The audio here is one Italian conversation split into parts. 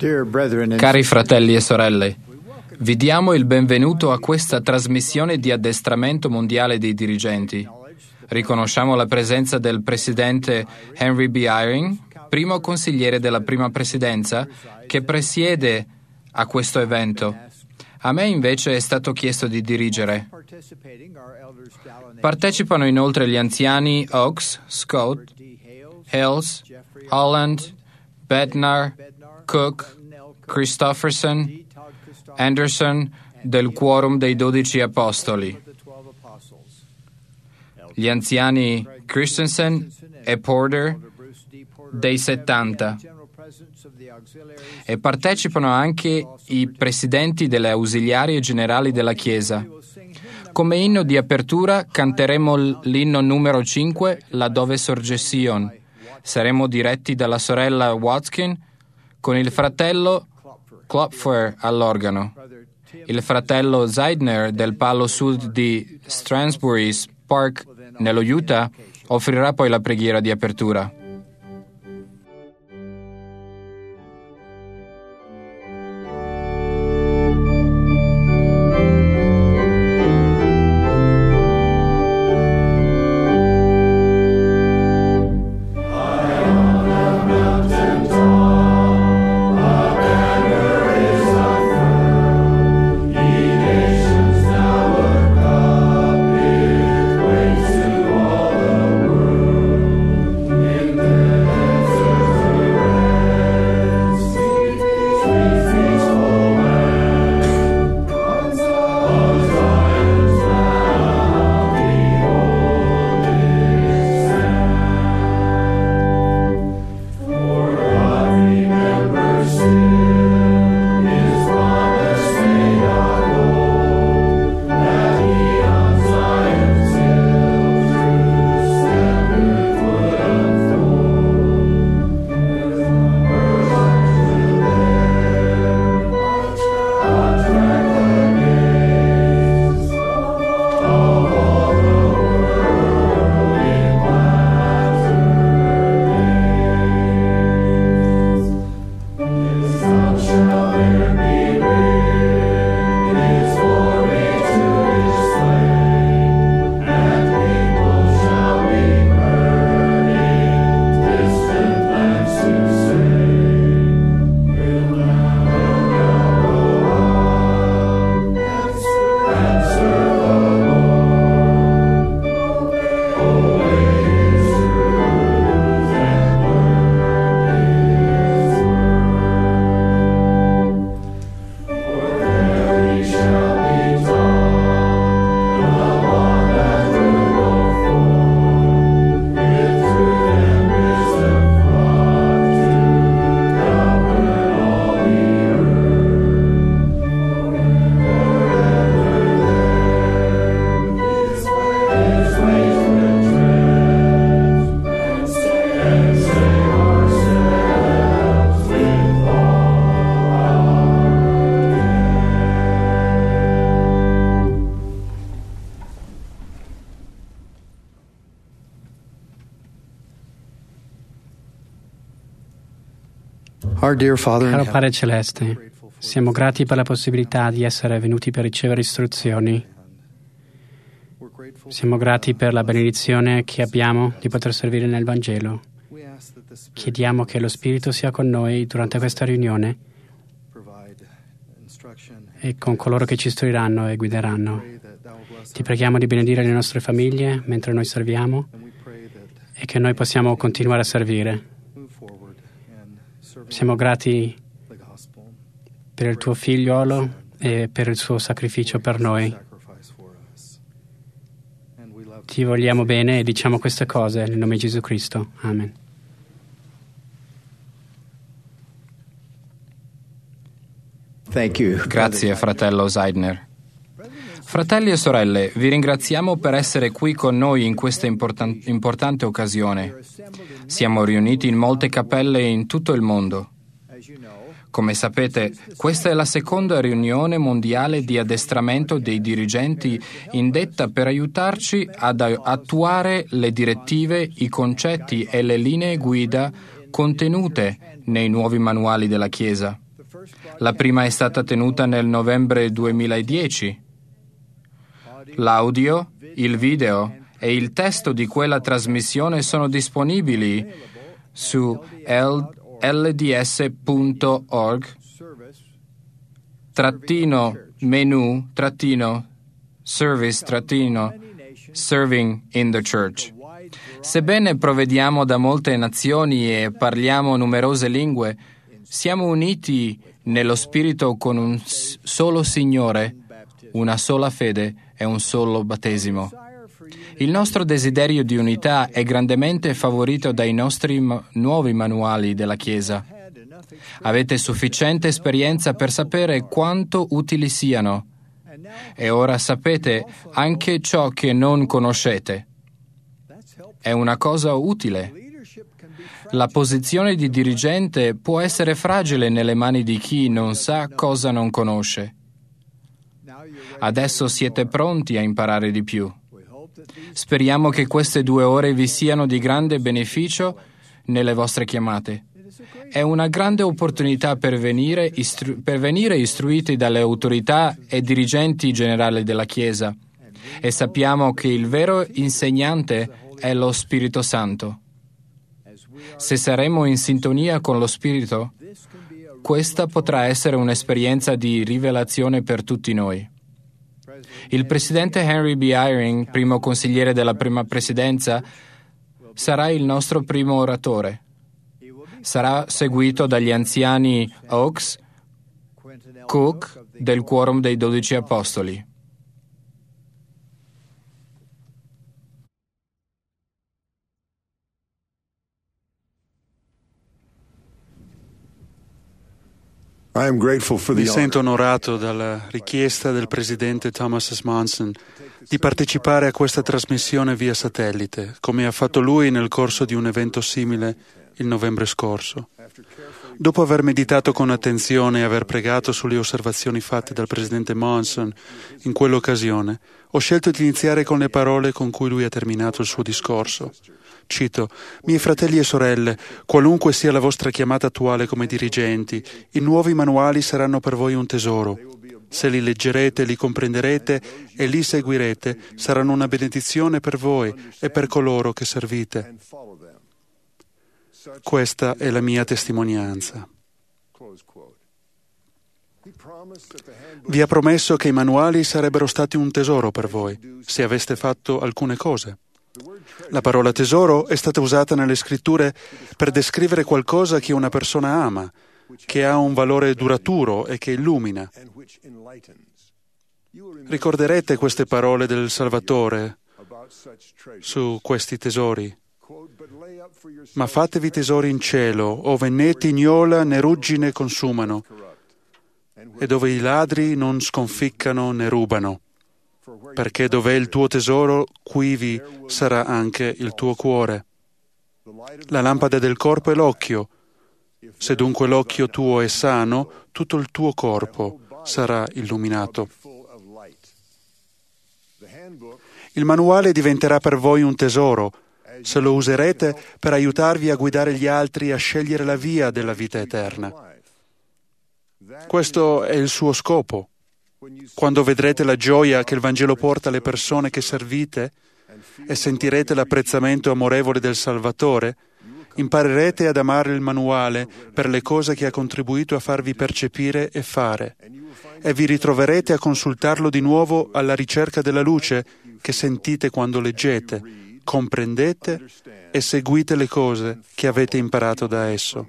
Cari fratelli e sorelle, vi diamo il benvenuto a questa trasmissione di addestramento mondiale dei dirigenti. Riconosciamo la presenza del presidente Henry B. Eyring, primo consigliere della prima presidenza, che presiede a questo evento. A me invece è stato chiesto di dirigere. Partecipano inoltre gli anziani Oaks, Scott, Hales, Holland, Bednar, Cook, Christofferson, Anderson del Quorum dei 12 Apostoli, gli anziani Christensen e Porter dei 70, e partecipano anche i presidenti delle ausiliarie generali della Chiesa. Come inno di apertura canteremo l'inno numero 5, Laddove sorge Sion. Saremo diretti dalla sorella Watkin con il fratello Klopfer all'organo. Il fratello Zeidner del Palo Sud di Stransbury Park nello Utah offrirà poi la preghiera di apertura. Caro Padre Celeste, siamo grati per la possibilità di essere venuti per ricevere istruzioni. Siamo grati per la benedizione che abbiamo di poter servire nel Vangelo. Chiediamo che lo Spirito sia con noi durante questa riunione e con coloro che ci istruiranno e guideranno. Ti preghiamo di benedire le nostre famiglie mentre noi serviamo e che noi possiamo continuare a servire. Siamo grati per il tuo figliolo e per il suo sacrificio per noi. Ti vogliamo bene e diciamo queste cose nel nome di Gesù Cristo. Amen. Grazie, fratello Zeidner. Fratelli e sorelle, vi ringraziamo per essere qui con noi in questa importante occasione. Siamo riuniti in molte cappelle in tutto il mondo. Come sapete, questa è la seconda riunione mondiale di addestramento dei dirigenti indetta per aiutarci ad attuare le direttive, i concetti e le linee guida contenute nei nuovi manuali della Chiesa. La prima è stata tenuta nel novembre 2010. L'audio, il video e il testo di quella trasmissione sono disponibili su LDS.org/menu-service-serving in the church. Sebbene provvediamo da molte nazioni e parliamo numerose lingue, siamo uniti nello Spirito con un solo Signore, una sola fede e un solo battesimo. Il nostro desiderio di unità è grandemente favorito dai nostri nuovi manuali della Chiesa. Avete sufficiente esperienza per sapere quanto utili siano, e ora sapete anche ciò che non conoscete. È una cosa utile. La posizione di dirigente può essere fragile nelle mani di chi non sa cosa non conosce. Adesso siete pronti a imparare di più. Speriamo che queste 2 ore vi siano di grande beneficio nelle vostre chiamate. È una grande opportunità per venire istruiti dalle autorità e dirigenti generali della Chiesa, e sappiamo che il vero insegnante è lo Spirito Santo. Se saremo in sintonia con lo Spirito, questa potrà essere un'esperienza di rivelazione per tutti noi. Il presidente Henry B. Eyring, primo consigliere della prima presidenza, sarà il nostro primo oratore. Sarà seguito dagli anziani Oaks, Cook del Quorum dei 12 Apostoli. Mi sento onorato dalla richiesta del presidente Thomas S. Monson di partecipare a questa trasmissione via satellite, come ha fatto lui nel corso di un evento simile il novembre scorso. Dopo aver meditato con attenzione e aver pregato sulle osservazioni fatte dal presidente Monson in quell'occasione, ho scelto di iniziare con le parole con cui lui ha terminato il suo discorso. Cito: «Miei fratelli e sorelle, qualunque sia la vostra chiamata attuale come dirigenti, i nuovi manuali saranno per voi un tesoro. Se li leggerete, li comprenderete e li seguirete, saranno una benedizione per voi e per coloro che servite. Questa è la mia testimonianza». Vi ha promesso che i manuali sarebbero stati un tesoro per voi, se aveste fatto alcune cose. La parola tesoro è stata usata nelle scritture per descrivere qualcosa che una persona ama, che ha un valore duraturo e che illumina. Ricorderete queste parole del Salvatore su questi tesori. «Ma fatevi tesori in cielo, ove né tignola né ruggine consumano, e dove i ladri non sconficcano né rubano. Perché dov'è il tuo tesoro, quivi sarà anche il tuo cuore. La lampada del corpo è l'occhio. Se dunque l'occhio tuo è sano, tutto il tuo corpo sarà illuminato». Il manuale diventerà per voi un tesoro se lo userete per aiutarvi a guidare gli altri a scegliere la via della vita eterna. Questo è il suo scopo. Quando vedrete la gioia che il Vangelo porta alle persone che servite e sentirete l'apprezzamento amorevole del Salvatore, imparerete ad amare il manuale per le cose che ha contribuito a farvi percepire e fare, e vi ritroverete a consultarlo di nuovo alla ricerca della luce che sentite quando leggete, comprendete e seguite le cose che avete imparato da esso.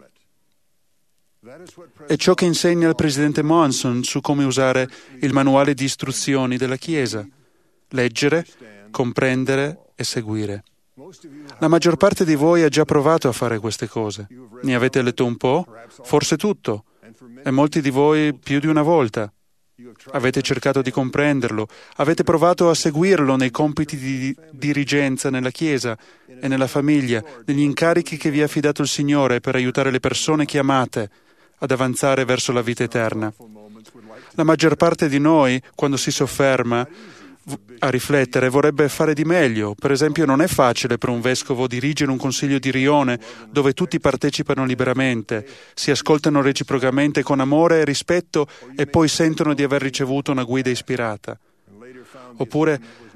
È ciò che insegna il presidente Monson su come usare il manuale di istruzioni della Chiesa: leggere, comprendere e seguire. La maggior parte di voi ha già provato a fare queste cose. Ne avete letto un po', forse tutto, e molti di voi più di una volta. Avete cercato di comprenderlo, avete provato a seguirlo nei compiti di dirigenza nella Chiesa e nella famiglia, negli incarichi che vi ha affidato il Signore per aiutare le persone che amate ad avanzare verso la vita eterna. La maggior parte di noi, quando si sofferma, a riflettere, vorrebbe fare di meglio. Per esempio, non è facile per un vescovo dirigere un consiglio di rione dove tutti partecipano liberamente, si ascoltano reciprocamente con amore e rispetto e poi sentono di aver ricevuto una guida ispirata. Oppure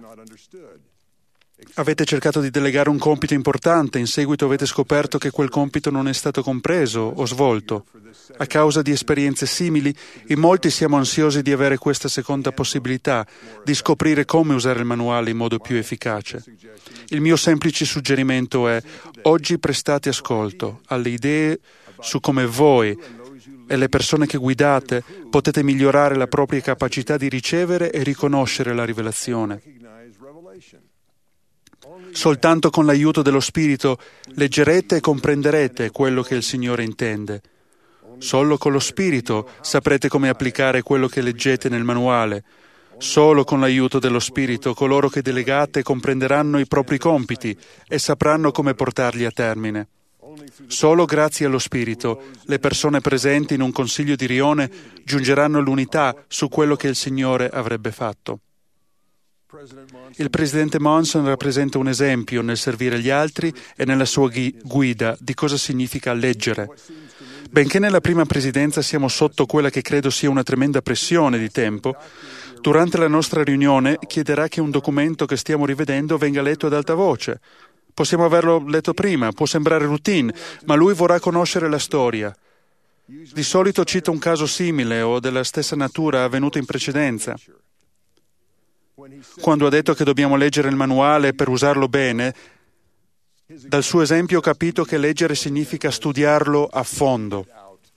avete cercato di delegare un compito importante, in seguito avete scoperto che quel compito non è stato compreso o svolto. A causa di esperienze simili, in molti siamo ansiosi di avere questa seconda possibilità, di scoprire come usare il manuale in modo più efficace. Il mio semplice suggerimento è: oggi prestate ascolto alle idee su come voi e le persone che guidate potete migliorare la propria capacità di ricevere e riconoscere la rivelazione. Soltanto con l'aiuto dello Spirito leggerete e comprenderete quello che il Signore intende. Solo con lo Spirito saprete come applicare quello che leggete nel manuale. Solo con l'aiuto dello Spirito coloro che delegate comprenderanno i propri compiti e sapranno come portarli a termine. Solo grazie allo Spirito le persone presenti in un consiglio di rione giungeranno all'unità su quello che il Signore avrebbe fatto. Il presidente Monson rappresenta un esempio nel servire gli altri e nella sua guida di cosa significa leggere. Benché nella prima presidenza siamo sotto quella che credo sia una tremenda pressione di tempo, durante la nostra riunione chiederà che un documento che stiamo rivedendo venga letto ad alta voce. Possiamo averlo letto prima, può sembrare routine, ma lui vorrà conoscere la storia. Di solito cita un caso simile o della stessa natura avvenuto in precedenza. Quando ha detto che dobbiamo leggere il manuale per usarlo bene, dal suo esempio ho capito che leggere significa studiarlo a fondo.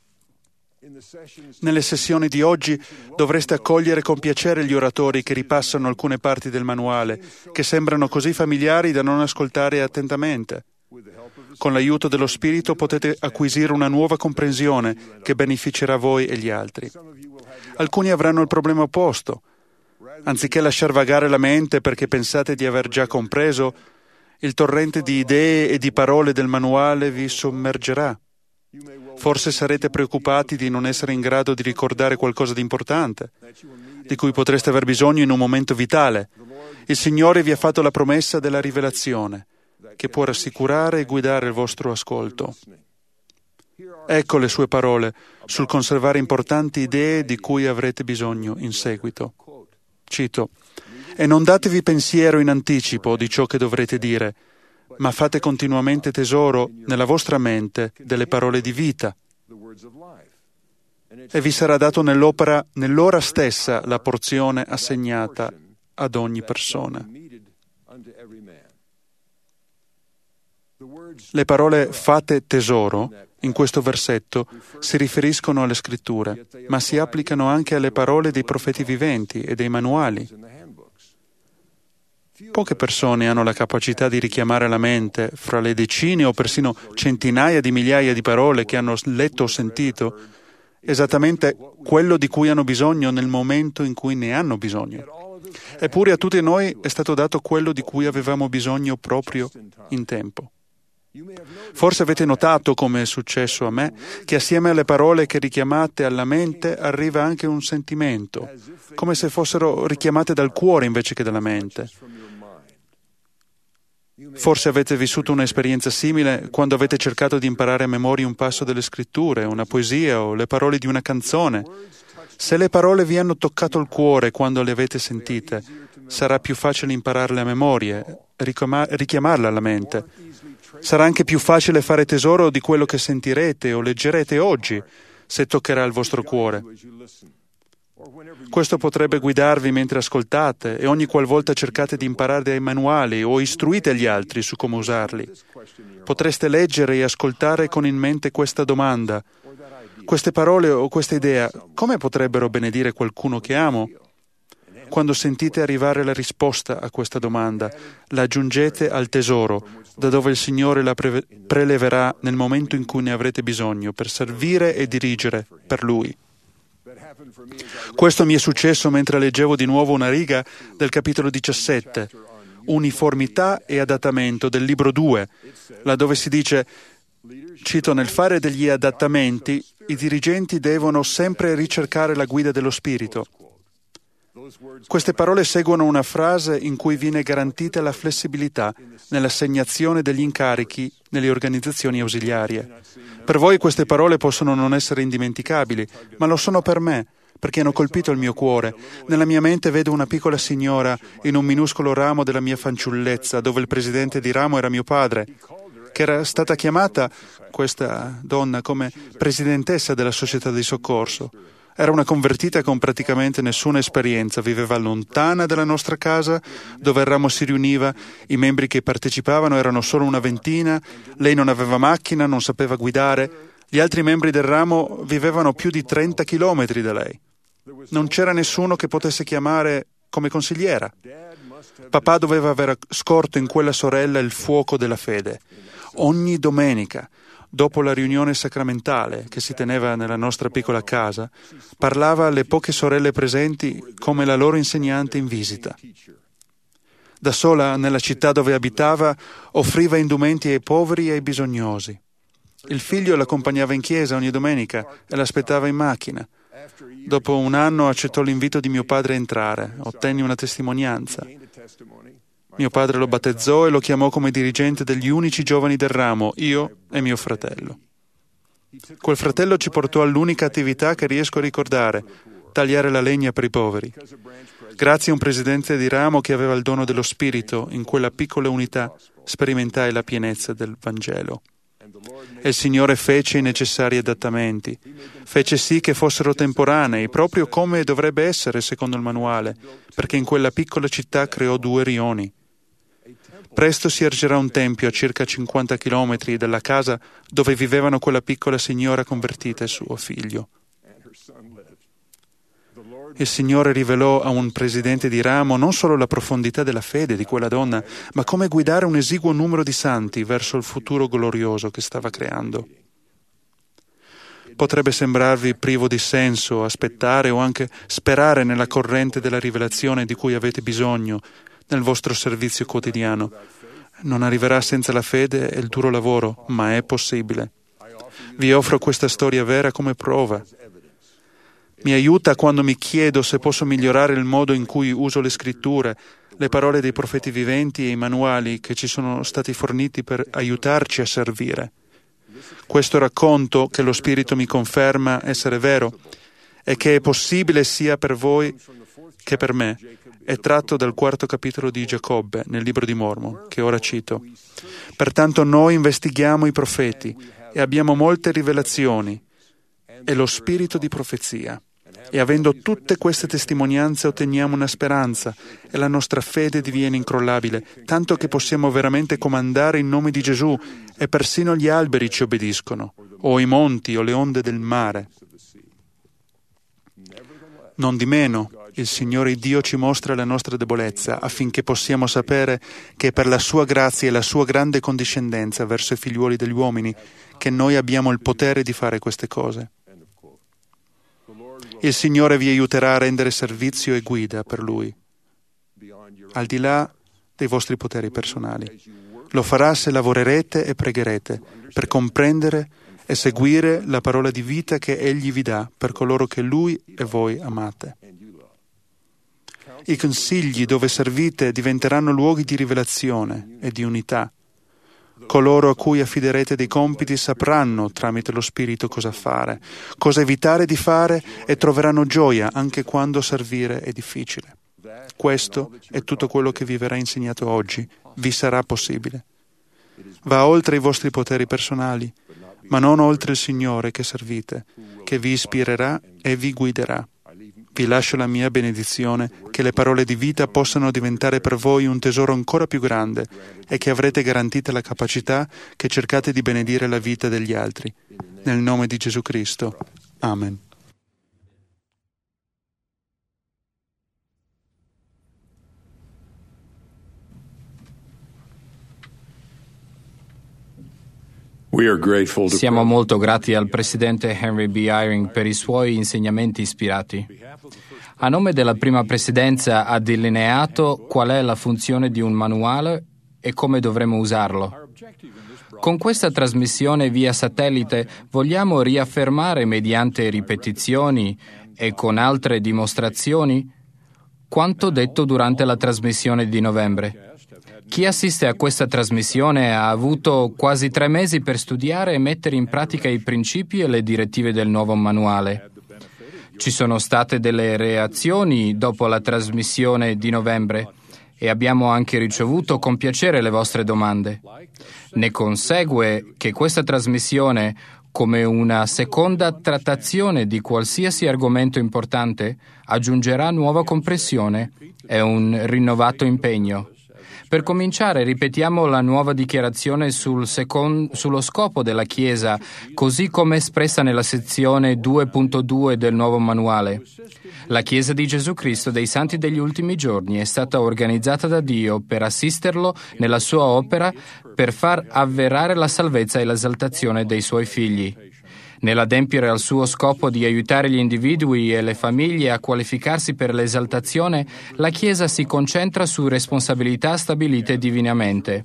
Nelle sessioni di oggi dovreste accogliere con piacere gli oratori che ripassano alcune parti del manuale, che sembrano così familiari da non ascoltare attentamente. Con l'aiuto dello Spirito potete acquisire una nuova comprensione che beneficerà voi e gli altri. Alcuni avranno il problema opposto. Anziché lasciar vagare la mente perché pensate di aver già compreso, il torrente di idee e di parole del manuale vi sommergerà. Forse sarete preoccupati di non essere in grado di ricordare qualcosa di importante, di cui potreste aver bisogno in un momento vitale. Il Signore vi ha fatto la promessa della rivelazione, che può rassicurare e guidare il vostro ascolto. Ecco le sue parole sul conservare importanti idee di cui avrete bisogno in seguito. Cito: «E non datevi pensiero in anticipo di ciò che dovrete dire, ma fate continuamente tesoro nella vostra mente delle parole di vita. E vi sarà dato nell'ora stessa la porzione assegnata ad ogni persona». Le parole «fate tesoro» in questo versetto si riferiscono alle scritture, ma si applicano anche alle parole dei profeti viventi e dei manuali. Poche persone hanno la capacità di richiamare alla mente, fra le decine o persino centinaia di migliaia di parole che hanno letto o sentito, esattamente quello di cui hanno bisogno nel momento in cui ne hanno bisogno. Eppure a tutti noi è stato dato quello di cui avevamo bisogno proprio in tempo. Forse avete notato, come è successo a me, che assieme alle parole che richiamate alla mente arriva anche un sentimento, come se fossero richiamate dal cuore invece che dalla mente. Forse avete vissuto un'esperienza simile quando avete cercato di imparare a memoria un passo delle scritture, una poesia o le parole di una canzone. Se le parole vi hanno toccato il cuore quando le avete sentite, sarà più facile impararle a memoria, richiamarle alla mente. Sarà anche più facile fare tesoro di quello che sentirete o leggerete oggi, se toccherà il vostro cuore. Questo potrebbe guidarvi mentre ascoltate e ogni qualvolta cercate di imparare dai manuali o istruite gli altri su come usarli. Potreste leggere e ascoltare con in mente questa domanda: queste parole o questa idea, come potrebbero benedire qualcuno che amo? Quando sentite arrivare la risposta a questa domanda, la aggiungete al tesoro, da dove il Signore la preleverà nel momento in cui ne avrete bisogno, per servire e dirigere per Lui. Questo mi è successo mentre leggevo di nuovo una riga del capitolo 17, Uniformità e adattamento, del libro 2, laddove si dice, cito: «Nel fare degli adattamenti, i dirigenti devono sempre ricercare la guida dello Spirito». Queste parole seguono una frase in cui viene garantita la flessibilità nell'assegnazione degli incarichi nelle organizzazioni ausiliarie. Per voi queste parole possono non essere indimenticabili, ma lo sono per me, perché hanno colpito il mio cuore. Nella mia mente vedo una piccola signora in un minuscolo ramo della mia fanciullezza, dove il presidente di ramo era mio padre, che era stata chiamata, questa donna, come presidentessa della società di soccorso. Era una convertita con praticamente nessuna esperienza, viveva lontana dalla nostra casa, dove il ramo si riuniva, i membri che partecipavano erano solo una ventina, lei non aveva macchina, non sapeva guidare, gli altri membri del ramo vivevano più di 30 chilometri da lei. Non c'era nessuno che potesse chiamare come consigliera. Papà doveva aver scorto in quella sorella il fuoco della fede. Ogni domenica, dopo la riunione sacramentale che si teneva nella nostra piccola casa, parlava alle poche sorelle presenti come la loro insegnante in visita. Da sola, nella città dove abitava, offriva indumenti ai poveri e ai bisognosi. Il figlio l'accompagnava in chiesa ogni domenica e l'aspettava in macchina. Dopo un anno accettò l'invito di mio padre a entrare, ottenni una testimonianza. Mio padre lo battezzò e lo chiamò come dirigente degli unici giovani del ramo, io e mio fratello. Quel fratello ci portò all'unica attività che riesco a ricordare, tagliare la legna per i poveri. Grazie a un presidente di ramo che aveva il dono dello spirito, in quella piccola unità sperimentai la pienezza del Vangelo. E il Signore fece i necessari adattamenti, fece sì che fossero temporanei, proprio come dovrebbe essere secondo il manuale, perché in quella piccola città creò 2 rioni. Presto si ergerà un tempio a circa 50 chilometri dalla casa dove vivevano quella piccola signora convertita e suo figlio. Il Signore rivelò a un presidente di ramo non solo la profondità della fede di quella donna, ma come guidare un esiguo numero di santi verso il futuro glorioso che stava creando. Potrebbe sembrarvi privo di senso aspettare o anche sperare nella corrente della rivelazione di cui avete bisogno nel vostro servizio quotidiano. Non arriverà senza la fede e il duro lavoro, ma è possibile. Vi offro questa storia vera come prova. Mi aiuta quando mi chiedo se posso migliorare il modo in cui uso le scritture, le parole dei profeti viventi e i manuali che ci sono stati forniti per aiutarci a servire. Questo racconto, che lo Spirito mi conferma essere vero e che è possibile sia per voi che per me, è tratto dal 4° capitolo di Giacobbe, nel libro di Mormon, che ora cito. Pertanto noi investighiamo i profeti e abbiamo molte rivelazioni e lo spirito di profezia. E avendo tutte queste testimonianze otteniamo una speranza e la nostra fede diviene incrollabile, tanto che possiamo veramente comandare in nome di Gesù e persino gli alberi ci obbediscono, o i monti o le onde del mare. Non di meno, il Signore Dio ci mostra la nostra debolezza affinché possiamo sapere che per la sua grazia e la sua grande condiscendenza verso i figliuoli degli uomini che noi abbiamo il potere di fare queste cose. Il Signore vi aiuterà a rendere servizio e guida per Lui, al di là dei vostri poteri personali. Lo farà se lavorerete e pregherete per comprendere e seguire la parola di vita che Egli vi dà per coloro che Lui e voi amate. I consigli dove servite diventeranno luoghi di rivelazione e di unità. Coloro a cui affiderete dei compiti sapranno, tramite lo Spirito, cosa fare, cosa evitare di fare e troveranno gioia anche quando servire è difficile. Questo è tutto quello che vi verrà insegnato oggi. Vi sarà possibile. Va oltre i vostri poteri personali, ma non oltre il Signore che servite, che vi ispirerà e vi guiderà. Vi lascio la mia benedizione, che le parole di vita possano diventare per voi un tesoro ancora più grande e che avrete garantita la capacità che cercate di benedire la vita degli altri. Nel nome di Gesù Cristo. Amen. Siamo molto grati al presidente Henry B. Eyring per i suoi insegnamenti ispirati. A nome della prima presidenza ha delineato qual è la funzione di un manuale e come dovremo usarlo. Con questa trasmissione via satellite vogliamo riaffermare mediante ripetizioni e con altre dimostrazioni quanto detto durante la trasmissione di novembre. Chi assiste a questa trasmissione ha avuto quasi 3 mesi per studiare e mettere in pratica i principi e le direttive del nuovo manuale. Ci sono state delle reazioni dopo la trasmissione di novembre e abbiamo anche ricevuto con piacere le vostre domande. Ne consegue che questa trasmissione, come una seconda trattazione di qualsiasi argomento importante, aggiungerà nuova comprensione e un rinnovato impegno. Per cominciare, ripetiamo la nuova dichiarazione sullo scopo della Chiesa, così come espressa nella sezione 2.2 del nuovo manuale. La Chiesa di Gesù Cristo dei Santi degli Ultimi Giorni è stata organizzata da Dio per assisterlo nella sua opera per far avverare la salvezza e l'esaltazione dei suoi figli. Nell'adempiere al suo scopo di aiutare gli individui e le famiglie a qualificarsi per l'esaltazione, la Chiesa si concentra su responsabilità stabilite divinamente.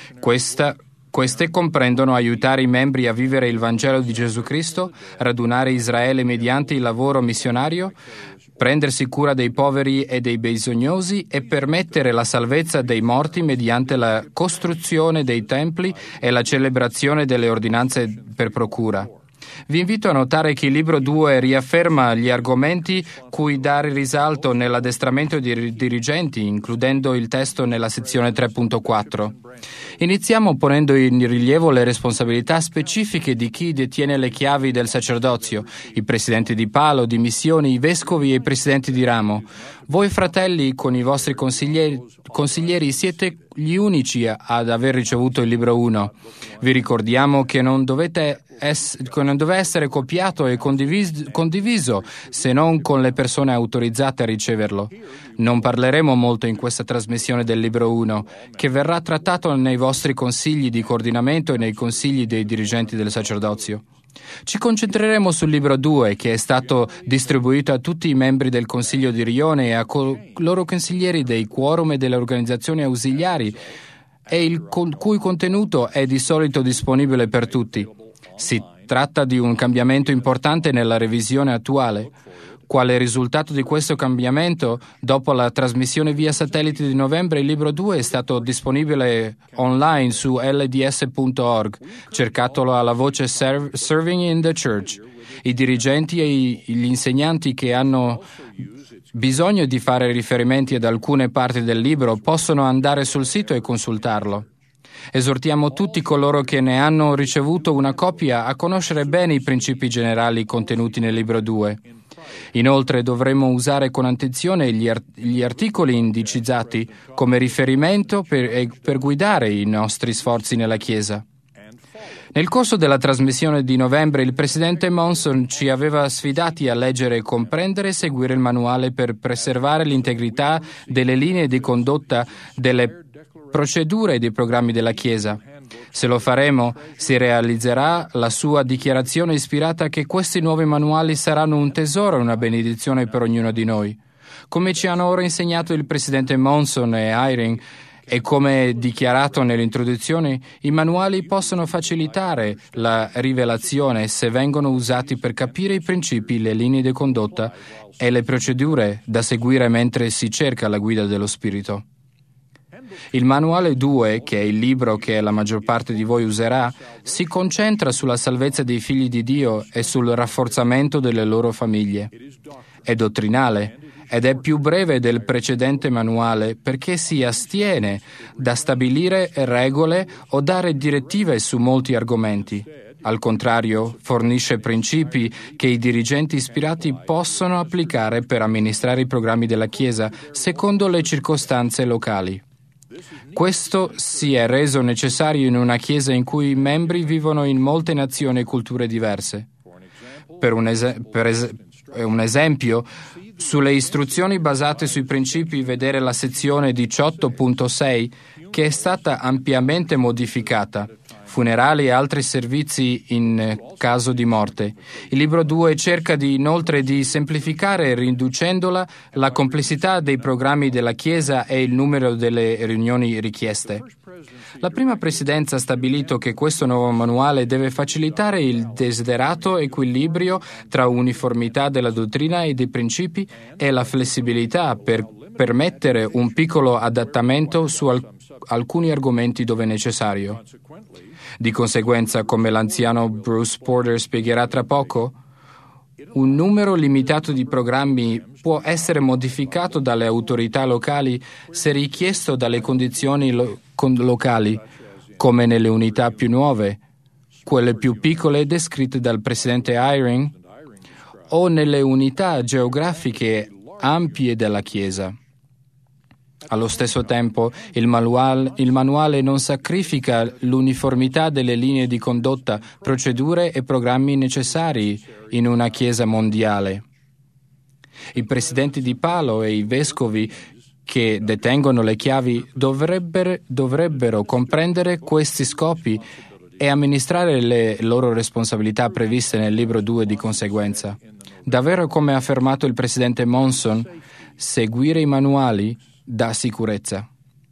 Queste comprendono aiutare i membri a vivere il Vangelo di Gesù Cristo, radunare Israele mediante il lavoro missionario, prendersi cura dei poveri e dei bisognosi e permettere la salvezza dei morti mediante la costruzione dei templi e la celebrazione delle ordinanze per procura. Vi invito a notare che il libro 2 riafferma gli argomenti cui dare risalto nell'addestramento dei dirigenti, includendo il testo nella sezione 3.4. Iniziamo ponendo in rilievo le responsabilità specifiche di chi detiene le chiavi del sacerdozio, i presidenti di palo, di missioni, i vescovi e i presidenti di ramo. Voi fratelli, con i vostri consiglieri, siete gli unici ad aver ricevuto il libro 1. Vi ricordiamo che non deve essere copiato e condiviso se non con le persone autorizzate a riceverlo. Non parleremo molto in questa trasmissione del libro 1, che verrà trattato nei vostri consigli di coordinamento e nei consigli dei dirigenti del sacerdozio. Ci concentreremo sul libro 2, che è stato distribuito a tutti i membri del Consiglio di Rione e a loro consiglieri dei quorum e delle organizzazioni ausiliari, e il cui contenuto è di solito disponibile per tutti. Si tratta di un cambiamento importante nella revisione attuale. Quale risultato di questo cambiamento, dopo la trasmissione via satellite di novembre, il libro 2 è stato disponibile online su lds.org. Cercatelo alla voce Serving in the Church. I dirigenti e gli insegnanti che hanno bisogno di fare riferimenti ad alcune parti del libro possono andare sul sito e consultarlo. Esortiamo tutti coloro che ne hanno ricevuto una copia a conoscere bene i principi generali contenuti nel libro 2. Inoltre dovremo usare con attenzione gli articoli indicizzati come riferimento per guidare i nostri sforzi nella Chiesa. Nel corso della trasmissione di novembre il presidente Monson ci aveva sfidati a leggere, comprendere e seguire il manuale per preservare l'integrità delle linee di condotta, delle procedure e dei programmi della Chiesa. Se lo faremo, si realizzerà la sua dichiarazione ispirata che questi nuovi manuali saranno un tesoro e una benedizione per ognuno di noi. Come ci hanno ora insegnato il presidente Monson e Eyring, e come dichiarato nell'introduzione, i manuali possono facilitare la rivelazione se vengono usati per capire i principi, le linee di condotta e le procedure da seguire mentre si cerca la guida dello Spirito. Il Manuale 2, che è il libro che la maggior parte di voi userà, si concentra sulla salvezza dei figli di Dio e sul rafforzamento delle loro famiglie. È dottrinale ed è più breve del precedente manuale perché si astiene da stabilire regole o dare direttive su molti argomenti. Al contrario, fornisce principi che i dirigenti ispirati possono applicare per amministrare i programmi della Chiesa secondo le circostanze locali. Questo si è reso necessario in una Chiesa in cui i membri vivono in molte nazioni e culture diverse. Per un esempio, sulle istruzioni basate sui principi, vedere la sezione 18.6, che è stata ampiamente modificata. Funerali e altri servizi in caso di morte. Il libro 2 cerca inoltre di semplificare, riducendola, la complessità dei programmi della Chiesa e il numero delle riunioni richieste. La prima presidenza ha stabilito che questo nuovo manuale deve facilitare il desiderato equilibrio tra uniformità della dottrina e dei principi e la flessibilità per permettere un piccolo adattamento su alcuni argomenti dove necessario. Di conseguenza, come l'anziano Bruce Porter spiegherà tra poco, un numero limitato di programmi può essere modificato dalle autorità locali se richiesto dalle condizioni locali, come nelle unità più nuove, quelle più piccole descritte dal presidente Eyring, o nelle unità geografiche ampie della Chiesa. Allo stesso tempo, il manuale non sacrifica l'uniformità delle linee di condotta, procedure e programmi necessari in una Chiesa mondiale. I presidenti di palo e i vescovi che detengono le chiavi dovrebbero comprendere questi scopi e amministrare le loro responsabilità previste nel libro 2 di conseguenza. Davvero, come ha affermato il presidente Monson, seguire i manuali dà sicurezza.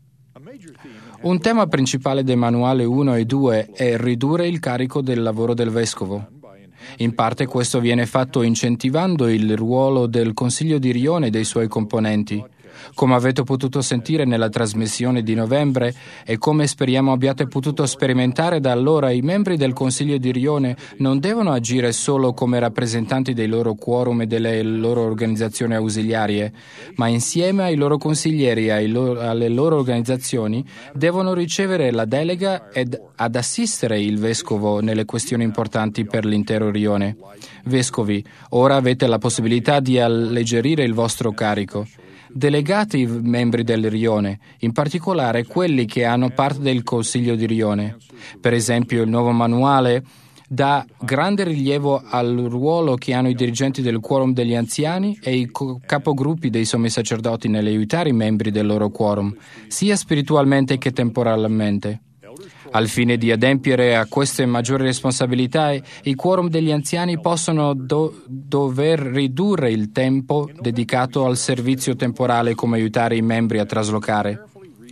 Un tema principale dei manuali 1 e 2 è ridurre il carico del lavoro del vescovo. In parte questo viene fatto incentivando il ruolo del Consiglio di Rione e dei suoi componenti. Come avete potuto sentire nella trasmissione di novembre e come speriamo abbiate potuto sperimentare da allora, i membri del Consiglio di Rione non devono agire solo come rappresentanti dei loro quorum e delle loro organizzazioni ausiliarie, ma insieme ai loro consiglieri e alle loro organizzazioni devono ricevere la delega ed ad assistere il vescovo nelle questioni importanti per l'intero Rione. Vescovi, ora avete la possibilità di alleggerire il vostro carico. Delegate i membri del Rione, in particolare quelli che hanno parte del Consiglio di Rione. Per esempio, il nuovo manuale dà grande rilievo al ruolo che hanno i dirigenti del quorum degli anziani e i capogruppi dei sommi sacerdoti nell'aiutare i membri del loro quorum, sia spiritualmente che temporalmente. Al fine di adempiere a queste maggiori responsabilità, i quorum degli anziani possono dover ridurre il tempo dedicato al servizio temporale come aiutare i membri a traslocare.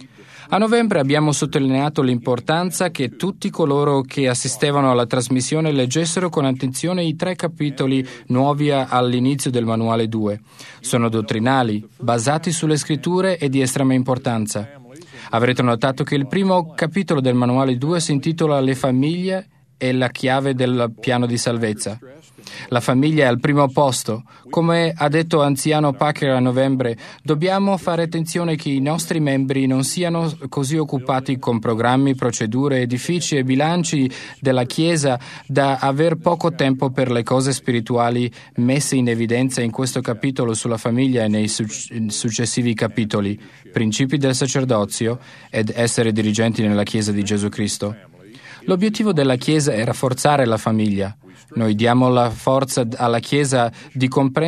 A novembre abbiamo sottolineato l'importanza che tutti coloro che assistevano alla trasmissione leggessero con attenzione i 3 capitoli nuovi all'inizio del manuale 2. Sono dottrinali, basati sulle scritture e di estrema importanza. Avrete notato che il primo capitolo del manuale 2 si intitola Le famiglie e la chiave del piano di salvezza. La famiglia è al primo posto. Come ha detto anziano Packer a novembre, dobbiamo fare attenzione che i nostri membri non siano così occupati con programmi, procedure, edifici e bilanci della Chiesa da aver poco tempo per le cose spirituali messe in evidenza in questo capitolo sulla famiglia e nei successivi capitoli, principi del sacerdozio ed essere dirigenti nella Chiesa di Gesù Cristo. L'obiettivo della Chiesa è rafforzare la famiglia. Noi diamo la forza alla Chiesa di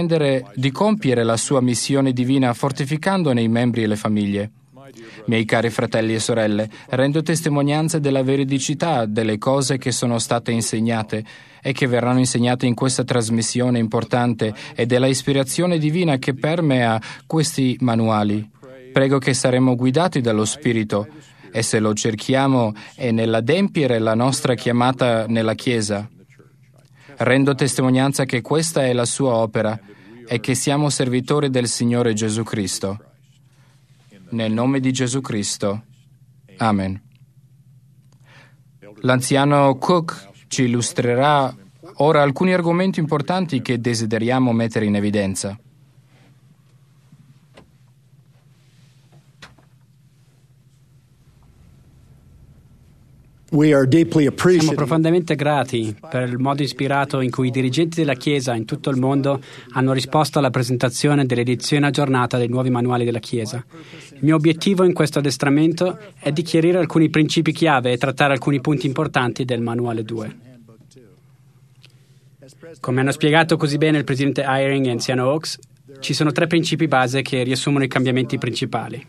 compiere la sua missione divina fortificandone i membri e le famiglie. Miei cari fratelli e sorelle, rendo testimonianza della veridicità delle cose che sono state insegnate e che verranno insegnate in questa trasmissione importante e della ispirazione divina che permea questi manuali. Prego che saremo guidati dallo Spirito e se lo cerchiamo è nell'adempiere la nostra chiamata nella Chiesa. Rendo testimonianza che questa è la sua opera e che siamo servitori del Signore Gesù Cristo. Nel nome di Gesù Cristo. Amen. L'anziano Cook ci illustrerà ora alcuni argomenti importanti che desideriamo mettere in evidenza. Siamo profondamente grati per il modo ispirato in cui i dirigenti della Chiesa in tutto il mondo hanno risposto alla presentazione dell'edizione aggiornata dei nuovi manuali della Chiesa. Il mio obiettivo in questo addestramento è di chiarire alcuni principi chiave e trattare alcuni punti importanti del manuale 2. Come hanno spiegato così bene il presidente Eyring e anziano Oaks, ci sono 3 principi base che riassumono i cambiamenti principali.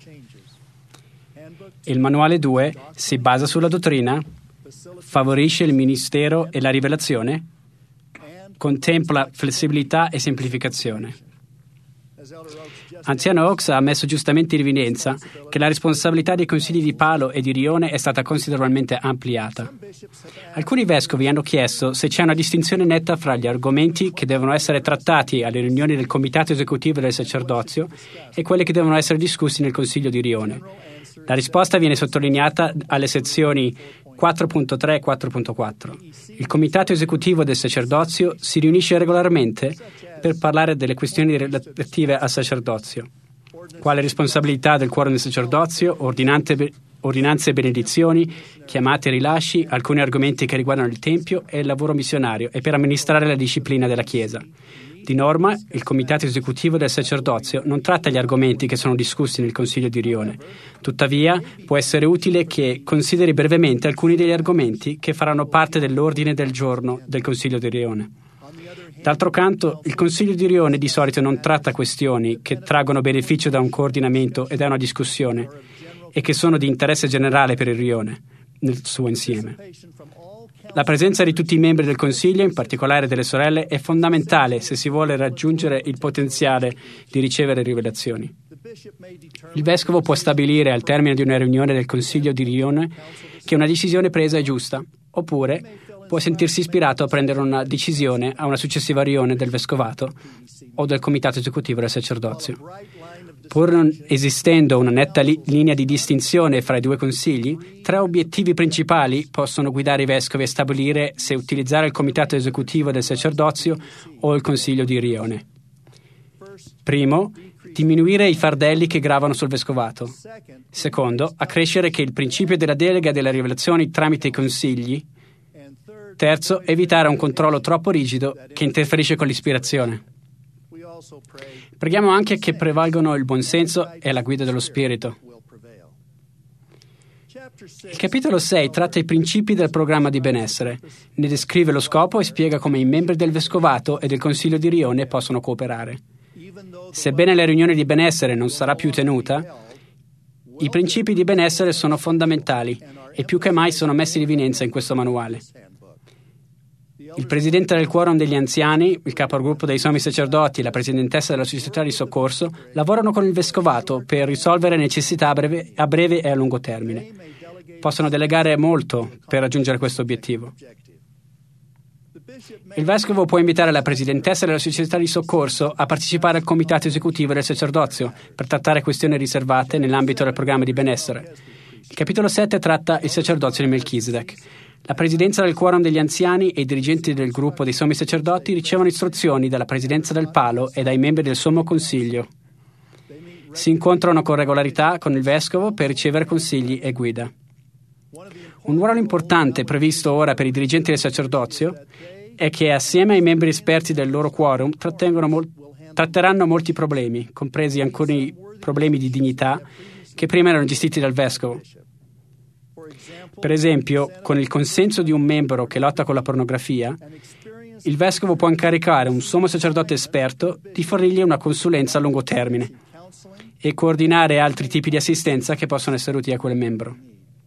Il manuale 2 si basa sulla dottrina, favorisce il ministero e la rivelazione, contempla flessibilità e semplificazione. Anziano Oaks ha messo giustamente in evidenza che la responsabilità dei consigli di Palo e di Rione è stata considerevolmente ampliata. Alcuni vescovi hanno chiesto se c'è una distinzione netta fra gli argomenti che devono essere trattati alle riunioni del Comitato Esecutivo del Sacerdozio e quelli che devono essere discussi nel Consiglio di Rione. La risposta viene sottolineata alle sezioni 4.3 e 4.4. Il Comitato Esecutivo del Sacerdozio si riunisce regolarmente per parlare delle questioni relative al sacerdozio, quale responsabilità del quorum del sacerdozio, ordinanze e benedizioni, chiamate e rilasci, alcuni argomenti che riguardano il Tempio e il lavoro missionario e per amministrare la disciplina della Chiesa. Di norma, il Comitato Esecutivo del Sacerdozio non tratta gli argomenti che sono discussi nel Consiglio di Rione. Tuttavia, può essere utile che consideri brevemente alcuni degli argomenti che faranno parte dell'ordine del giorno del Consiglio di Rione. D'altro canto, il Consiglio di Rione di solito non tratta questioni che traggono beneficio da un coordinamento e da una discussione e che sono di interesse generale per il Rione nel suo insieme. La presenza di tutti i membri del Consiglio, in particolare delle sorelle, è fondamentale se si vuole raggiungere il potenziale di ricevere rivelazioni. Il vescovo può stabilire al termine di una riunione del Consiglio di Rione che una decisione presa è giusta, oppure può sentirsi ispirato a prendere una decisione a una successiva riunione del vescovato o del Comitato Esecutivo del Sacerdozio. Pur non esistendo una netta linea di distinzione fra i due consigli, tre obiettivi principali possono guidare i vescovi a stabilire se utilizzare il Comitato Esecutivo del Sacerdozio o il Consiglio di Rione. Primo, diminuire i fardelli che gravano sul vescovato. Secondo, accrescere che il principio della delega delle rivelazioni tramite i consigli. Terzo, evitare un controllo troppo rigido che interferisce con l'ispirazione. Preghiamo anche che prevalgano il buonsenso e la guida dello Spirito. Il capitolo 6 tratta i principi del programma di benessere, ne descrive lo scopo e spiega come i membri del Vescovato e del Consiglio di Rione possono cooperare. Sebbene la riunione di benessere non sarà più tenuta, i principi di benessere sono fondamentali e più che mai sono messi in evidenza in questo manuale. Il presidente del quorum degli anziani, il capogruppo dei sommi sacerdoti e la presidentessa della società di soccorso lavorano con il vescovato per risolvere necessità a breve e a lungo termine. Possono delegare molto per raggiungere questo obiettivo. Il vescovo può invitare la presidentessa della società di soccorso a partecipare al comitato esecutivo del sacerdozio per trattare questioni riservate nell'ambito del programma di benessere. Il capitolo 7 tratta il sacerdozio di Melchisedec. La presidenza del quorum degli anziani e i dirigenti del gruppo dei sommi sacerdoti ricevono istruzioni dalla presidenza del Palo e dai membri del Sommo Consiglio. Si incontrano con regolarità con il vescovo per ricevere consigli e guida. Un ruolo importante previsto ora per i dirigenti del sacerdozio è che assieme ai membri esperti del loro quorum tratteranno molti problemi, compresi alcuni problemi di dignità che prima erano gestiti dal vescovo. Per esempio, con il consenso di un membro che lotta con la pornografia, il vescovo può incaricare un sommo sacerdote esperto di fornirgli una consulenza a lungo termine e coordinare altri tipi di assistenza che possono essere utili a quel membro.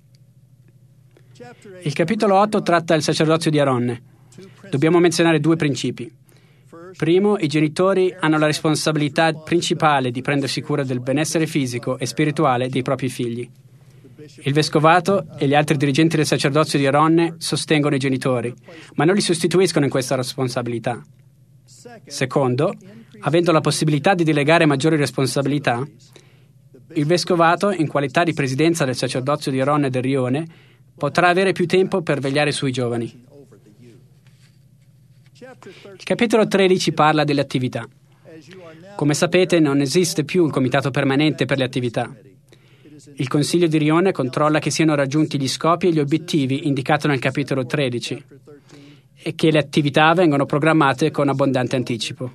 Il capitolo 8 tratta il sacerdozio di Aronne. Dobbiamo menzionare due principi. Primo, i genitori hanno la responsabilità principale di prendersi cura del benessere fisico e spirituale dei propri figli. Il vescovato e gli altri dirigenti del sacerdozio di Aronne sostengono i genitori, ma non li sostituiscono in questa responsabilità. Secondo, avendo la possibilità di delegare maggiori responsabilità, il vescovato, in qualità di presidenza del sacerdozio di Aronne e del Rione, potrà avere più tempo per vegliare sui giovani. Il capitolo 13 parla delle attività. Come sapete, non esiste più un comitato permanente per le attività. Il Consiglio di Rione controlla che siano raggiunti gli scopi e gli obiettivi indicati nel capitolo 13 e che le attività vengano programmate con abbondante anticipo.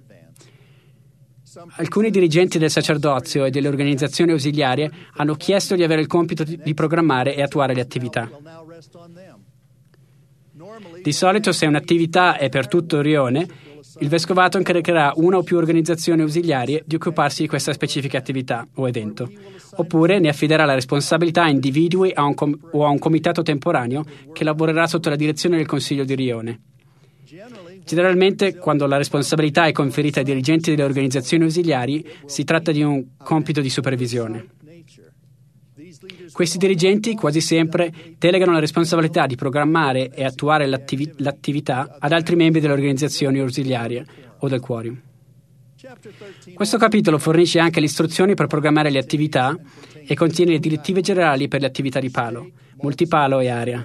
Alcuni dirigenti del sacerdozio e delle organizzazioni ausiliarie hanno chiesto di avere il compito di programmare e attuare le attività. Di solito, se un'attività è per tutto il Rione, il vescovato incaricherà una o più organizzazioni ausiliarie di occuparsi di questa specifica attività o evento, oppure ne affiderà la responsabilità a individui o a un comitato temporaneo che lavorerà sotto la direzione del Consiglio di Rione. Generalmente, quando la responsabilità è conferita ai dirigenti delle organizzazioni ausiliari, si tratta di un compito di supervisione. Questi dirigenti quasi sempre delegano la responsabilità di programmare e attuare l'attività ad altri membri delle organizzazioni ausiliarie o del Quorum. Questo capitolo fornisce anche le istruzioni per programmare le attività e contiene le direttive generali per le attività di palo, multipalo e area.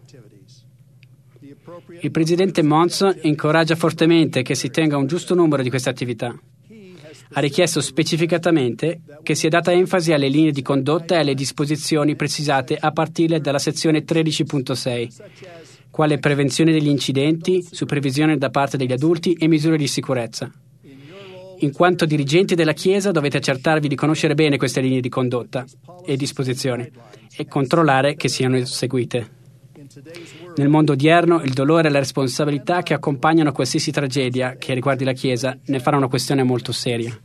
Il presidente Mons incoraggia fortemente che si tenga un giusto numero di queste attività. Ha richiesto specificatamente che sia data enfasi alle linee di condotta e alle disposizioni precisate a partire dalla sezione 13.6, quale prevenzione degli incidenti, supervisione da parte degli adulti e misure di sicurezza. In quanto dirigenti della Chiesa dovete accertarvi di conoscere bene queste linee di condotta e disposizioni e controllare che siano seguite. Nel mondo odierno, il dolore e la responsabilità che accompagnano qualsiasi tragedia che riguardi la Chiesa ne fanno una questione molto seria.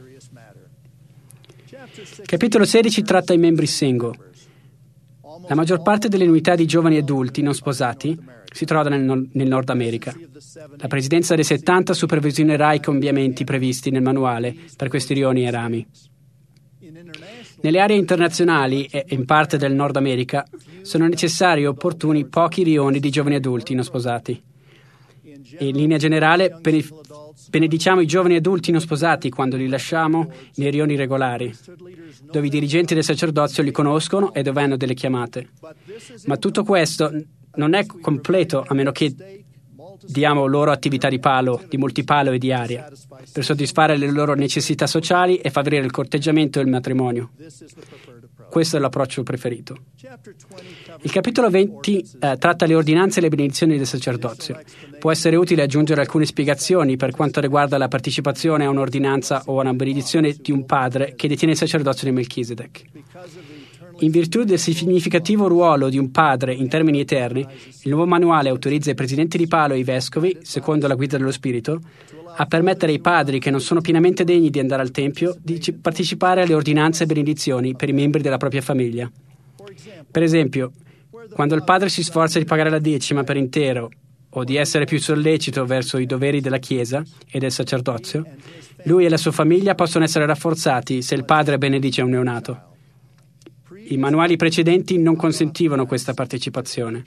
Il capitolo 16 tratta i membri single. La maggior parte delle unità di giovani adulti non sposati si trova nel Nord America. La Presidenza dei 70 supervisionerà i cambiamenti previsti nel manuale per questi rioni e rami. Nelle aree internazionali e in parte del Nord America sono necessari e opportuni pochi rioni di giovani adulti non sposati. In linea generale, benediciamo i giovani adulti non sposati quando li lasciamo nei rioni regolari, dove i dirigenti del sacerdozio li conoscono e dove hanno delle chiamate. Ma tutto questo non è completo a meno che diamo loro attività di palo, di multipalo e di area, per soddisfare le loro necessità sociali e favorire il corteggiamento e il matrimonio. Questo è l'approccio preferito. Il capitolo 20 tratta le ordinanze e le benedizioni del sacerdozio. Può essere utile aggiungere alcune spiegazioni per quanto riguarda la partecipazione a un'ordinanza o a una benedizione di un padre che detiene il sacerdozio di Melchisedec. In virtù del significativo ruolo di un padre in termini eterni, il nuovo manuale autorizza i presidenti di palo e i vescovi, secondo la guida dello Spirito, a permettere ai padri che non sono pienamente degni di andare al Tempio di partecipare alle ordinanze e benedizioni per i membri della propria famiglia. Per esempio, quando il padre si sforza di pagare la decima per intero o di essere più sollecito verso i doveri della Chiesa e del sacerdozio, lui e la sua famiglia possono essere rafforzati se il padre benedice un neonato. I manuali precedenti non consentivano questa partecipazione.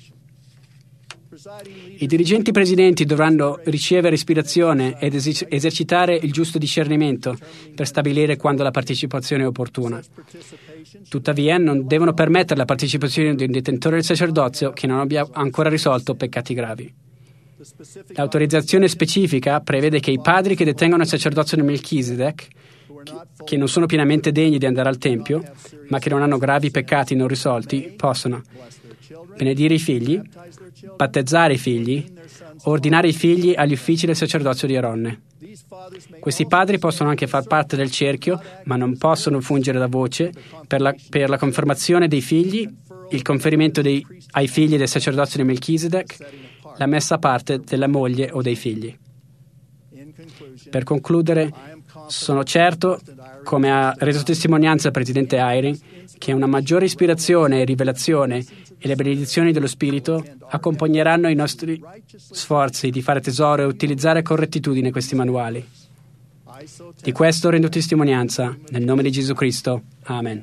I dirigenti presidenti dovranno ricevere ispirazione ed esercitare il giusto discernimento per stabilire quando la partecipazione è opportuna. Tuttavia, non devono permettere la partecipazione di un detentore del sacerdozio che non abbia ancora risolto peccati gravi. L'autorizzazione specifica prevede che i padri che detengono il sacerdozio di Melchisedec, che non sono pienamente degni di andare al Tempio, ma che non hanno gravi peccati non risolti, possono benedire i figli, battezzare i figli, ordinare i figli agli uffici del sacerdozio di Aronne. Questi padri possono anche far parte del cerchio, ma non possono fungere da voce per la confermazione dei figli, il conferimento ai figli del sacerdozio di Melchisedec, la messa a parte della moglie o dei figli. Per concludere, sono certo, come ha reso testimonianza il presidente Eyring, che una maggiore ispirazione e rivelazione e le benedizioni dello Spirito accompagneranno i nostri sforzi di fare tesoro e utilizzare con rettitudine questi manuali. Di questo rendo testimonianza nel nome di Gesù Cristo. Amen.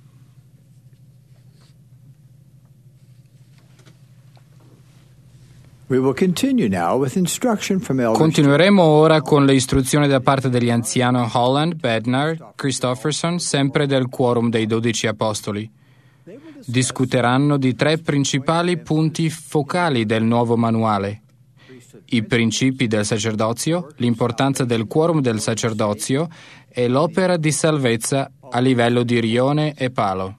Continueremo ora con le istruzioni da parte degli anziani Holland, Bednar, Christofferson, sempre del Quorum dei 12 Apostoli. Discuteranno di 3 principali punti focali del nuovo manuale: i principi del sacerdozio, l'importanza del quorum del sacerdozio e l'opera di salvezza a livello di rione e palo.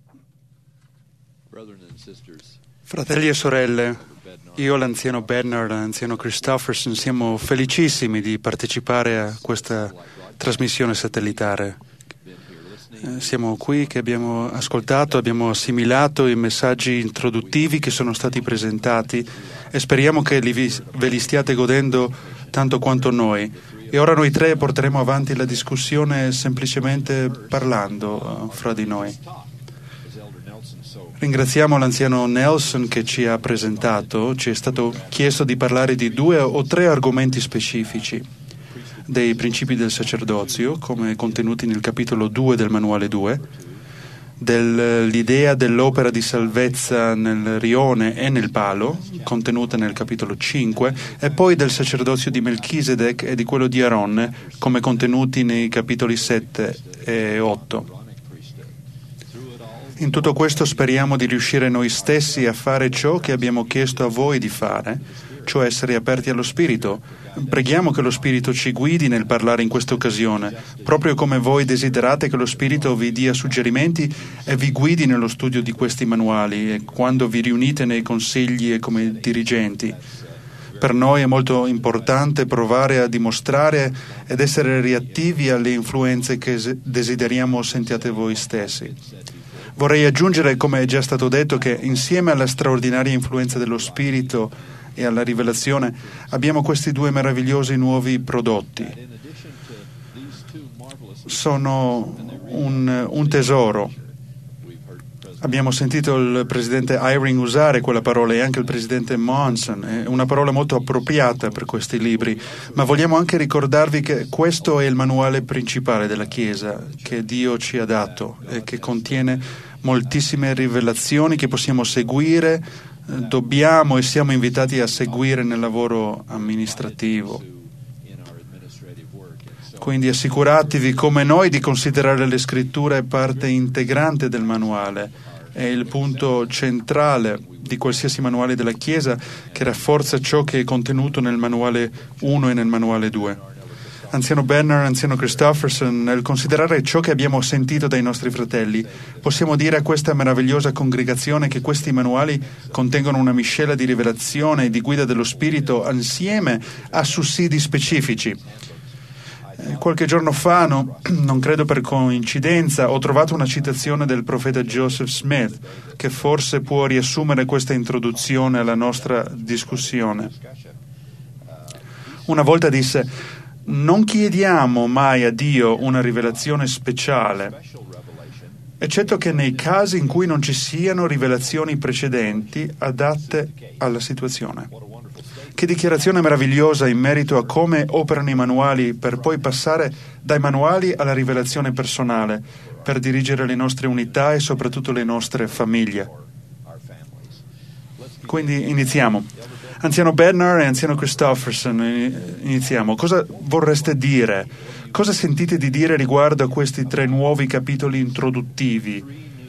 Fratelli e sorelle, io, l'anziano Bednar, l'anziano Christofferson, siamo felicissimi di partecipare a questa trasmissione satellitare. Siamo qui che abbiamo ascoltato, abbiamo assimilato i messaggi introduttivi che sono stati presentati e speriamo che ve li stiate godendo tanto quanto noi. E ora noi 3 porteremo avanti la discussione semplicemente parlando fra di noi. Ringraziamo l'anziano Nelson che ci ha presentato. Ci è stato chiesto di parlare di 2 o 3 argomenti specifici dei principi del sacerdozio, come contenuti nel capitolo 2 del manuale 2, dell'idea dell'opera di salvezza nel rione e nel palo, contenuta nel capitolo 5, e poi del sacerdozio di Melchisedec e di quello di Aronne, come contenuti nei capitoli 7 e 8. In tutto questo speriamo di riuscire noi stessi a fare ciò che abbiamo chiesto a voi di fare, cioè essere aperti allo Spirito. Preghiamo che lo Spirito ci guidi nel parlare in questa occasione, proprio come voi desiderate che lo Spirito vi dia suggerimenti e vi guidi nello studio di questi manuali e quando vi riunite nei consigli e come dirigenti. Per noi è molto importante provare a dimostrare ed essere reattivi alle influenze che desideriamo sentiate voi stessi. Vorrei aggiungere, come è già stato detto, che insieme alla straordinaria influenza dello Spirito e alla rivelazione abbiamo questi 2 meravigliosi nuovi prodotti. Sono un tesoro. Abbiamo sentito il presidente Eyring usare quella parola e anche il presidente Monson. È una parola molto appropriata per questi libri, ma vogliamo anche ricordarvi che questo è il manuale principale della Chiesa che Dio ci ha dato e che contiene moltissime rivelazioni che possiamo seguire, dobbiamo e siamo invitati a seguire nel lavoro amministrativo. Quindi assicuratevi come noi di considerare le scritture parte integrante del manuale. È il punto centrale di qualsiasi manuale della Chiesa che rafforza ciò che è contenuto nel manuale 1 e nel manuale 2. Anziano Benner, anziano Christofferson, nel considerare ciò che abbiamo sentito dai nostri fratelli, possiamo dire a questa meravigliosa congregazione che questi manuali contengono una miscela di rivelazione e di guida dello Spirito insieme a sussidi specifici. Qualche giorno fa, non credo per coincidenza, ho trovato una citazione del profeta Joseph Smith che forse può riassumere questa introduzione alla nostra discussione. Una volta disse: non chiediamo mai a Dio una rivelazione speciale, eccetto che nei casi in cui non ci siano rivelazioni precedenti adatte alla situazione. Che dichiarazione meravigliosa in merito a come operano i manuali per poi passare dai manuali alla rivelazione personale, per dirigere le nostre unità e soprattutto le nostre famiglie. Quindi iniziamo. Anziano Bednar e anziano Christofferson, iniziamo. Cosa vorreste dire? Cosa sentite di dire riguardo a questi 3 nuovi capitoli introduttivi?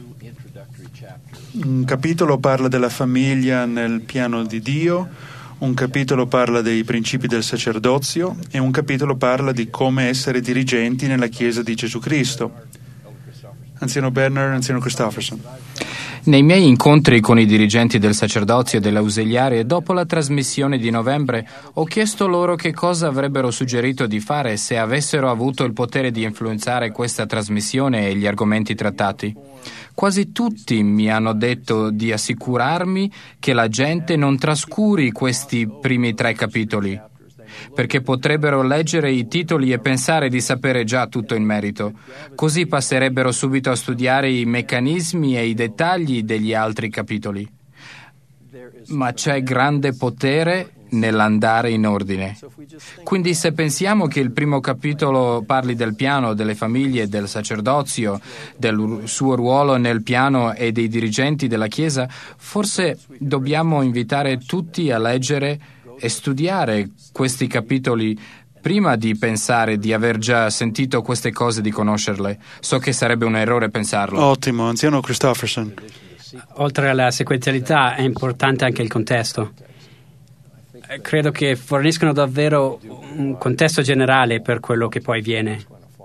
Un capitolo parla della famiglia nel piano di Dio, un capitolo parla dei principi del sacerdozio e un capitolo parla di come essere dirigenti nella Chiesa di Gesù Cristo. Anziano Bednar, anziano Christofferson. Nei miei incontri con i dirigenti del sacerdozio e delle ausiliarie, dopo la trasmissione di novembre, ho chiesto loro che cosa avrebbero suggerito di fare se avessero avuto il potere di influenzare questa trasmissione e gli argomenti trattati. Quasi tutti mi hanno detto di assicurarmi che la gente non trascuri questi primi 3 capitoli, perché potrebbero leggere i titoli e pensare di sapere già tutto in merito. Così passerebbero subito a studiare i meccanismi e i dettagli degli altri capitoli. Ma c'è grande potere nell'andare in ordine. Quindi se pensiamo che il primo capitolo parli del piano, delle famiglie, del sacerdozio, del suo ruolo nel piano e dei dirigenti della Chiesa, forse dobbiamo invitare tutti a leggere e studiare questi capitoli prima di pensare di aver già sentito queste cose, di conoscerle. So che sarebbe un errore pensarlo. Ottimo, anziano Christofferson. Oltre alla sequenzialità è importante anche il contesto. Credo che forniscono davvero un contesto generale per quello che poi viene.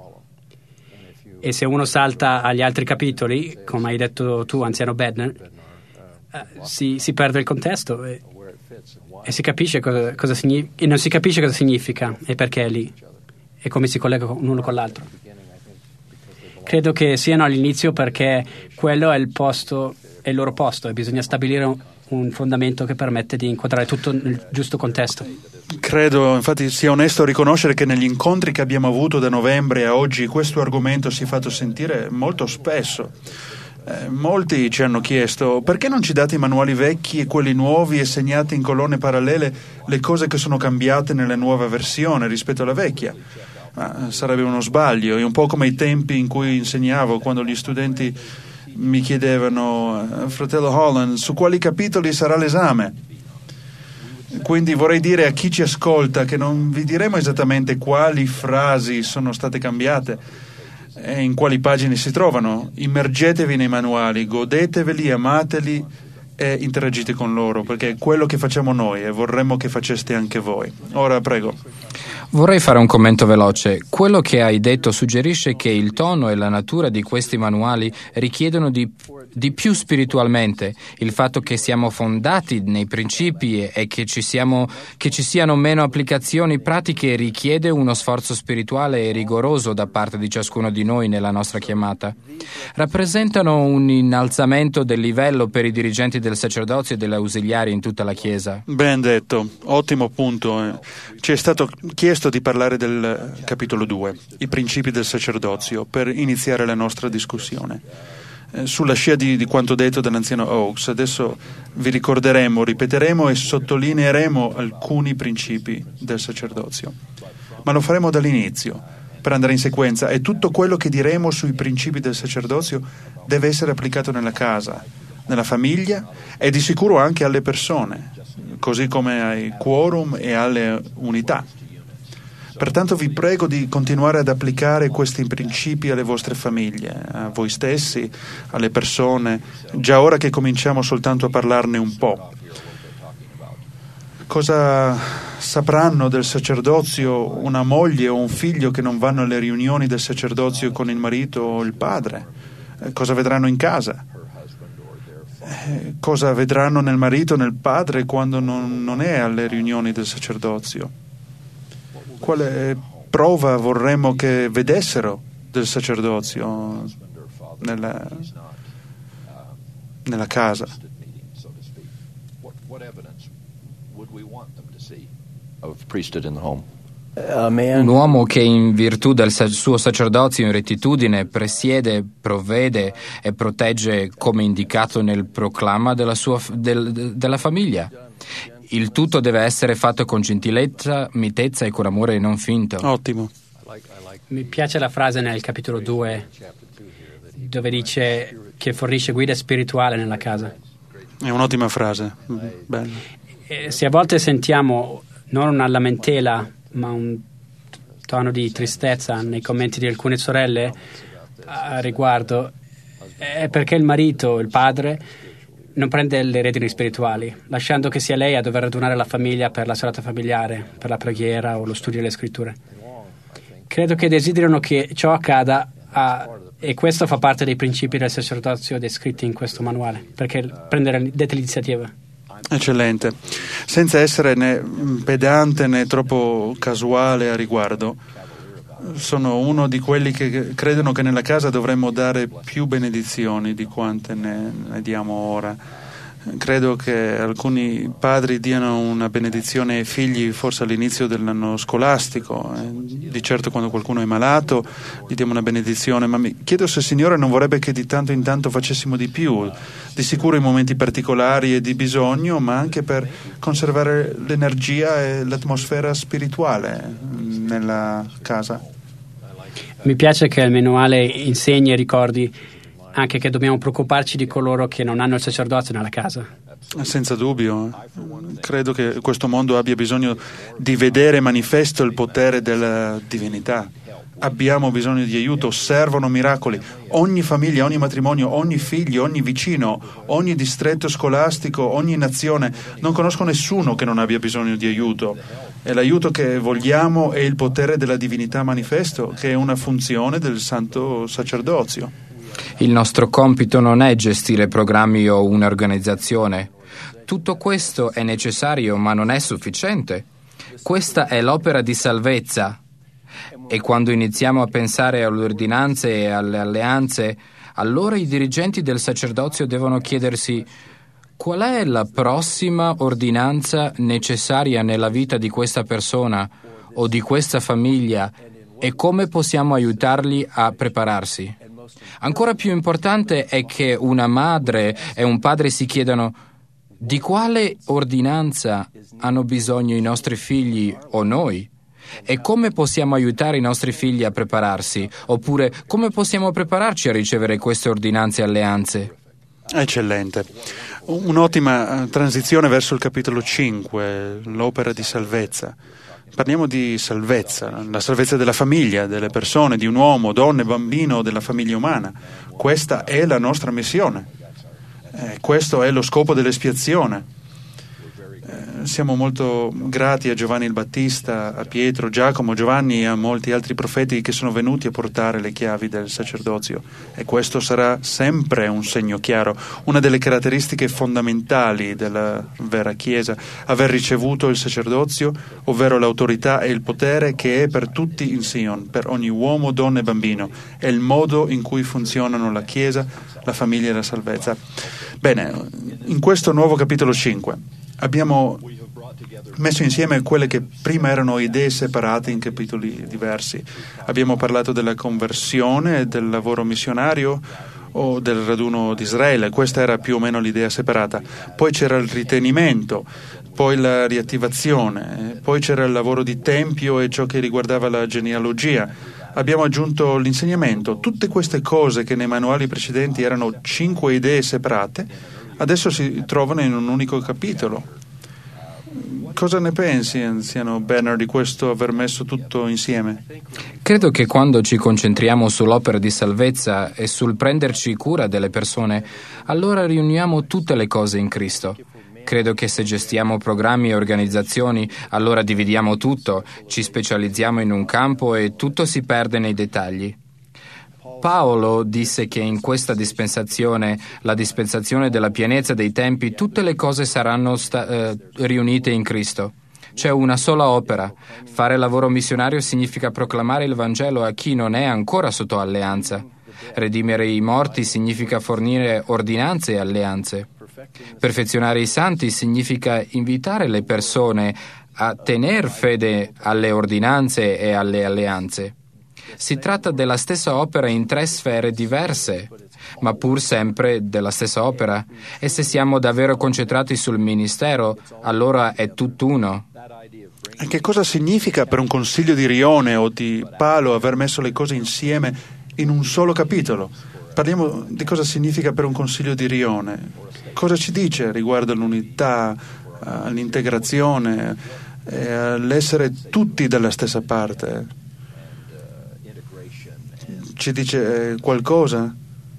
E se uno salta agli altri capitoli, come hai detto tu, anziano Bednar, si perde il contesto e si capisce cosa significa, e non si capisce cosa significa e perché è lì e come si collega l'uno con l'altro. Credo che siano all'inizio perché quello è il loro posto e bisogna stabilire un fondamento che permette di inquadrare tutto nel giusto contesto. Credo, infatti, sia onesto riconoscere che negli incontri che abbiamo avuto da novembre a oggi questo argomento si è fatto sentire molto spesso. Molti ci hanno chiesto perché non ci date i manuali vecchi e quelli nuovi e segnate in colonne parallele le cose che sono cambiate nella nuova versione rispetto alla vecchia. Ma sarebbe uno sbaglio, è un po' come i tempi in cui insegnavo, quando gli studenti mi chiedevano: fratello Holland, su quali capitoli sarà l'esame? Quindi vorrei dire a chi ci ascolta che non vi diremo esattamente quali frasi sono state cambiate e in quali pagine si trovano. Immergetevi nei manuali, godeteveli, amateli e interagite con loro, perché è quello che facciamo noi e vorremmo che faceste anche voi. Ora prego. Vorrei fare un commento veloce. Quello che hai detto suggerisce che il tono e la natura di questi manuali richiedono di più spiritualmente. Il fatto che siamo fondati nei principi e che ci siano meno applicazioni pratiche richiede uno sforzo spirituale e rigoroso da parte di ciascuno di noi nella nostra chiamata. Rappresentano un innalzamento del livello per i dirigenti del sacerdozio e degli ausiliari in tutta la Chiesa. Ben detto, ottimo punto. Ci è stato chiesto di parlare del capitolo 2, i principi del sacerdozio, per iniziare la nostra discussione. Sulla scia di quanto detto dall'anziano Oaks, adesso vi ricorderemo, ripeteremo e sottolineeremo alcuni principi del sacerdozio. Ma lo faremo dall'inizio, per andare in sequenza, e tutto quello che diremo sui principi del sacerdozio deve essere applicato nella casa, nella famiglia e di sicuro anche alle persone, così come ai quorum e alle unità. Pertanto vi prego di continuare ad applicare questi principi alle vostre famiglie, a voi stessi, alle persone, già ora che cominciamo soltanto a parlarne un po'. Cosa sapranno del sacerdozio una moglie o un figlio che non vanno alle riunioni del sacerdozio con il marito o il padre? Cosa vedranno in casa? Cosa vedranno nel marito o nel padre quando non è alle riunioni del sacerdozio? Quale prova vorremmo che vedessero del sacerdozio nella casa? Un uomo che in virtù del suo sacerdozio in rettitudine presiede, provvede e protegge come indicato nel proclama della famiglia. Il tutto deve essere fatto con gentilezza, mitezza e con amore non finto. Ottimo. Mi piace la frase nel capitolo 2 dove dice che fornisce guida spirituale nella casa. È un'ottima frase. Bella. Se a volte sentiamo non una lamentela ma un tono di tristezza nei commenti di alcune sorelle a riguardo, è perché il marito, il padre, non prende le redini spirituali, lasciando che sia lei a dover radunare la famiglia per la serata familiare, per la preghiera o lo studio delle scritture. Credo che desiderano che ciò accada e questo fa parte dei principi del sacerdozio descritti in questo manuale, perché prendere dette l'iniziativa. Eccellente. Senza essere né pedante né troppo casuale a riguardo, sono uno di quelli che credono che nella casa dovremmo dare più benedizioni di quante ne diamo ora. Credo che alcuni padri diano una benedizione ai figli forse all'inizio dell'anno scolastico, di certo quando qualcuno è malato gli diamo una benedizione, ma mi chiedo se il Signore non vorrebbe che di tanto in tanto facessimo di più, di sicuro in momenti particolari e di bisogno, ma anche per conservare l'energia e l'atmosfera spirituale nella casa. Mi piace che il manuale insegni e ricordi anche che dobbiamo preoccuparci di coloro che non hanno il sacerdozio nella casa. Senza dubbio. Credo che questo mondo abbia bisogno di vedere manifesto il potere della divinità. Abbiamo bisogno di aiuto, servono miracoli. Ogni famiglia, ogni matrimonio, ogni figlio, ogni vicino, ogni distretto scolastico, ogni nazione. Non conosco nessuno che non abbia bisogno di aiuto. E l'aiuto che vogliamo è il potere della divinità manifesto, che è una funzione del santo sacerdozio. Il nostro compito non è gestire programmi o un'organizzazione. Tutto questo è necessario, ma non è sufficiente. Questa è l'opera di salvezza. E quando iniziamo a pensare alle ordinanze e alle alleanze, allora i dirigenti del sacerdozio devono chiedersi: qual è la prossima ordinanza necessaria nella vita di questa persona o di questa famiglia e come possiamo aiutarli a prepararsi? Ancora più importante è che una madre e un padre si chiedano: di quale ordinanza hanno bisogno i nostri figli o noi? E come possiamo aiutare i nostri figli a prepararsi? Oppure come possiamo prepararci a ricevere queste ordinanze e alleanze? Eccellente. Un'ottima transizione verso il capitolo 5, l'opera di salvezza. Parliamo di salvezza, la salvezza della famiglia, delle persone, di un uomo, donna, bambino, della famiglia umana. Questa è la nostra missione. Questo è lo scopo dell'espiazione. Siamo molto grati a Giovanni il Battista, a Pietro, Giacomo, Giovanni e a molti altri profeti che sono venuti a portare le chiavi del sacerdozio, e questo sarà sempre un segno chiaro, una delle caratteristiche fondamentali della vera Chiesa, aver ricevuto il sacerdozio, ovvero l'autorità e il potere che è per tutti in Sion, per ogni uomo, donna e bambino. È il modo in cui funzionano la Chiesa, la famiglia e la salvezza. Bene, in questo nuovo capitolo 5 abbiamo messo insieme quelle che prima erano idee separate in capitoli diversi. Abbiamo parlato della conversione, del lavoro missionario o del raduno di Israele. Questa era più o meno l'idea separata. Poi c'era il ritenimento, poi la riattivazione, poi c'era il lavoro di tempio e ciò che riguardava la genealogia. Abbiamo aggiunto l'insegnamento. Tutte queste cose che nei manuali precedenti erano 5 idee separate, adesso si trovano in un unico capitolo. Cosa ne pensi, anziano Bernard, di questo aver messo tutto insieme? Credo che quando ci concentriamo sull'opera di salvezza e sul prenderci cura delle persone, allora riuniamo tutte le cose in Cristo. Credo che se gestiamo programmi e organizzazioni, allora dividiamo tutto, ci specializziamo in un campo e tutto si perde nei dettagli. Paolo disse che in questa dispensazione, la dispensazione della pienezza dei tempi, tutte le cose saranno riunite in Cristo. C'è una sola opera. Fare lavoro missionario significa proclamare il Vangelo a chi non è ancora sotto alleanza. Redimere i morti significa fornire ordinanze e alleanze. Perfezionare i santi significa invitare le persone a tener fede alle ordinanze e alle alleanze. Si tratta della stessa opera in 3 sfere diverse, ma pur sempre della stessa opera. E se siamo davvero concentrati sul ministero, allora è tutt'uno. E che cosa significa per un consiglio di Rione o di Palo aver messo le cose insieme in un solo capitolo? Parliamo di cosa significa per un consiglio di Rione. Cosa ci dice riguardo all'unità, all'integrazione, all'essere tutti dalla stessa parte? Ci dice qualcosa?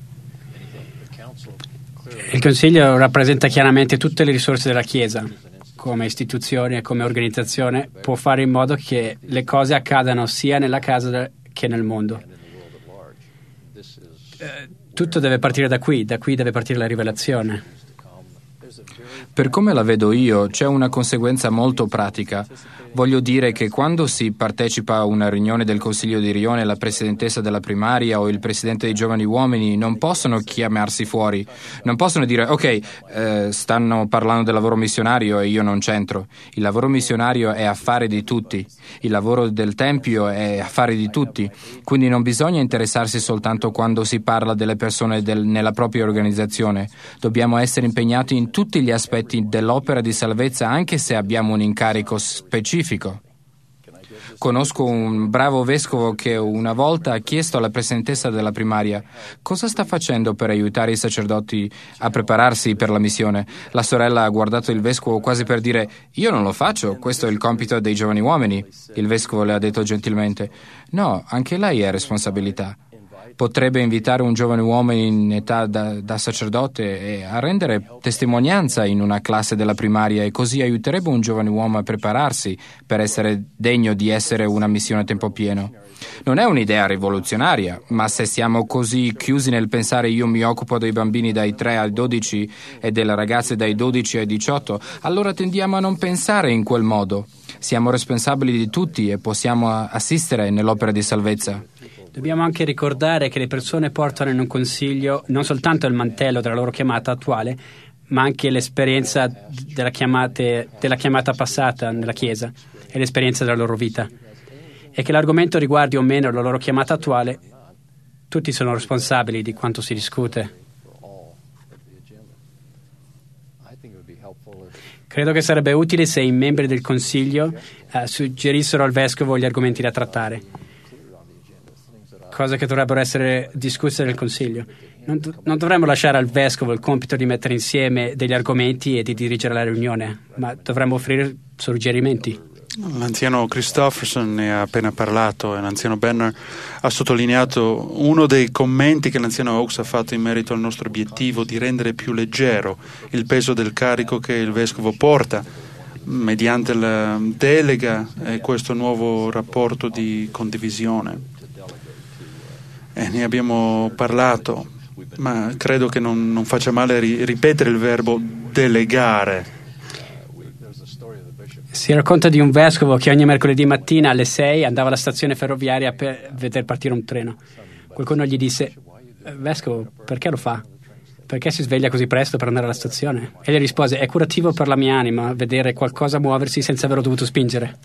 Il Consiglio rappresenta chiaramente tutte le risorse della Chiesa. Come istituzione e come organizzazione può fare in modo che le cose accadano sia nella casa che nel mondo. Tutto deve partire da qui deve partire la rivelazione. Per come la vedo io, c'è una conseguenza molto pratica. Voglio dire che quando si partecipa a una riunione del Consiglio di Rione, la presidentessa della primaria o il presidente dei giovani uomini non possono chiamarsi fuori, non possono dire ok, stanno parlando del lavoro missionario e io non c'entro. Il lavoro missionario è affare di tutti, il lavoro del Tempio è affare di tutti, quindi non bisogna interessarsi soltanto quando si parla delle persone nella propria organizzazione. Dobbiamo essere impegnati in tutti gli aspetti dell'opera di salvezza, anche se abbiamo un incarico specifico. Conosco un bravo vescovo che una volta ha chiesto alla presidentessa della primaria: cosa sta facendo per aiutare i sacerdoti a prepararsi per la missione? La sorella ha guardato il vescovo quasi per dire: io non lo faccio, questo è il compito dei giovani uomini. Il vescovo le ha detto gentilmente: no, anche lei ha responsabilità. Potrebbe invitare un giovane uomo in età da sacerdote a rendere testimonianza in una classe della primaria, e così aiuterebbe un giovane uomo a prepararsi per essere degno di essere una missione a tempo pieno. Non è un'idea rivoluzionaria, ma se siamo così chiusi nel pensare io mi occupo dei bambini dai 3 ai 12 e delle ragazze dai 12 ai 18, allora tendiamo a non pensare in quel modo. Siamo responsabili di tutti e possiamo assistere nell'opera di salvezza. Dobbiamo anche ricordare che le persone portano in un consiglio non soltanto il mantello della loro chiamata attuale, ma anche l'esperienza della chiamata passata nella Chiesa e l'esperienza della loro vita. E che l'argomento riguardi o meno la loro chiamata attuale, tutti sono responsabili di quanto si discute. Credo che sarebbe utile se i membri del Consiglio suggerissero al Vescovo gli argomenti da trattare, cose che dovrebbero essere discusse nel Consiglio. Non dovremmo lasciare al Vescovo il compito di mettere insieme degli argomenti e di dirigere la riunione, ma dovremmo offrire suggerimenti. L'anziano Christofferson ne ha appena parlato e l'anziano Benner ha sottolineato uno dei commenti che l'anziano Oakes ha fatto in merito al nostro obiettivo di rendere più leggero il peso del carico che il Vescovo porta mediante la delega e questo nuovo rapporto di condivisione. E ne abbiamo parlato, ma credo che non faccia male ripetere il verbo delegare. Si racconta di un vescovo che ogni mercoledì mattina alle 6 andava alla stazione ferroviaria per vedere partire un treno. Qualcuno gli disse: vescovo, perché lo fa? Perché si sveglia così presto per andare alla stazione? E gli rispose: è curativo per la mia anima vedere qualcosa muoversi senza averlo dovuto spingere.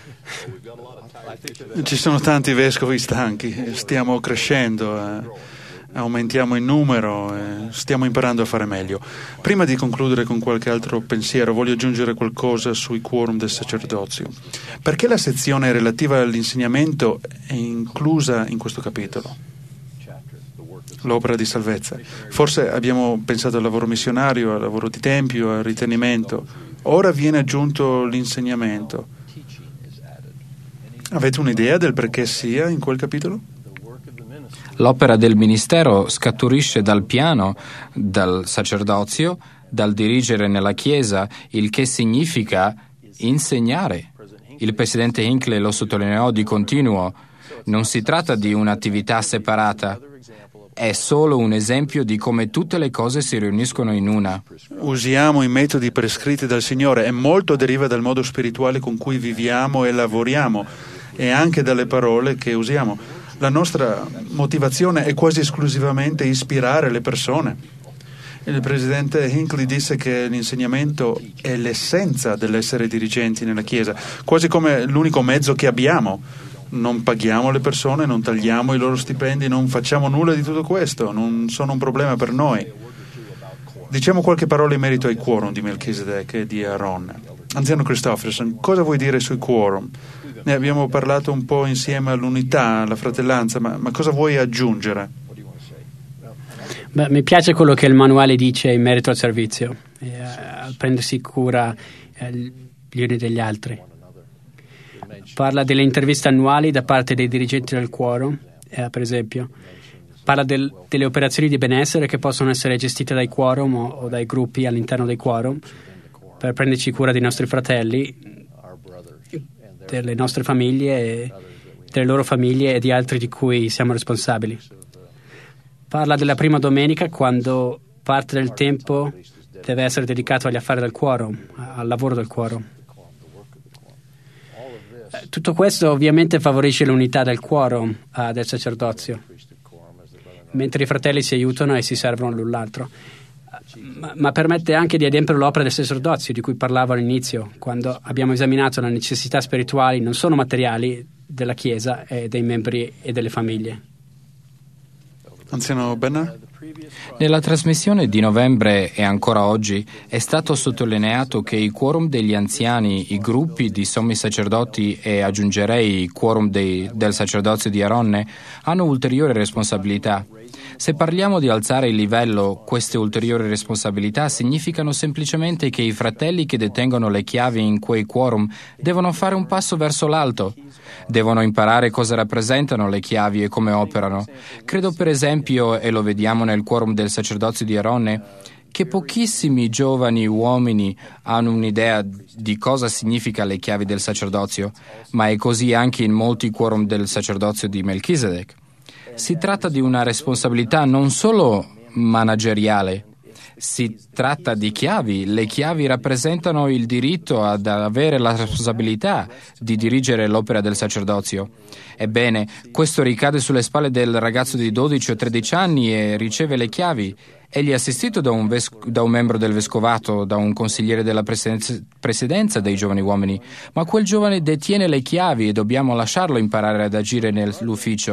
Ci sono tanti vescovi stanchi, stiamo crescendo, aumentiamo in numero, stiamo imparando a fare meglio. Prima di concludere con qualche altro pensiero, voglio aggiungere qualcosa sui quorum del sacerdozio. Perché la sezione relativa all'insegnamento è inclusa in questo capitolo? L'opera di salvezza. Forse abbiamo pensato al lavoro missionario, al lavoro di tempio, al ritenimento. Ora viene aggiunto l'insegnamento. Avete un'idea del perché sia in quel capitolo? L'opera del ministero scaturisce dal piano, dal sacerdozio, dal dirigere nella Chiesa, il che significa insegnare. Il presidente Hinckley lo sottolineò di continuo. Non si tratta di un'attività separata, è solo un esempio di come tutte le cose si riuniscono in una. Usiamo i metodi prescritti dal Signore e molto deriva dal modo spirituale con cui viviamo e lavoriamo e anche dalle parole che usiamo. La nostra motivazione è quasi esclusivamente ispirare le persone. Il presidente Hinckley disse che l'insegnamento è l'essenza dell'essere dirigenti nella Chiesa, quasi come l'unico mezzo che abbiamo. Non paghiamo le persone, non tagliamo i loro stipendi, non facciamo nulla di tutto questo, non sono un problema per noi. Diciamo qualche parola in merito ai quorum di Melchizedek e di Aaron. Anziano Christofferson, cosa vuoi dire sui quorum? Ne abbiamo parlato un po' insieme all'unità, alla fratellanza, ma cosa vuoi aggiungere? Beh, mi piace quello che il manuale dice in merito al servizio, a prendersi cura gli uni degli altri. Parla delle interviste annuali da parte dei dirigenti del quorum, per esempio. Parla delle operazioni di benessere che possono essere gestite dai quorum o dai gruppi all'interno dei quorum per prenderci cura dei nostri fratelli, delle nostre famiglie, delle loro famiglie e di altri di cui siamo responsabili. Parla della prima domenica, quando parte del tempo deve essere dedicato agli affari del quorum, al lavoro del quorum. Tutto questo ovviamente favorisce l'unità del quorum, del sacerdozio, mentre i fratelli si aiutano e si servono l'un l'altro. Ma permette anche di adempiere l'opera del sacerdozio di cui parlavo all'inizio, quando abbiamo esaminato le necessità spirituali, non solo materiali, della Chiesa e dei membri e delle famiglie. Anziano Benner? Nella trasmissione di novembre e ancora oggi è stato sottolineato che i quorum degli anziani, i gruppi di sommi sacerdoti e aggiungerei i quorum del sacerdozio di Aronne hanno ulteriori responsabilità. Se parliamo di alzare il livello, queste ulteriori responsabilità significano semplicemente che i fratelli che detengono le chiavi in quei quorum devono fare un passo verso l'alto. Devono imparare cosa rappresentano le chiavi e come operano. Credo per esempio, e lo vediamo nel quorum del sacerdozio di Aronne, che pochissimi giovani uomini hanno un'idea di cosa significa le chiavi del sacerdozio, ma è così anche in molti quorum del sacerdozio di Melchizedek. Si tratta di una responsabilità non solo manageriale, si tratta di chiavi. Le chiavi rappresentano il diritto ad avere la responsabilità di dirigere l'opera del sacerdozio. Ebbene, questo ricade sulle spalle del ragazzo di 12 o 13 anni e riceve le chiavi. Egli è assistito da un membro del vescovato, da un consigliere della presidenza dei giovani uomini, ma quel giovane detiene le chiavi e dobbiamo lasciarlo imparare ad agire nell'ufficio.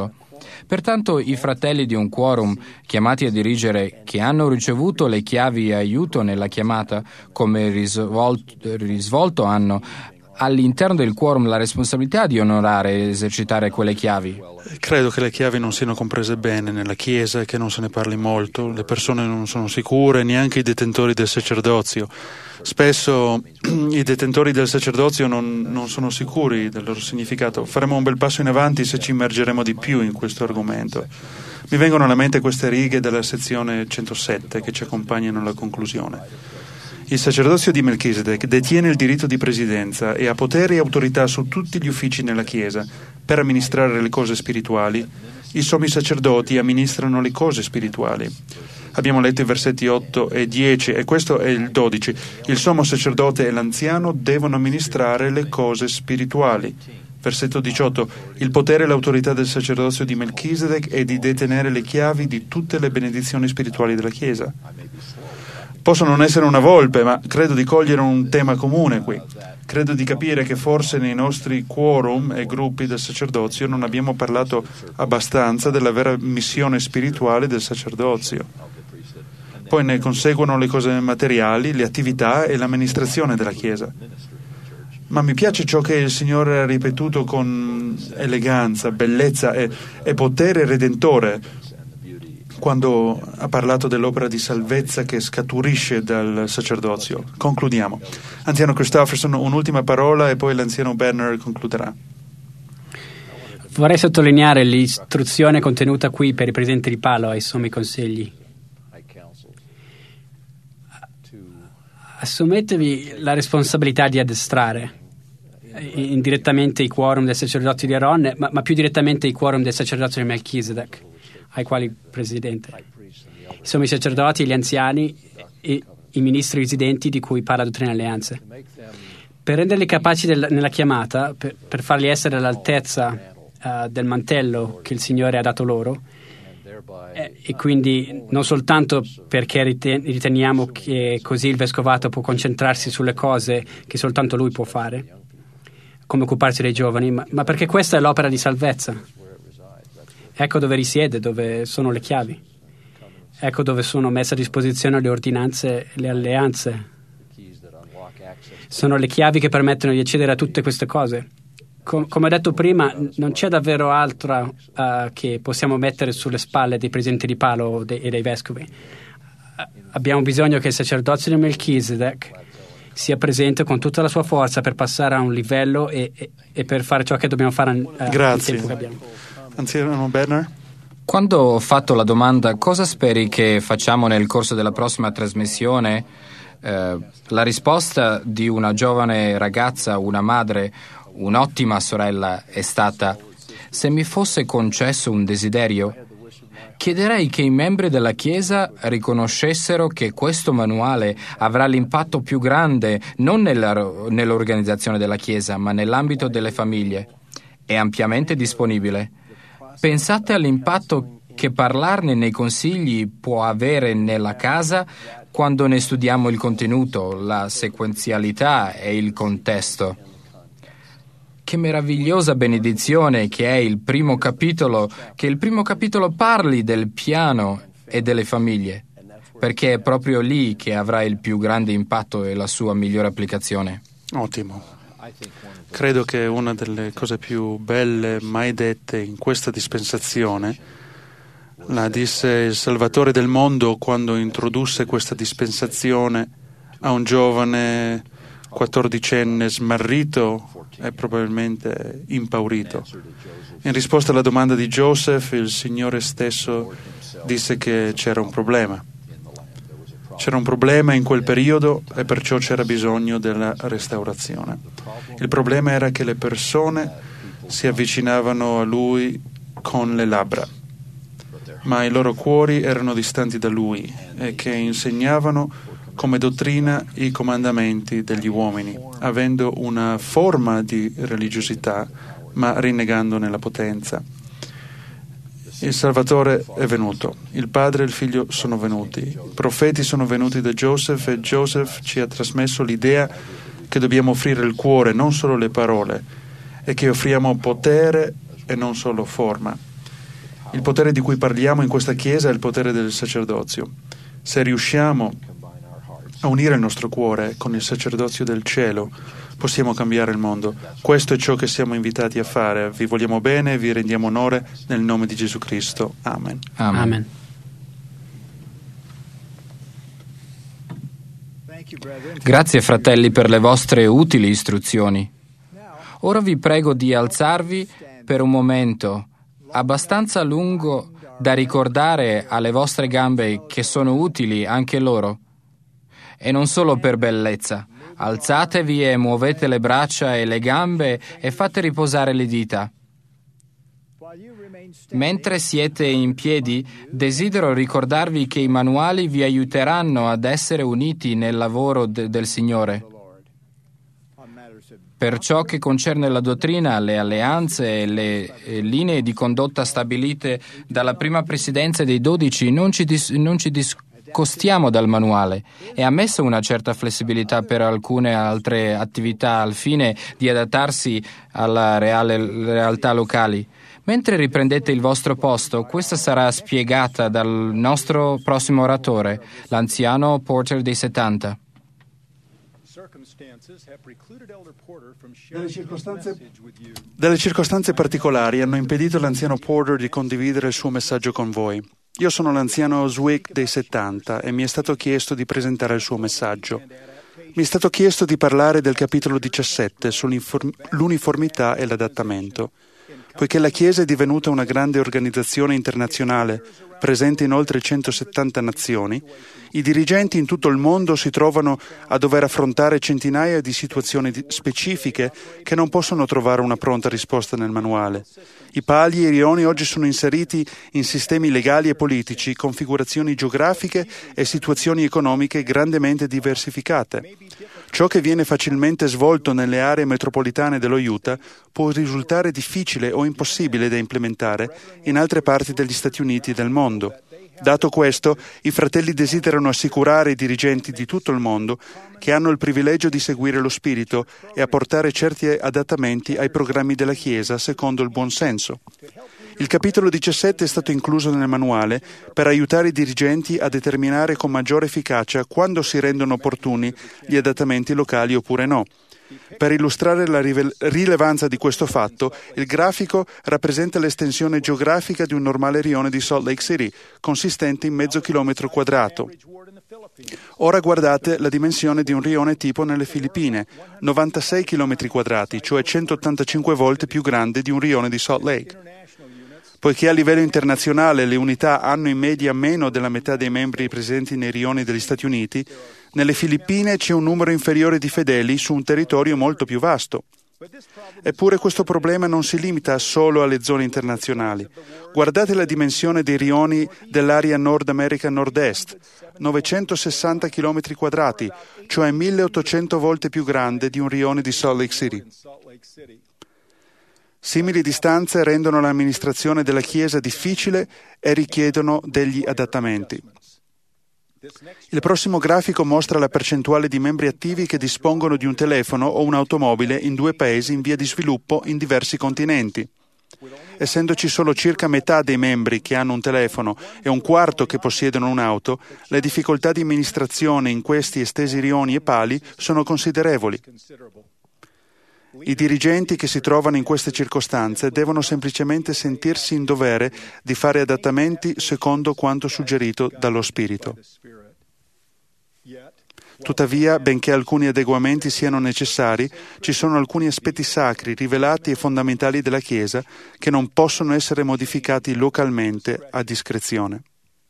Pertanto i fratelli di un quorum chiamati a dirigere, che hanno ricevuto le chiavi e aiuto nella chiamata, come risvolto hanno all'interno del quorum la responsabilità di onorare e esercitare quelle chiavi. Credo che le chiavi non siano comprese bene nella Chiesa e che non se ne parli molto. Le persone non sono sicure, neanche i detentori del sacerdozio. Spesso i detentori del sacerdozio non sono sicuri del loro significato. Faremo un bel passo in avanti se ci immergeremo di più in questo argomento. Mi vengono alla mente queste righe della sezione 107 che ci accompagnano alla conclusione. Il sacerdozio di Melchisedec detiene il diritto di presidenza e ha potere e autorità su tutti gli uffici nella Chiesa per amministrare le cose spirituali. I sommi sacerdoti amministrano le cose spirituali. Abbiamo letto i versetti 8 e 10 e questo è il 12. Il sommo sacerdote e l'anziano devono amministrare le cose spirituali. Versetto 18. Il potere e l'autorità del sacerdozio di Melchisedec è di detenere le chiavi di tutte le benedizioni spirituali della Chiesa. Posso non essere una volpe, ma credo di cogliere un tema comune qui. Credo di capire che forse nei nostri quorum e gruppi del sacerdozio non abbiamo parlato abbastanza della vera missione spirituale del sacerdozio. Poi ne conseguono le cose materiali, le attività e l'amministrazione della Chiesa. Ma mi piace ciò che il Signore ha ripetuto con eleganza, bellezza e potere redentore quando ha parlato dell'opera di salvezza che scaturisce dal sacerdozio. Concludiamo. Anziano Christofferson, un'ultima parola e poi l'anziano Berner concluderà. Vorrei sottolineare l'istruzione contenuta qui per il Presidente di Palo ai sommi consigli. Assumetevi la responsabilità di addestrare indirettamente i quorum del sacerdozio di Aaron, ma più direttamente i quorum del sacerdozio di Melchisedec, ai quali Presidente. I sommi sacerdoti, gli anziani e i ministri residenti di cui parla Dottrina e Alleanze. Per renderli capaci nella chiamata, per farli essere all'altezza del mantello che il Signore ha dato loro, e quindi non soltanto perché riteniamo che così il vescovato può concentrarsi sulle cose che soltanto lui può fare, come occuparsi dei giovani, ma perché questa è l'opera di salvezza. Ecco dove risiede, dove sono le chiavi. Ecco dove sono messe a disposizione le ordinanze e le alleanze. Sono le chiavi che permettono di accedere a tutte queste cose. Come ho detto prima, non c'è davvero altro che possiamo mettere sulle spalle dei presidenti di Palo e dei vescovi. Abbiamo bisogno che il sacerdozio di Melchisedec sia presente con tutta la sua forza per passare a un livello e per fare ciò che dobbiamo fare nel tempo che abbiamo. Anziano Berner? Quando ho fatto la domanda cosa speri che facciamo nel corso della prossima trasmissione, la risposta di una giovane ragazza, una madre, un'ottima sorella è stata: se mi fosse concesso un desiderio, chiederei che i membri della Chiesa riconoscessero che questo manuale avrà l'impatto più grande non nell'organizzazione della Chiesa, ma nell'ambito delle famiglie. È ampiamente disponibile. Pensate all'impatto che parlarne nei consigli può avere nella casa quando ne studiamo il contenuto, la sequenzialità e il contesto. Che meravigliosa benedizione che è il primo capitolo parli del piano e delle famiglie, perché è proprio lì che avrà il più grande impatto e la sua migliore applicazione. Ottimo. Credo che una delle cose più belle mai dette in questa dispensazione la disse il Salvatore del mondo quando introdusse questa dispensazione a un giovane 14enne smarrito e probabilmente impaurito. In risposta alla domanda di Joseph, il Signore stesso disse che c'era un problema. C'era un problema in quel periodo e perciò c'era bisogno della restaurazione. Il problema era che le persone si avvicinavano a Lui con le labbra, ma i loro cuori erano distanti da Lui e che insegnavano come dottrina i comandamenti degli uomini, avendo una forma di religiosità, ma rinnegandone la potenza. Il Salvatore è venuto, il Padre e il Figlio sono venuti, i profeti sono venuti da Joseph e Joseph ci ha trasmesso l'idea che dobbiamo offrire il cuore, non solo le parole, e che offriamo potere e non solo forma. Il potere di cui parliamo in questa Chiesa è il potere del sacerdozio. Se riusciamo a unire il nostro cuore con il sacerdozio del cielo, possiamo cambiare il mondo. Questo è ciò che siamo invitati a fare. Vi vogliamo bene e vi rendiamo onore nel nome di Gesù Cristo. Amen. Amen. Amen. Grazie fratelli per le vostre utili istruzioni. Ora vi prego di alzarvi per un momento abbastanza lungo da ricordare alle vostre gambe che sono utili anche loro. E non solo per bellezza. Alzatevi e muovete le braccia e le gambe e fate riposare le dita. Mentre siete in piedi, desidero ricordarvi che i manuali vi aiuteranno ad essere uniti nel lavoro del Signore. Per ciò che concerne la dottrina, le alleanze e le linee di condotta stabilite dalla prima presidenza dei 12, non ci discostiamo dal manuale. È ammessa una certa flessibilità per alcune altre attività al fine di adattarsi alla realtà locali. Mentre riprendete il vostro posto, questa sarà spiegata dal nostro prossimo oratore, l'anziano Porter dei 70. Delle circostanze particolari hanno impedito l'anziano Porter di condividere il suo messaggio con voi. Io sono l'anziano Zwick dei 70 e mi è stato chiesto di presentare il suo messaggio. Mi è stato chiesto di parlare del capitolo 17 sull'uniformità e l'adattamento. Poiché la Chiesa è divenuta una grande organizzazione internazionale, presente in oltre 170 nazioni, i dirigenti in tutto il mondo si trovano a dover affrontare centinaia di situazioni specifiche che non possono trovare una pronta risposta nel manuale. I pali e i rioni oggi sono inseriti in sistemi legali e politici, configurazioni geografiche e situazioni economiche grandemente diversificate. Ciò che viene facilmente svolto nelle aree metropolitane dello Utah può risultare difficile o impossibile da implementare in altre parti degli Stati Uniti e del mondo. Dato questo, i fratelli desiderano assicurare ai dirigenti di tutto il mondo che hanno il privilegio di seguire lo Spirito e apportare certi adattamenti ai programmi della Chiesa secondo il buon senso. Il capitolo 17 è stato incluso nel manuale per aiutare i dirigenti a determinare con maggiore efficacia quando si rendono opportuni gli adattamenti locali oppure no. Per illustrare la rilevanza di questo fatto, il grafico rappresenta l'estensione geografica di un normale rione di Salt Lake City, consistente in mezzo chilometro quadrato. Ora guardate la dimensione di un rione tipo nelle Filippine, 96 km quadrati, cioè 185 volte più grande di un rione di Salt Lake. Poiché a livello internazionale le unità hanno in media meno della metà dei membri presenti nei rioni degli Stati Uniti, nelle Filippine c'è un numero inferiore di fedeli su un territorio molto più vasto. Eppure questo problema non si limita solo alle zone internazionali. Guardate la dimensione dei rioni dell'area Nord America Nord-Est, 960 km quadrati, cioè 1800 volte più grande di un rione di Salt Lake City. Simili distanze rendono l'amministrazione della Chiesa difficile e richiedono degli adattamenti. Il prossimo grafico mostra la percentuale di membri attivi che dispongono di un telefono o un'automobile in 2 paesi in via di sviluppo in diversi continenti. Essendoci solo circa metà dei membri che hanno un telefono e un quarto che possiedono un'auto, le difficoltà di amministrazione in questi estesi rioni e pali sono considerevoli. I dirigenti che si trovano in queste circostanze devono semplicemente sentirsi in dovere di fare adattamenti secondo quanto suggerito dallo Spirito. Tuttavia, benché alcuni adeguamenti siano necessari, ci sono alcuni aspetti sacri, rivelati e fondamentali della Chiesa che non possono essere modificati localmente a discrezione.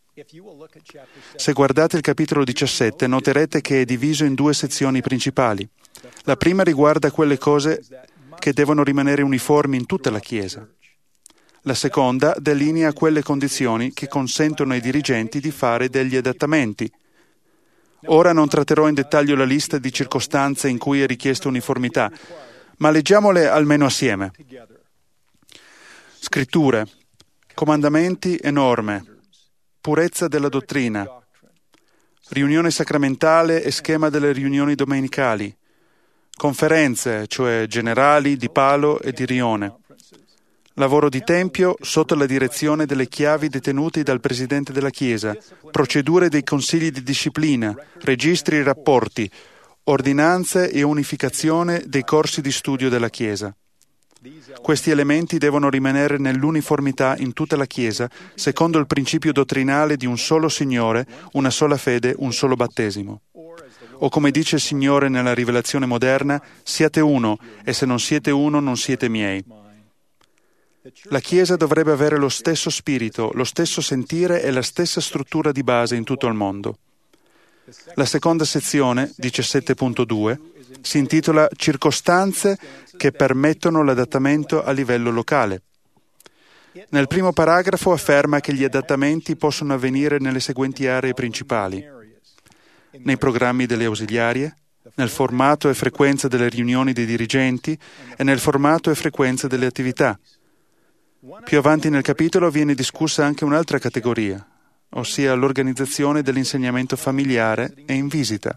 Se guardate il capitolo 17, noterete che è diviso in 2 sezioni principali. La prima riguarda quelle cose che devono rimanere uniformi in tutta la Chiesa. La seconda delinea quelle condizioni che consentono ai dirigenti di fare degli adattamenti. Ora non tratterò in dettaglio la lista di circostanze in cui è richiesta uniformità, ma leggiamole almeno assieme. Scritture, comandamenti e norme, purezza della dottrina, riunione sacramentale e schema delle riunioni domenicali, conferenze, cioè generali, di palo e di rione, lavoro di tempio sotto la direzione delle chiavi detenute dal Presidente della Chiesa, procedure dei consigli di disciplina, registri e rapporti, ordinanze e unificazione dei corsi di studio della Chiesa. Questi elementi devono rimanere nell'uniformità in tutta la Chiesa, secondo il principio dottrinale di un solo Signore, una sola fede, un solo battesimo. O come dice il Signore nella rivelazione moderna, siate uno, e se non siete uno non siete miei. La Chiesa dovrebbe avere lo stesso spirito, lo stesso sentire e la stessa struttura di base in tutto il mondo. La seconda sezione, 17.2, si intitola Circostanze che permettono l'adattamento a livello locale. Nel primo paragrafo afferma che gli adattamenti possono avvenire nelle seguenti aree principali: nei programmi delle ausiliarie, nel formato e frequenza delle riunioni dei dirigenti e nel formato e frequenza delle attività. Più avanti nel capitolo viene discussa anche un'altra categoria, ossia l'organizzazione dell'insegnamento familiare e in visita.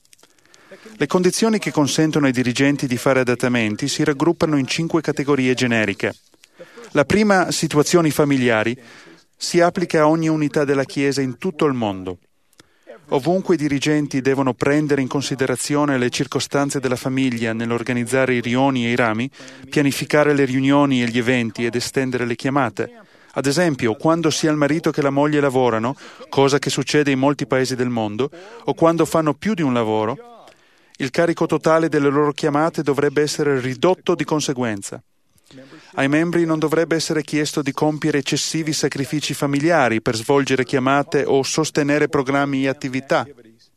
Le condizioni che consentono ai dirigenti di fare adattamenti si raggruppano in 5 categorie generiche. La prima, situazioni familiari, si applica a ogni unità della Chiesa in tutto il mondo. Ovunque i dirigenti devono prendere in considerazione le circostanze della famiglia nell'organizzare i rioni e i rami, pianificare le riunioni e gli eventi ed estendere le chiamate. Ad esempio, quando sia il marito che la moglie lavorano, cosa che succede in molti paesi del mondo, o quando fanno più di un lavoro, il carico totale delle loro chiamate dovrebbe essere ridotto di conseguenza. Ai membri non dovrebbe essere chiesto di compiere eccessivi sacrifici familiari per svolgere chiamate o sostenere programmi e attività.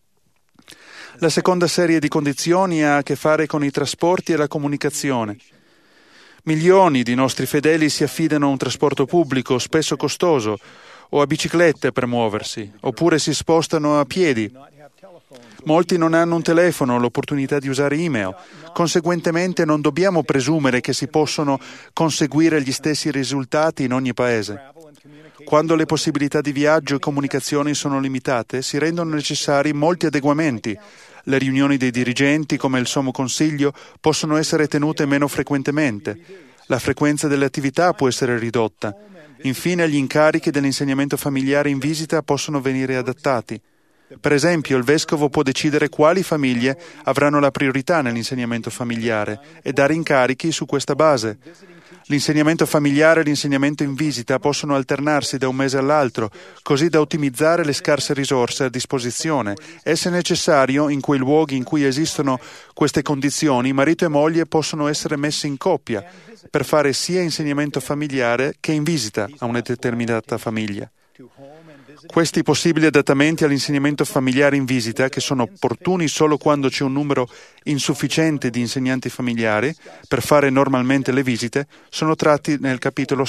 La seconda serie di condizioni ha a che fare con i trasporti e la comunicazione. Milioni di nostri fedeli si affidano a un trasporto pubblico, spesso costoso, o a biciclette per muoversi, oppure si spostano a piedi. Molti non hanno un telefono o l'opportunità di usare email. Conseguentemente non dobbiamo presumere che si possono conseguire gli stessi risultati in ogni paese. Quando le possibilità di viaggio e comunicazioni sono limitate, si rendono necessari molti adeguamenti. Le riunioni dei dirigenti, come il Sommo Consiglio, possono essere tenute meno frequentemente. La frequenza delle attività può essere ridotta. Infine, gli incarichi dell'insegnamento familiare in visita possono venire adattati. Per esempio, il vescovo può decidere quali famiglie avranno la priorità nell'insegnamento familiare e dare incarichi su questa base. L'insegnamento familiare e l'insegnamento in visita possono alternarsi da un mese all'altro, così da ottimizzare le scarse risorse a disposizione e, se necessario, in quei luoghi in cui esistono queste condizioni, marito e moglie possono essere messi in coppia per fare sia insegnamento familiare che in visita a una determinata famiglia. Questi possibili adattamenti all'insegnamento familiare in visita, che sono opportuni solo quando c'è un numero insufficiente di insegnanti familiari per fare normalmente le visite, sono tratti nel capitolo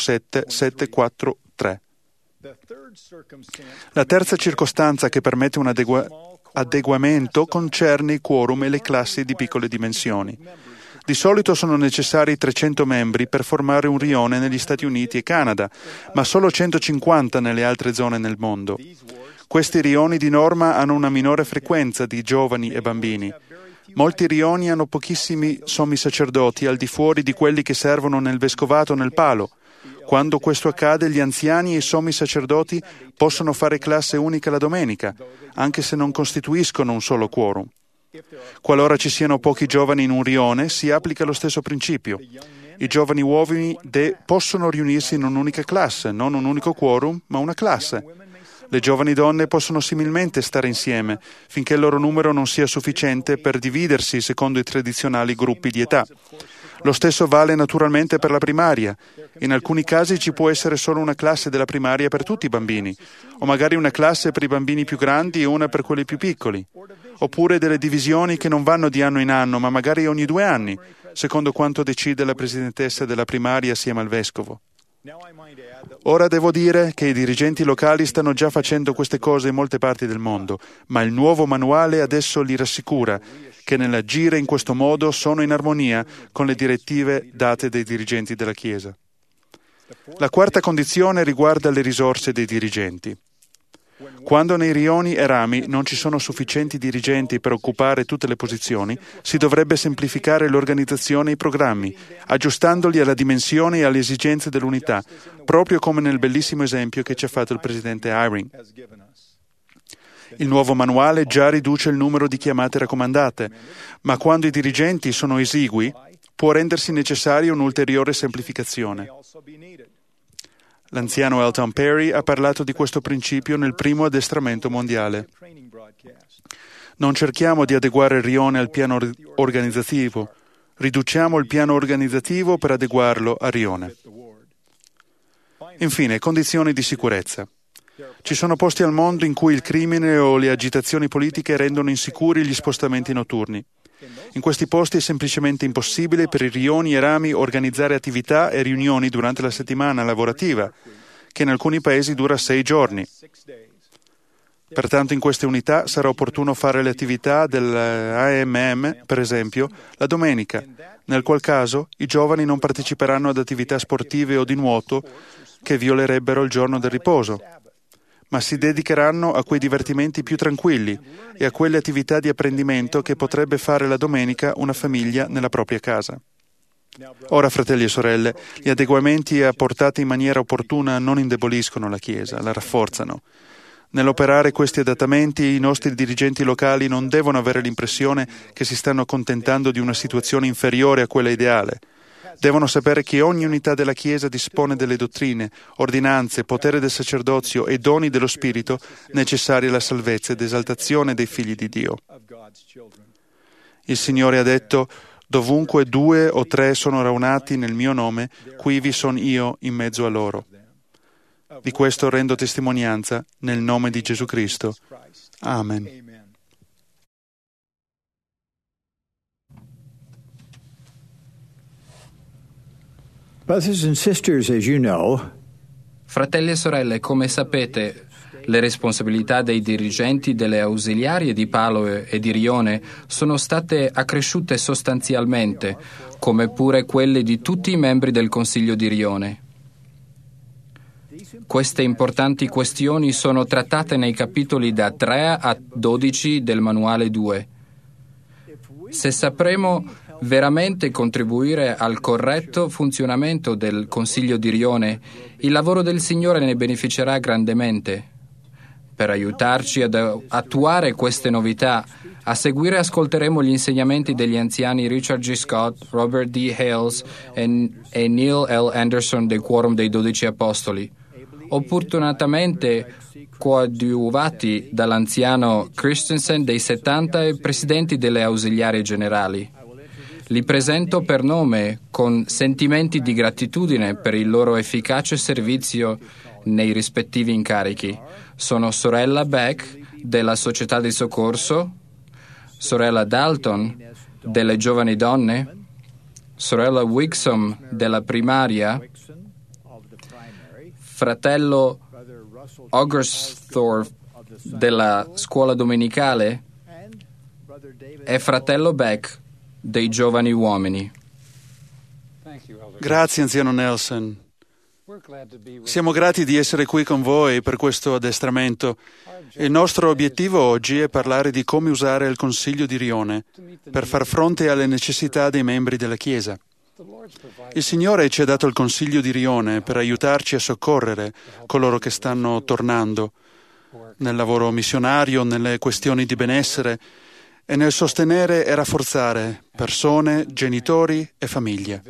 7.4.3. La terza circostanza che permette un adeguamento concerne i quorum e le classi di piccole dimensioni. Di solito sono necessari 300 membri per formare un rione negli Stati Uniti e Canada, ma solo 150 nelle altre zone nel mondo. Questi rioni di norma hanno una minore frequenza di giovani e bambini. Molti rioni hanno pochissimi sommi sacerdoti al di fuori di quelli che servono nel vescovato o nel palo. Quando questo accade, gli anziani e i sommi sacerdoti possono fare classe unica la domenica, anche se non costituiscono un solo quorum. Qualora ci siano pochi giovani in un rione, si applica lo stesso principio. I giovani uomini possono riunirsi in un'unica classe, non un unico quorum, ma una classe. Le giovani donne possono similmente stare insieme, finché il loro numero non sia sufficiente per dividersi secondo i tradizionali gruppi di età. Lo stesso vale naturalmente per la primaria. In alcuni casi ci può essere solo una classe della primaria per tutti i bambini, o magari una classe per i bambini più grandi e una per quelli più piccoli. Oppure delle divisioni che non vanno di anno in anno, ma magari ogni 2 anni, secondo quanto decide la presidentessa della primaria assieme al vescovo. Ora devo dire che i dirigenti locali stanno già facendo queste cose in molte parti del mondo, ma il nuovo manuale adesso li rassicura che nell'agire in questo modo sono in armonia con le direttive date dai dirigenti della Chiesa. La quarta condizione riguarda le risorse dei dirigenti. Quando nei rioni e rami non ci sono sufficienti dirigenti per occupare tutte le posizioni, si dovrebbe semplificare l'organizzazione e i programmi, aggiustandoli alla dimensione e alle esigenze dell'unità, proprio come nel bellissimo esempio che ci ha fatto il presidente Eyring. Il nuovo manuale già riduce il numero di chiamate raccomandate, ma quando i dirigenti sono esigui, può rendersi necessaria un'ulteriore semplificazione. L'anziano Elton Perry ha parlato di questo principio nel primo addestramento mondiale. Non cerchiamo di adeguare il rione al piano organizzativo, riduciamo il piano organizzativo per adeguarlo al rione. Infine, condizioni di sicurezza. Ci sono posti al mondo in cui il crimine o le agitazioni politiche rendono insicuri gli spostamenti notturni. In questi posti è semplicemente impossibile per i rioni e rami organizzare attività e riunioni durante la settimana lavorativa, che in alcuni paesi dura 6 giorni. Pertanto in queste unità sarà opportuno fare le attività dell'AMM, per esempio, la domenica, nel qual caso i giovani non parteciperanno ad attività sportive o di nuoto che violerebbero il giorno del riposo, ma si dedicheranno a quei divertimenti più tranquilli e a quelle attività di apprendimento che potrebbe fare la domenica una famiglia nella propria casa. Ora, fratelli e sorelle, gli adeguamenti apportati in maniera opportuna non indeboliscono la Chiesa, la rafforzano. Nell'operare questi adattamenti, i nostri dirigenti locali non devono avere l'impressione che si stanno accontentando di una situazione inferiore a quella ideale. Devono sapere che ogni unità della Chiesa dispone delle dottrine, ordinanze, potere del sacerdozio e doni dello Spirito necessari alla salvezza ed esaltazione dei figli di Dio. Il Signore ha detto: «Dovunque 2 o 3 sono raunati nel mio nome, quivi son io in mezzo a loro». Di questo rendo testimonianza nel nome di Gesù Cristo. Amen. Brothers and sisters, as you know, Fratelli e sorelle, come sapete, le responsabilità dei dirigenti delle ausiliarie di Palo e di Rione sono state accresciute sostanzialmente, come pure quelle di tutti i membri del Consiglio di Rione. Queste importanti questioni sono trattate nei capitoli da 3 a 12 del Manuale 2. Se sapremo veramente contribuire al corretto funzionamento del Consiglio di Rione, il lavoro del Signore ne beneficerà grandemente. Per aiutarci ad attuare queste novità, a seguire ascolteremo gli insegnamenti degli anziani Richard G. Scott, Robert D. Hales e Neil L. Anderson del Quorum dei 12 Apostoli, opportunamente coadiuvati dall'anziano Christensen dei 70 e presidenti delle ausiliarie generali. Li presento per nome con sentimenti di gratitudine per il loro efficace servizio nei rispettivi incarichi. Sono sorella Beck della Società di Soccorso, sorella Dalton delle Giovani Donne, sorella Wixom della Primaria, fratello Ogersthorpe della Scuola Domenicale e fratello Beck dei Giovani Uomini. Grazie, anziano Nelson. Siamo grati di essere qui con voi per questo addestramento. Il nostro obiettivo oggi è parlare di come usare il Consiglio di Rione per far fronte alle necessità dei membri della Chiesa. Il Signore ci ha dato il Consiglio di Rione per aiutarci a soccorrere coloro che stanno tornando nel lavoro missionario, nelle questioni di benessere e nel sostenere e rafforzare persone, genitori e famiglie.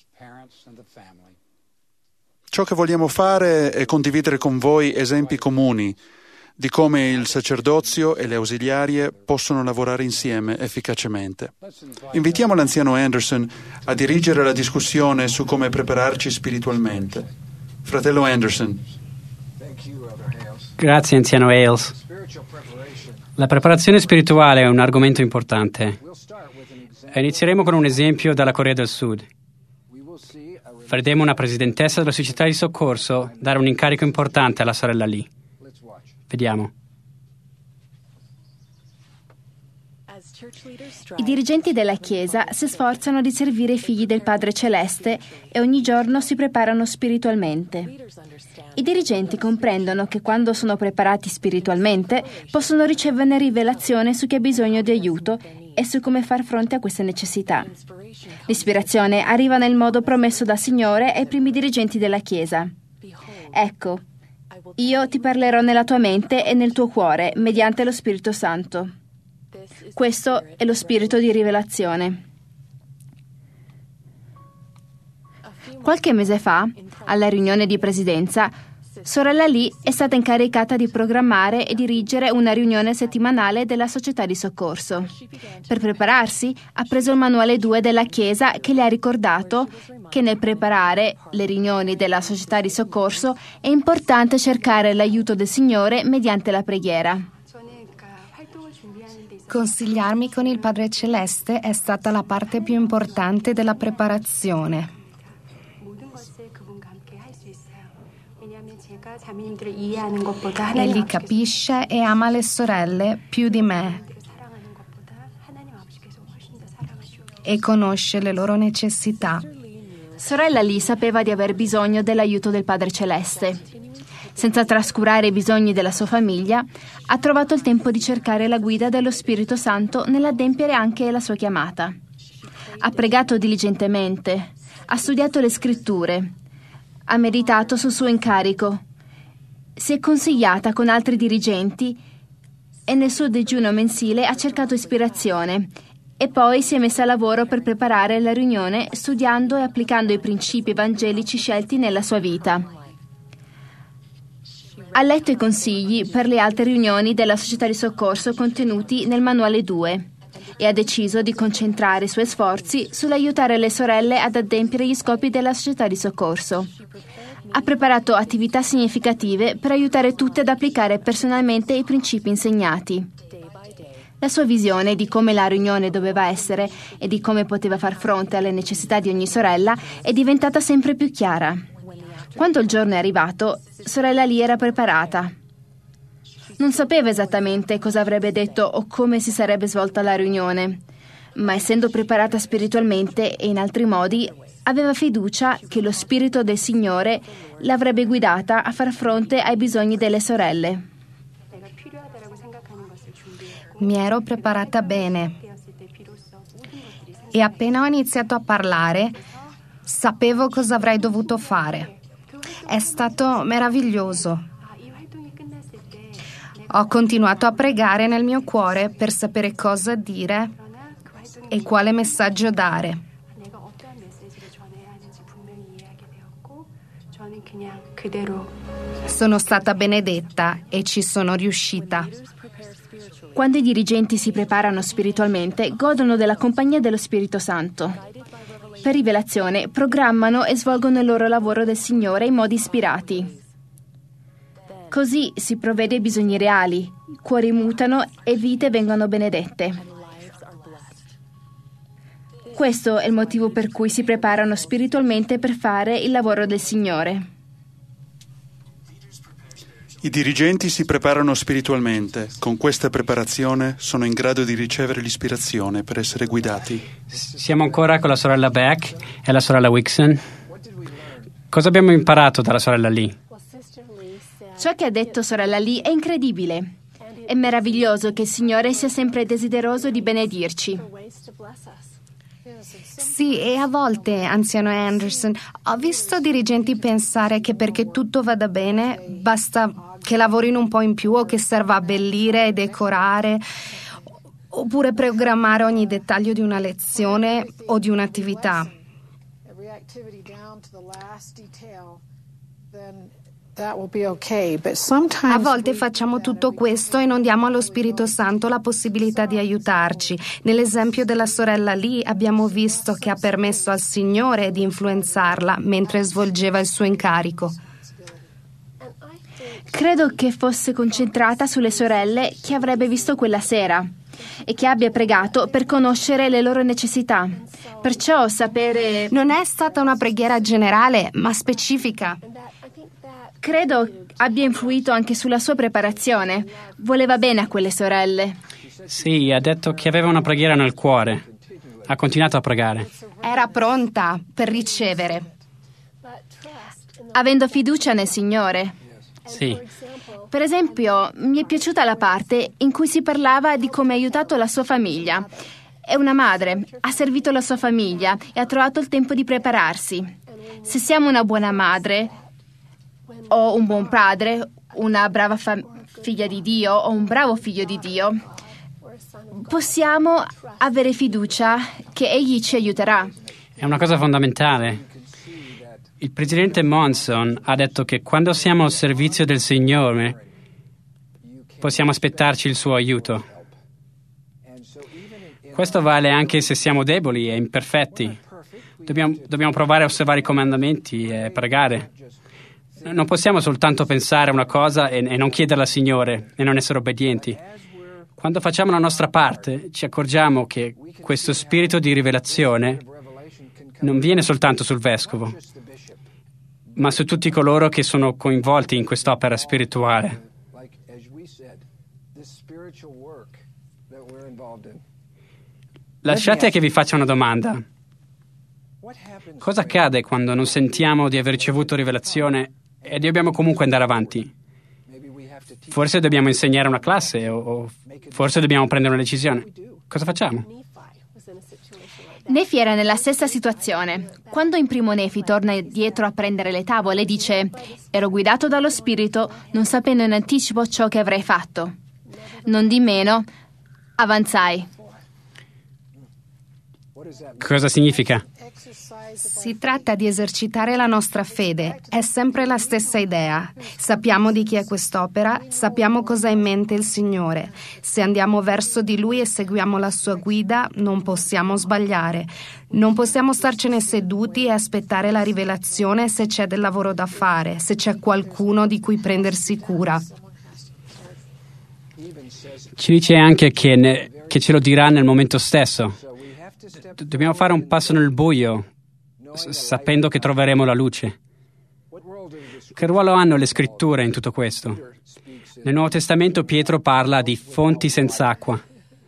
Ciò che vogliamo fare è condividere con voi esempi comuni di come il sacerdozio e le ausiliarie possono lavorare insieme efficacemente. Invitiamo l'anziano Anderson a dirigere la discussione su come prepararci spiritualmente. Fratello Anderson. Grazie, anziano Hales. La preparazione spirituale è un argomento importante. Inizieremo con un esempio dalla Corea del Sud. Vedremo una presidentessa della società di soccorso dare un incarico importante alla sorella Lee. Vediamo. I dirigenti della Chiesa si sforzano di servire i figli del Padre Celeste e ogni giorno si preparano spiritualmente. I dirigenti comprendono che quando sono preparati spiritualmente possono ricevere rivelazione su chi ha bisogno di aiuto e su come far fronte a queste necessità. L'ispirazione arriva nel modo promesso dal Signore ai primi dirigenti della Chiesa. Ecco, io ti parlerò nella tua mente e nel tuo cuore mediante lo Spirito Santo. Questo è lo spirito di rivelazione. Qualche mese fa, alla riunione di presidenza, sorella Lee è stata incaricata di programmare e dirigere una riunione settimanale della società di soccorso. Per prepararsi, ha preso il manuale 2 della Chiesa che le ha ricordato che nel preparare le riunioni della società di soccorso è importante cercare l'aiuto del Signore mediante la preghiera. Consigliarmi con il Padre Celeste è stata la parte più importante della preparazione. Egli capisce e ama le sorelle più di me e conosce le loro necessità. Sorella Lee sapeva di aver bisogno dell'aiuto del Padre Celeste. Senza trascurare i bisogni della sua famiglia, ha trovato il tempo di cercare la guida dello Spirito Santo nell'adempiere anche la sua chiamata. Ha pregato diligentemente, ha studiato le scritture, ha meditato sul suo incarico, si è consigliata con altri dirigenti e nel suo digiuno mensile ha cercato ispirazione e poi si è messa a lavoro per preparare la riunione studiando e applicando i principi evangelici scelti nella sua vita. Ha letto i consigli per le altre riunioni della società di soccorso contenuti nel manuale 2 e ha deciso di concentrare i suoi sforzi sull'aiutare le sorelle ad adempiere gli scopi della società di soccorso. Ha preparato attività significative per aiutare tutte ad applicare personalmente i principi insegnati. La sua visione di come la riunione doveva essere e di come poteva far fronte alle necessità di ogni sorella è diventata sempre più chiara. Quando il giorno è arrivato, sorella Lee era preparata. Non sapeva esattamente cosa avrebbe detto o come si sarebbe svolta la riunione, ma essendo preparata spiritualmente e in altri modi, aveva fiducia che lo Spirito del Signore l'avrebbe guidata a far fronte ai bisogni delle sorelle. Mi ero preparata bene e appena ho iniziato a parlare, sapevo cosa avrei dovuto fare. È stato meraviglioso. Ho continuato a pregare nel mio cuore per sapere cosa dire e quale messaggio dare. Sono stata benedetta e ci sono riuscita. Quando i dirigenti si preparano spiritualmente, godono della compagnia dello Spirito Santo. Per rivelazione, programmano e svolgono il loro lavoro del Signore in modi ispirati. Così si provvede ai bisogni reali, cuori mutano e vite vengono benedette. Questo è il motivo per cui si preparano spiritualmente per fare il lavoro del Signore. I dirigenti si preparano spiritualmente. Con questa preparazione sono in grado di ricevere l'ispirazione per essere guidati. Siamo ancora con la sorella Beck e la sorella Wixon. Cosa abbiamo imparato dalla sorella Lee? Ciò che ha detto sorella Lee è incredibile. È meraviglioso che il Signore sia sempre desideroso di benedirci. Sì, e a volte, anziano Anderson, ho visto dirigenti pensare che perché tutto vada bene basta che lavorino un po' in più o che serva abbellire e decorare oppure programmare ogni dettaglio di una lezione o di un'attività. A volte facciamo tutto questo e non diamo allo Spirito Santo la possibilità di aiutarci. Nell'esempio della sorella Lee abbiamo visto che ha permesso al Signore di influenzarla mentre svolgeva il suo incarico. Credo che fosse concentrata sulle sorelle che avrebbe visto quella sera e che abbia pregato per conoscere le loro necessità. Perciò sapere... Non è stata una preghiera generale, ma specifica. Credo abbia influito anche sulla sua preparazione. Voleva bene a quelle sorelle. Sì, ha detto che aveva una preghiera nel cuore. Ha continuato a pregare. Era pronta per ricevere. Avendo fiducia nel Signore. Sì. Per esempio, mi è piaciuta la parte in cui si parlava di come ha aiutato la sua famiglia. È una madre, ha servito la sua famiglia e ha trovato il tempo di prepararsi. Se siamo una buona madre o un buon padre, una brava figlia di Dio o un bravo figlio di Dio, possiamo avere fiducia che Egli ci aiuterà. È una cosa fondamentale. Il presidente Monson ha detto che quando siamo al servizio del Signore possiamo aspettarci il suo aiuto. Questo vale anche se siamo deboli e imperfetti. Dobbiamo provare a osservare i comandamenti e pregare. Non possiamo soltanto pensare una cosa e non chiederla al Signore e non essere obbedienti. Quando facciamo la nostra parte, ci accorgiamo che questo spirito di rivelazione non viene soltanto sul vescovo, ma su tutti coloro che sono coinvolti in quest'opera spirituale. Lasciate che vi faccia una domanda. Cosa accade quando non sentiamo di aver ricevuto rivelazione e dobbiamo comunque andare avanti? Forse dobbiamo insegnare una classe o forse dobbiamo prendere una decisione. Cosa facciamo? Nefi era nella stessa situazione. Quando in primo Nefi torna dietro a prendere le tavole, dice: «Ero guidato dallo Spirito, non sapendo in anticipo ciò che avrei fatto. Non di meno, avanzai». Cosa significa? Si tratta di esercitare la nostra fede. È sempre la stessa idea. Sappiamo di chi è quest'opera, sappiamo cosa ha in mente il Signore. Se andiamo verso di Lui e seguiamo la sua guida, non possiamo sbagliare. Non possiamo starcene seduti e aspettare la rivelazione se c'è del lavoro da fare, se c'è qualcuno di cui prendersi cura. Ci dice anche che ce lo dirà nel momento stesso. Dobbiamo fare un passo nel buio, sapendo che troveremo la luce. Che ruolo hanno le scritture in tutto questo? Nel Nuovo Testamento Pietro parla di fonti senza acqua.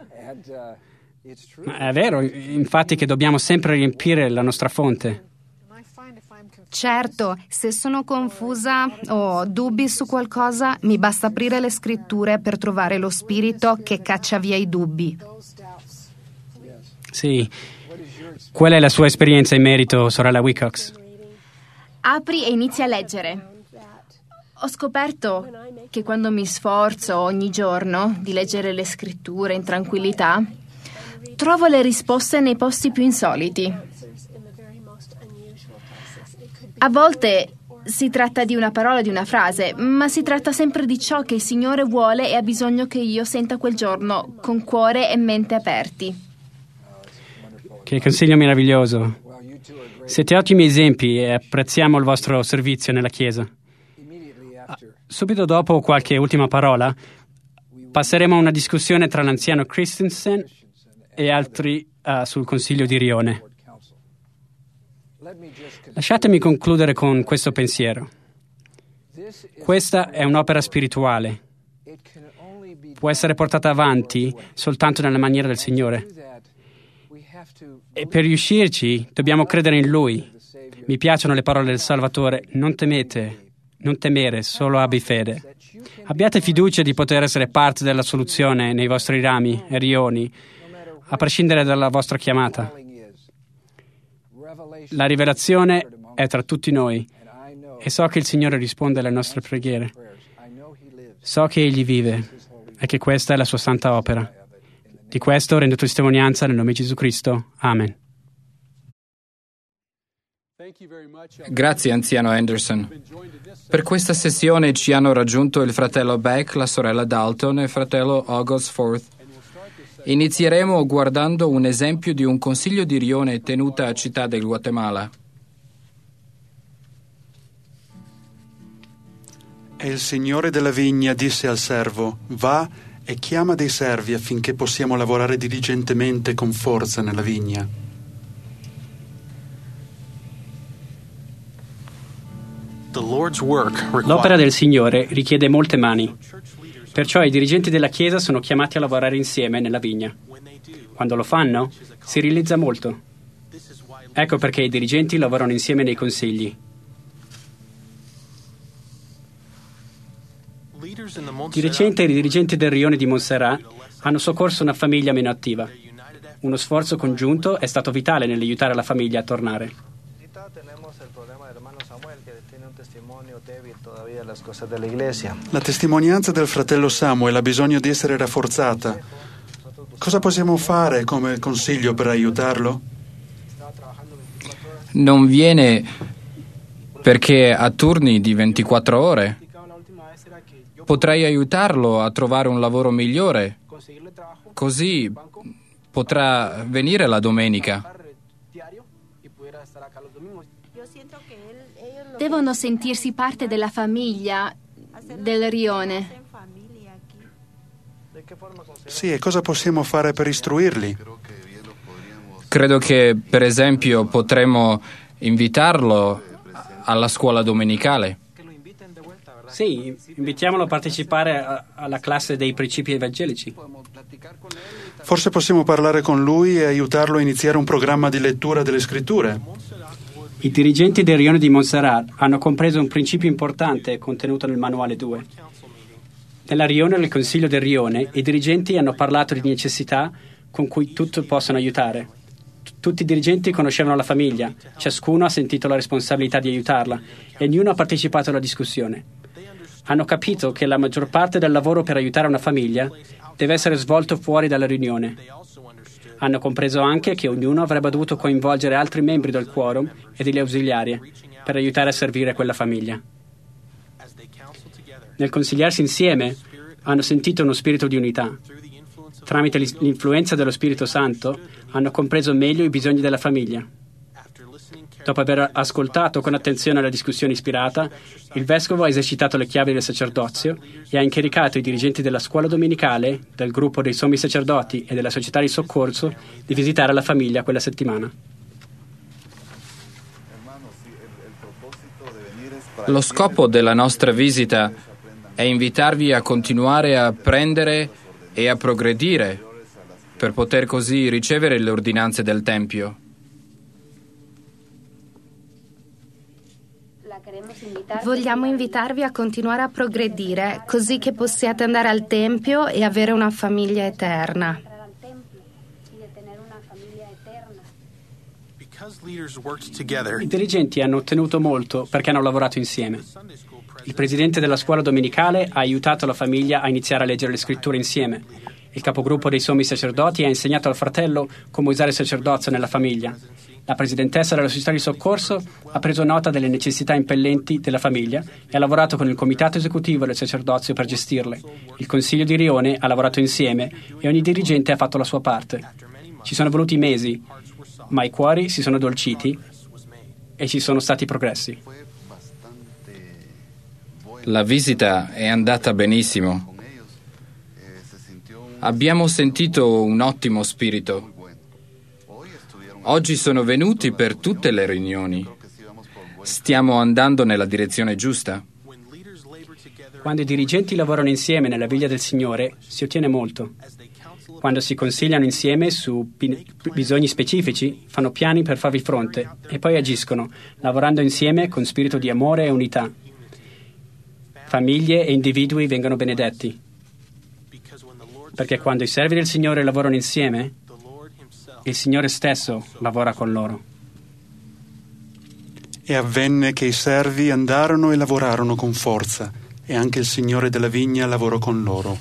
È vero, infatti, che dobbiamo sempre riempire la nostra fonte. Certo, se sono confusa o ho dubbi su qualcosa, mi basta aprire le scritture per trovare lo Spirito che caccia via i dubbi. Sì. Qual è la sua esperienza in merito, sorella Wilcox? Apri e inizi a leggere. Ho scoperto che quando mi sforzo ogni giorno di leggere le scritture in tranquillità, trovo le risposte nei posti più insoliti. A volte si tratta di una parola, di una frase, ma si tratta sempre di ciò che il Signore vuole e ha bisogno che io senta quel giorno con cuore e mente aperti. Che consiglio meraviglioso. Siete ottimi esempi e apprezziamo il vostro servizio nella Chiesa. Subito dopo qualche ultima parola, passeremo a una discussione tra l'anziano Christensen e altri sul Consiglio di Rione. Lasciatemi concludere con questo pensiero. Questa è un'opera spirituale. Può essere portata avanti soltanto nella maniera del Signore. E per riuscirci dobbiamo credere in Lui. Mi piacciono le parole del Salvatore: non temere, solo abbi fede. Abbiate fiducia di poter essere parte della soluzione nei vostri rami e rioni, a prescindere dalla vostra chiamata. La rivelazione è tra tutti noi e so che il Signore risponde alle nostre preghiere. So che Egli vive e che questa è la sua santa opera. Di questo rendo testimonianza nel nome di Gesù Cristo. Amen. Grazie, anziano Anderson. Per questa sessione ci hanno raggiunto il fratello Beck, la sorella Dalton e il fratello August Forth. Inizieremo guardando un esempio di un consiglio di rione tenuta a Città del Guatemala. E il signore della vigna disse al servo: va e chiama dei servi affinché possiamo lavorare diligentemente con forza nella vigna. L'opera del Signore richiede molte mani. Perciò i dirigenti della Chiesa sono chiamati a lavorare insieme nella vigna. Quando lo fanno, si realizza molto. Ecco perché i dirigenti lavorano insieme nei consigli. Di recente i dirigenti del rione di Montserrat hanno soccorso una famiglia meno attiva. Uno sforzo congiunto è stato vitale nell'aiutare la famiglia a tornare. La testimonianza del fratello Samuel ha bisogno di essere rafforzata. Cosa possiamo fare come consiglio per aiutarlo? Non viene perché ha turni di 24 ore. Potrei aiutarlo a trovare un lavoro migliore. Così potrà venire la domenica. Devono sentirsi parte della famiglia del rione. Sì, e cosa possiamo fare per istruirli? Credo che, per esempio, potremmo invitarlo alla scuola domenicale. Sì, invitiamolo a partecipare alla classe dei principi evangelici. Forse possiamo parlare con lui e aiutarlo a iniziare un programma di lettura delle scritture. I dirigenti del rione di Montserrat hanno compreso un principio importante contenuto nel manuale 2. Nella riunione del Consiglio del rione, i dirigenti hanno parlato di necessità con cui tutti possono aiutare. Tutti i dirigenti conoscevano la famiglia, ciascuno ha sentito la responsabilità di aiutarla e ognuno ha partecipato alla discussione. Hanno capito che la maggior parte del lavoro per aiutare una famiglia deve essere svolto fuori dalla riunione. Hanno compreso anche che ognuno avrebbe dovuto coinvolgere altri membri del quorum e degli ausiliari per aiutare a servire quella famiglia. Nel consigliarsi insieme hanno sentito uno spirito di unità. Tramite l'influenza dello Spirito Santo hanno compreso meglio i bisogni della famiglia. Dopo aver ascoltato con attenzione la discussione ispirata, il vescovo ha esercitato le chiavi del sacerdozio e ha incaricato i dirigenti della scuola domenicale, del gruppo dei sommi sacerdoti e della società di soccorso di visitare la famiglia quella settimana. Lo scopo della nostra visita è invitarvi a continuare a apprendere e a progredire per poter così ricevere le ordinanze del Tempio. Vogliamo invitarvi a continuare a progredire, così che possiate andare al Tempio e avere una famiglia eterna. I dirigenti hanno ottenuto molto perché hanno lavorato insieme. Il presidente della scuola domenicale ha aiutato la famiglia a iniziare a leggere le scritture insieme. Il capogruppo dei sommi sacerdoti ha insegnato al fratello come usare il sacerdozio nella famiglia. La presidentessa della società di soccorso ha preso nota delle necessità impellenti della famiglia e ha lavorato con il comitato esecutivo del sacerdozio per gestirle. Il consiglio di rione ha lavorato insieme e ogni dirigente ha fatto la sua parte. Ci sono voluti mesi, ma i cuori si sono addolciti e ci sono stati progressi. La visita è andata benissimo. Abbiamo sentito un ottimo spirito. Oggi sono venuti per tutte le riunioni. Stiamo andando nella direzione giusta. Quando i dirigenti lavorano insieme nella viglia del Signore, si ottiene molto. Quando si consigliano insieme su bisogni specifici, fanno piani per farvi fronte e poi agiscono, lavorando insieme con spirito di amore e unità. Famiglie e individui vengono benedetti. Perché quando i servi del Signore lavorano insieme, il Signore stesso lavora con loro. E avvenne che i servi andarono e lavorarono con forza, e anche il Signore della vigna lavorò con loro.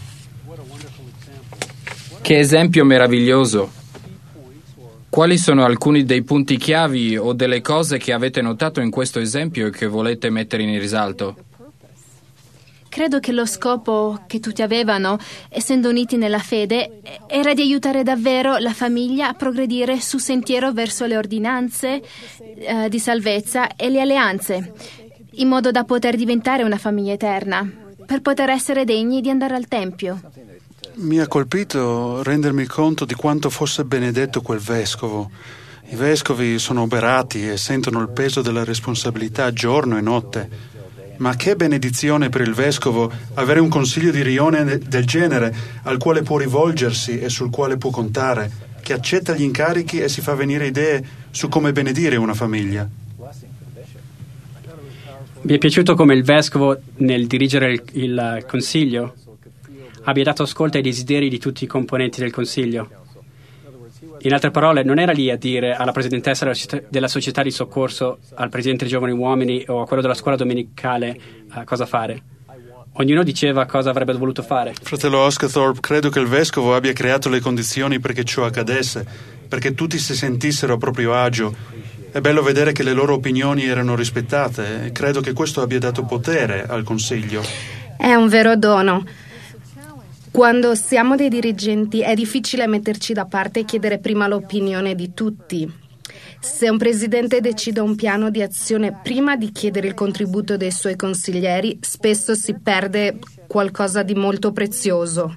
Che esempio meraviglioso! Quali sono alcuni dei punti chiavi o delle cose che avete notato in questo esempio e che volete mettere in risalto? Credo che lo scopo che tutti avevano, essendo uniti nella fede, era di aiutare davvero la famiglia a progredire sul sentiero verso le ordinanze di salvezza e le alleanze, in modo da poter diventare una famiglia eterna, per poter essere degni di andare al Tempio. Mi ha colpito rendermi conto di quanto fosse benedetto quel vescovo. I vescovi sono oberati e sentono il peso della responsabilità giorno e notte. Ma che benedizione per il vescovo avere un consiglio di rione del genere al quale può rivolgersi e sul quale può contare, che accetta gli incarichi e si fa venire idee su come benedire una famiglia. Mi è piaciuto come il vescovo, nel dirigere il consiglio, abbia dato ascolto ai desideri di tutti i componenti del consiglio. In altre parole, non era lì a dire alla presidentessa della società di soccorso, al presidente dei giovani uomini o a quello della scuola domenicale cosa fare. Ognuno diceva cosa avrebbe voluto fare. Fratello Oscathorpe, credo che il vescovo abbia creato le condizioni perché ciò accadesse, perché tutti si sentissero a proprio agio. È bello vedere che le loro opinioni erano rispettate e credo che questo abbia dato potere al Consiglio. È un vero dono. Quando siamo dei dirigenti è difficile metterci da parte e chiedere prima l'opinione di tutti. Se un presidente decide un piano di azione prima di chiedere il contributo dei suoi consiglieri, spesso si perde qualcosa di molto prezioso.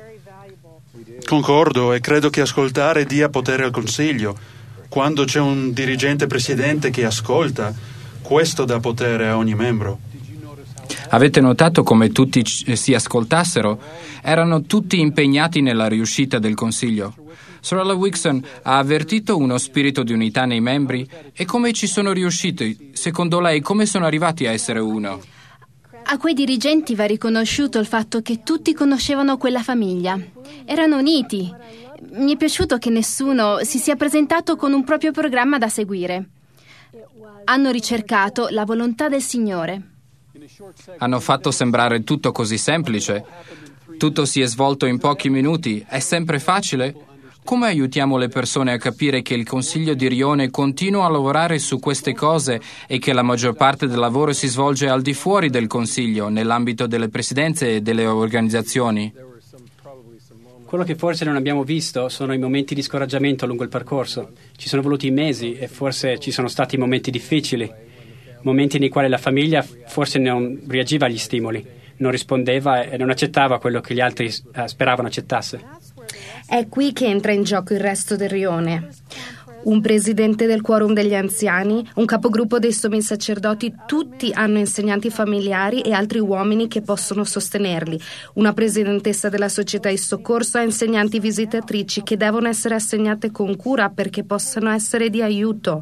Concordo e credo che ascoltare dia potere al Consiglio. Quando c'è un dirigente presidente che ascolta, questo dà potere a ogni membro. Avete notato come tutti si ascoltassero? Erano tutti impegnati nella riuscita del Consiglio. Sorella Wixon ha avvertito uno spirito di unità nei membri e come ci sono riusciti? Secondo lei, come sono arrivati a essere uno? A quei dirigenti va riconosciuto il fatto che tutti conoscevano quella famiglia. Erano uniti. Mi è piaciuto che nessuno si sia presentato con un proprio programma da seguire. Hanno ricercato la volontà del Signore. Hanno fatto sembrare tutto così semplice. Tutto si è svolto in pochi minuti. È sempre facile? Come aiutiamo le persone a capire che il Consiglio di Rione continua a lavorare su queste cose e che la maggior parte del lavoro si svolge al di fuori del Consiglio, nell'ambito delle presidenze e delle organizzazioni? Quello che forse non abbiamo visto sono i momenti di scoraggiamento lungo il percorso. Ci sono voluti mesi e forse ci sono stati momenti difficili, momenti nei quali la famiglia forse non reagiva agli stimoli, non rispondeva e non accettava quello che gli altri speravano accettasse. È qui che entra in gioco il resto del rione. Un presidente del quorum degli anziani, un capogruppo dei sommi sacerdoti, tutti hanno insegnanti familiari e altri uomini che possono sostenerli. Una presidentessa della società di soccorso ha insegnanti visitatrici che devono essere assegnate con cura perché possano essere di aiuto.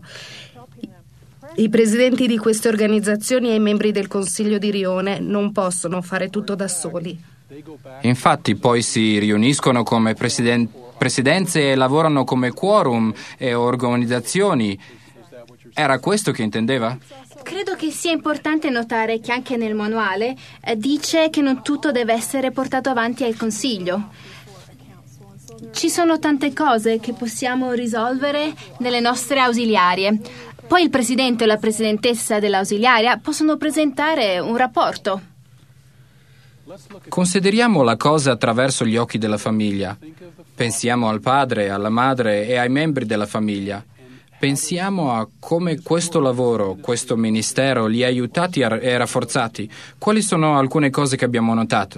I presidenti di queste organizzazioni e i membri del Consiglio di Rione non possono fare tutto da soli. Infatti poi si riuniscono come presidenze e lavorano come quorum e organizzazioni. Era questo che intendeva? Credo che sia importante notare che anche nel manuale dice che non tutto deve essere portato avanti al Consiglio. Ci sono tante cose che possiamo risolvere nelle nostre ausiliarie. Poi il presidente o la presidentessa dell'ausiliaria possono presentare un rapporto. Consideriamo la cosa attraverso gli occhi della famiglia. Pensiamo al padre, alla madre e ai membri della famiglia. Pensiamo a come questo lavoro, questo ministero li ha aiutati e rafforzati. Quali sono alcune cose che abbiamo notato?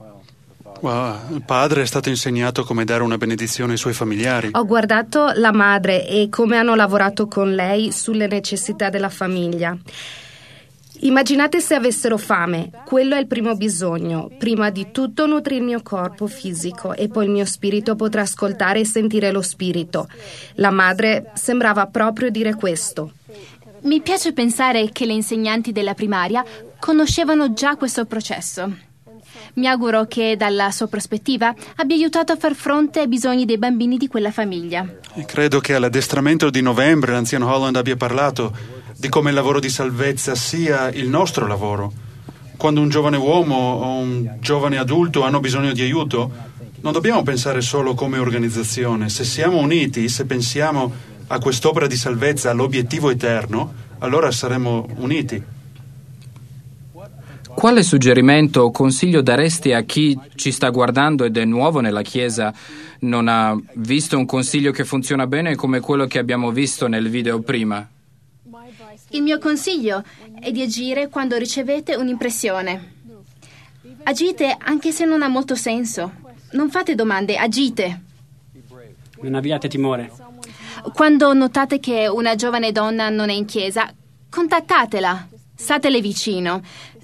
Il padre è stato insegnato come dare una benedizione ai suoi familiari. Ho guardato la madre e come hanno lavorato con lei sulle necessità della famiglia. Immaginate se avessero fame. Quello è il primo bisogno. Prima di tutto nutri il mio corpo fisico e poi il mio spirito potrà ascoltare e sentire lo spirito. La madre sembrava proprio dire questo. Mi piace pensare che le insegnanti della primaria conoscevano già questo processo. Mi auguro che dalla sua prospettiva abbia aiutato a far fronte ai bisogni dei bambini di quella famiglia. E credo che all'addestramento di novembre l'anziano Holland abbia parlato di come il lavoro di salvezza sia il nostro lavoro. Quando un giovane uomo o un giovane adulto hanno bisogno di aiuto, non dobbiamo pensare solo come organizzazione. Se siamo uniti, se pensiamo a quest'opera di salvezza, all'obiettivo eterno, allora saremo uniti. Quale suggerimento o consiglio daresti a chi ci sta guardando ed è nuovo nella Chiesa, non ha visto un consiglio che funziona bene come quello che abbiamo visto nel video prima? Il mio consiglio è di agire quando ricevete un'impressione. Agite anche se non ha molto senso. Non fate domande, agite. Non abbiate timore. Quando notate che una giovane donna non è in chiesa, contattatela. Statele vicino.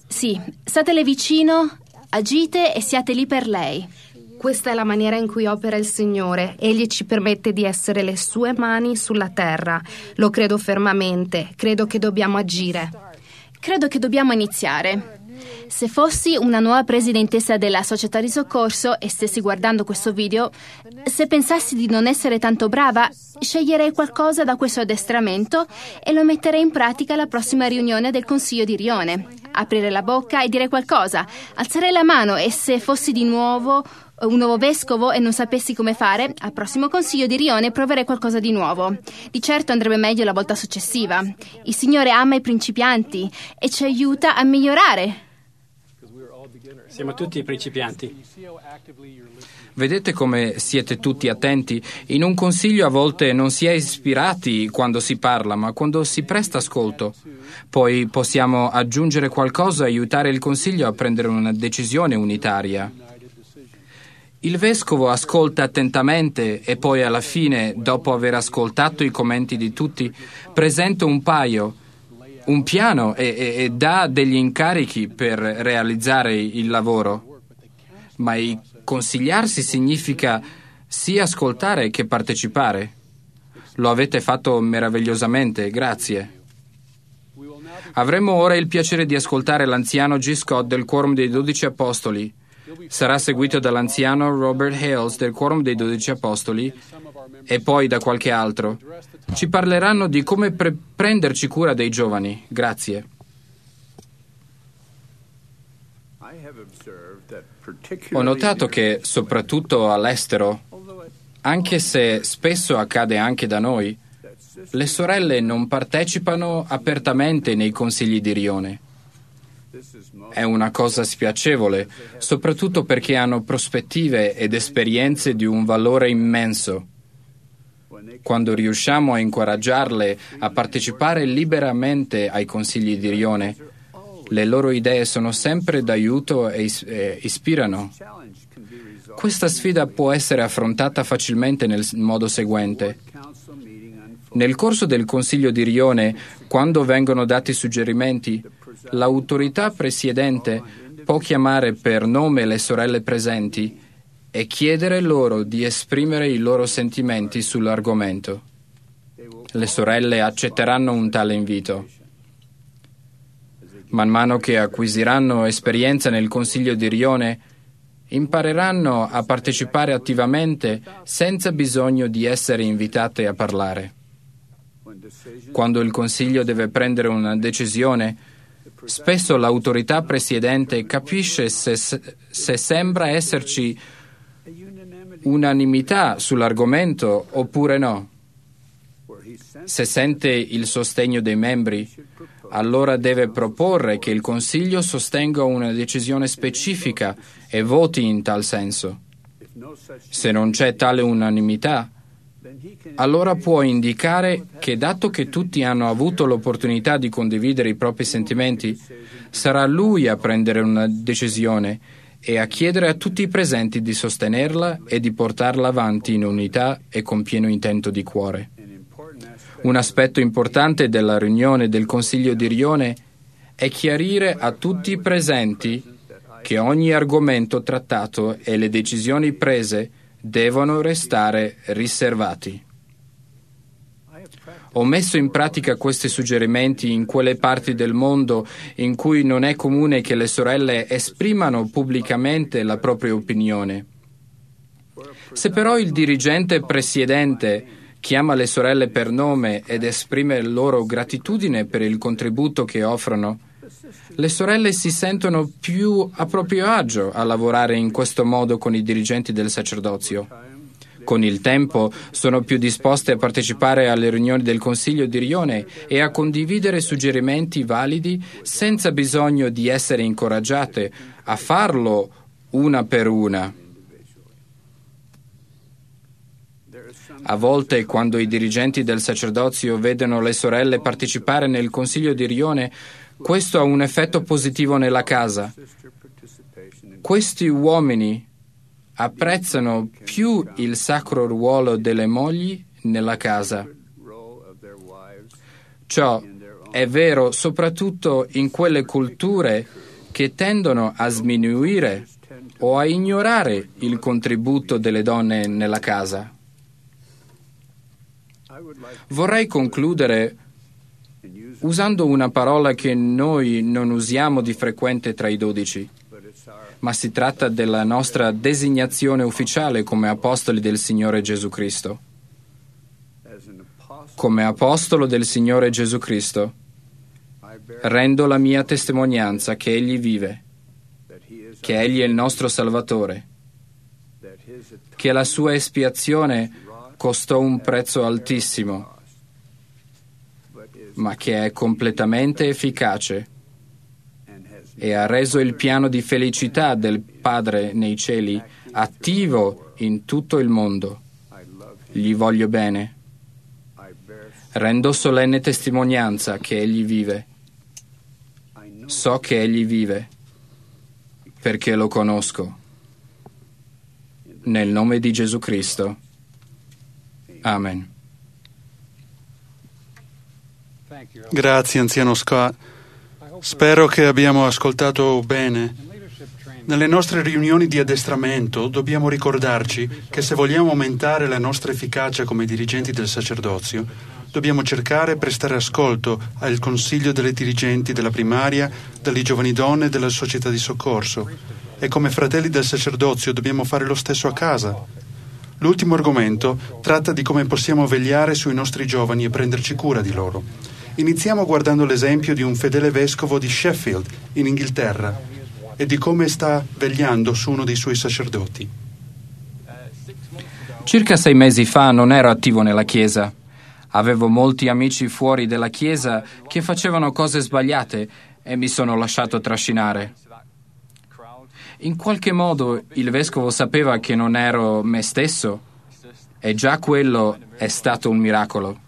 Sì, statele vicino, agite e siate lì per lei. Questa è la maniera in cui opera il Signore. Egli ci permette di essere le sue mani sulla terra. Lo credo fermamente. Credo che dobbiamo agire. Credo che dobbiamo iniziare. Se fossi una nuova presidentessa della società di soccorso e stessi guardando questo video, se pensassi di non essere tanto brava, sceglierei qualcosa da questo addestramento e lo metterei in pratica alla prossima riunione del Consiglio di Rione. Aprire la bocca e dire qualcosa, alzare la mano, e se fossi di nuovo un nuovo vescovo e non sapessi come fare, al prossimo Consiglio di Rione proverei qualcosa di nuovo. Di certo andrebbe meglio la volta successiva. Il Signore ama i principianti e ci aiuta a migliorare. Siamo tutti principianti. Vedete come siete tutti attenti? In un consiglio a volte non si è ispirati quando si parla, ma quando si presta ascolto. Poi possiamo aggiungere qualcosa e aiutare il consiglio a prendere una decisione unitaria. Il vescovo ascolta attentamente e poi alla fine, dopo aver ascoltato i commenti di tutti, presenta un piano e dà degli incarichi per realizzare il lavoro. Ma consigliarsi significa sia ascoltare che partecipare. Lo avete fatto meravigliosamente, grazie. Avremo ora il piacere di ascoltare l'anziano G. Scott del Quorum dei 12 Apostoli. Sarà seguito dall'anziano Robert Hales del Quorum dei 12 Apostoli e poi da qualche altro. Ci parleranno di come prenderci cura dei giovani. Grazie. Ho notato che, soprattutto all'estero, anche se spesso accade anche da noi, le sorelle non partecipano apertamente nei consigli di rione. È una cosa spiacevole, soprattutto perché hanno prospettive ed esperienze di un valore immenso. Quando riusciamo a incoraggiarle a partecipare liberamente ai consigli di rione, le loro idee sono sempre d'aiuto e ispirano. Questa sfida può essere affrontata facilmente nel modo seguente. Nel corso del Consiglio di Rione, quando vengono dati suggerimenti, l'autorità presiedente può chiamare per nome le sorelle presenti e chiedere loro di esprimere i loro sentimenti sull'argomento. Le sorelle accetteranno un tale invito. Man mano che acquisiranno esperienza nel Consiglio di Rione, impareranno a partecipare attivamente senza bisogno di essere invitate a parlare. Quando il Consiglio deve prendere una decisione, spesso l'autorità presiedente capisce se sembra esserci unanimità sull'argomento oppure no. Se sente il sostegno dei membri, allora deve proporre che il Consiglio sostenga una decisione specifica e voti in tal senso. Se non c'è tale unanimità, allora può indicare che, dato che tutti hanno avuto l'opportunità di condividere i propri sentimenti, sarà lui a prendere una decisione e a chiedere a tutti i presenti di sostenerla e di portarla avanti in unità e con pieno intento di cuore. Un aspetto importante della riunione del Consiglio di Rione è chiarire a tutti i presenti che ogni argomento trattato e le decisioni prese devono restare riservati. Ho messo in pratica questi suggerimenti in quelle parti del mondo in cui non è comune che le sorelle esprimano pubblicamente la propria opinione. Se però il dirigente presiedente chiama le sorelle per nome ed esprime loro gratitudine per il contributo che offrono, le sorelle si sentono più a proprio agio a lavorare in questo modo con i dirigenti del sacerdozio. Con il tempo sono più disposte a partecipare alle riunioni del Consiglio di Rione e a condividere suggerimenti validi senza bisogno di essere incoraggiate a farlo una per una. A volte, quando i dirigenti del sacerdozio vedono le sorelle partecipare nel Consiglio di Rione, questo ha un effetto positivo nella casa. Questi uomini apprezzano più il sacro ruolo delle mogli nella casa. Ciò è vero soprattutto in quelle culture che tendono a sminuire o a ignorare il contributo delle donne nella casa. Vorrei concludere usando una parola che noi non usiamo di frequente tra i 12, ma si tratta della nostra designazione ufficiale come apostoli del Signore Gesù Cristo. Come apostolo del Signore Gesù Cristo, rendo la mia testimonianza che Egli vive, che Egli è il nostro Salvatore, che la sua espiazione costò un prezzo altissimo, ma che è completamente efficace e ha reso il piano di felicità del Padre nei cieli attivo in tutto il mondo. Gli voglio bene. Rendo solenne testimonianza che Egli vive. So che Egli vive, perché lo conosco. Nel nome di Gesù Cristo. Amen. Grazie, anziano Scott. Spero che abbiamo ascoltato bene. Nelle nostre riunioni di addestramento dobbiamo ricordarci che se vogliamo aumentare la nostra efficacia come dirigenti del sacerdozio, dobbiamo cercare e prestare ascolto al consiglio delle dirigenti della primaria, delle giovani donne e della società di soccorso. E come fratelli del sacerdozio dobbiamo fare lo stesso a casa. L'ultimo argomento tratta di come possiamo vegliare sui nostri giovani e prenderci cura di loro. Iniziamo guardando l'esempio di un fedele vescovo di Sheffield, in Inghilterra, e di come sta vegliando su uno dei suoi sacerdoti. Circa 6 mesi fa non ero attivo nella Chiesa. Avevo molti amici fuori della Chiesa che facevano cose sbagliate e mi sono lasciato trascinare. In qualche modo il vescovo sapeva che non ero me stesso e già quello è stato un miracolo.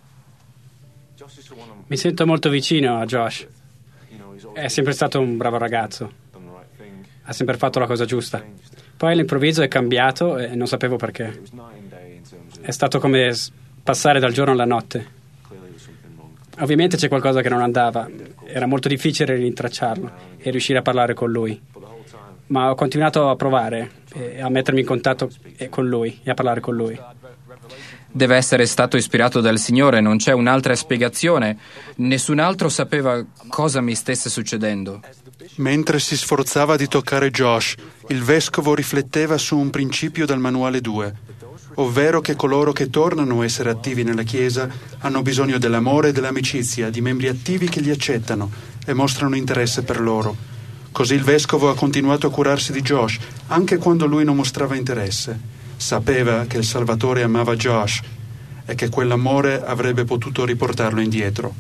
Mi sento molto vicino a Josh. È sempre stato un bravo ragazzo. Ha sempre fatto la cosa giusta. Poi all'improvviso è cambiato e non sapevo perché. È stato come passare dal giorno alla notte. Ovviamente c'è qualcosa che non andava. Era molto difficile rintracciarlo e riuscire a parlare con lui. Ma ho continuato a provare a mettermi in contatto con lui e a parlare con lui. Deve essere stato ispirato dal Signore, non c'è un'altra spiegazione. Nessun altro sapeva cosa mi stesse succedendo. Mentre si sforzava di toccare Josh, il vescovo rifletteva su un principio dal Manuale 2, ovvero che coloro che tornano a essere attivi nella Chiesa hanno bisogno dell'amore e dell'amicizia di membri attivi che li accettano e mostrano interesse per loro. Così il vescovo ha continuato a curarsi di Josh, anche quando lui non mostrava interesse. Sapeva che il Salvatore amava Josh e che quell'amore avrebbe potuto riportarlo indietro.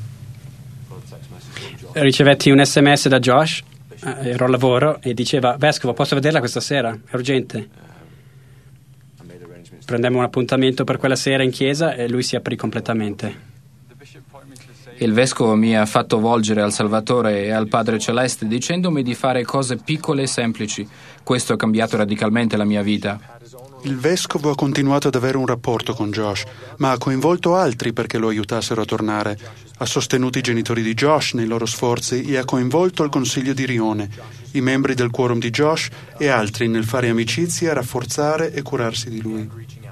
Ricevetti un SMS da Josh, ero al lavoro, e diceva: vescovo, posso vederla questa sera? È urgente. Prendemmo un appuntamento per quella sera in chiesa e lui si aprì completamente. Il vescovo mi ha fatto volgere al Salvatore e al Padre Celeste dicendomi di fare cose piccole e semplici. Questo ha cambiato radicalmente la mia vita. Il vescovo ha continuato ad avere un rapporto con Josh, ma ha coinvolto altri perché lo aiutassero a tornare. Ha sostenuto i genitori di Josh nei loro sforzi e ha coinvolto il consiglio di rione, i membri del quorum di Josh e altri nel fare amicizia, rafforzare e curarsi di lui.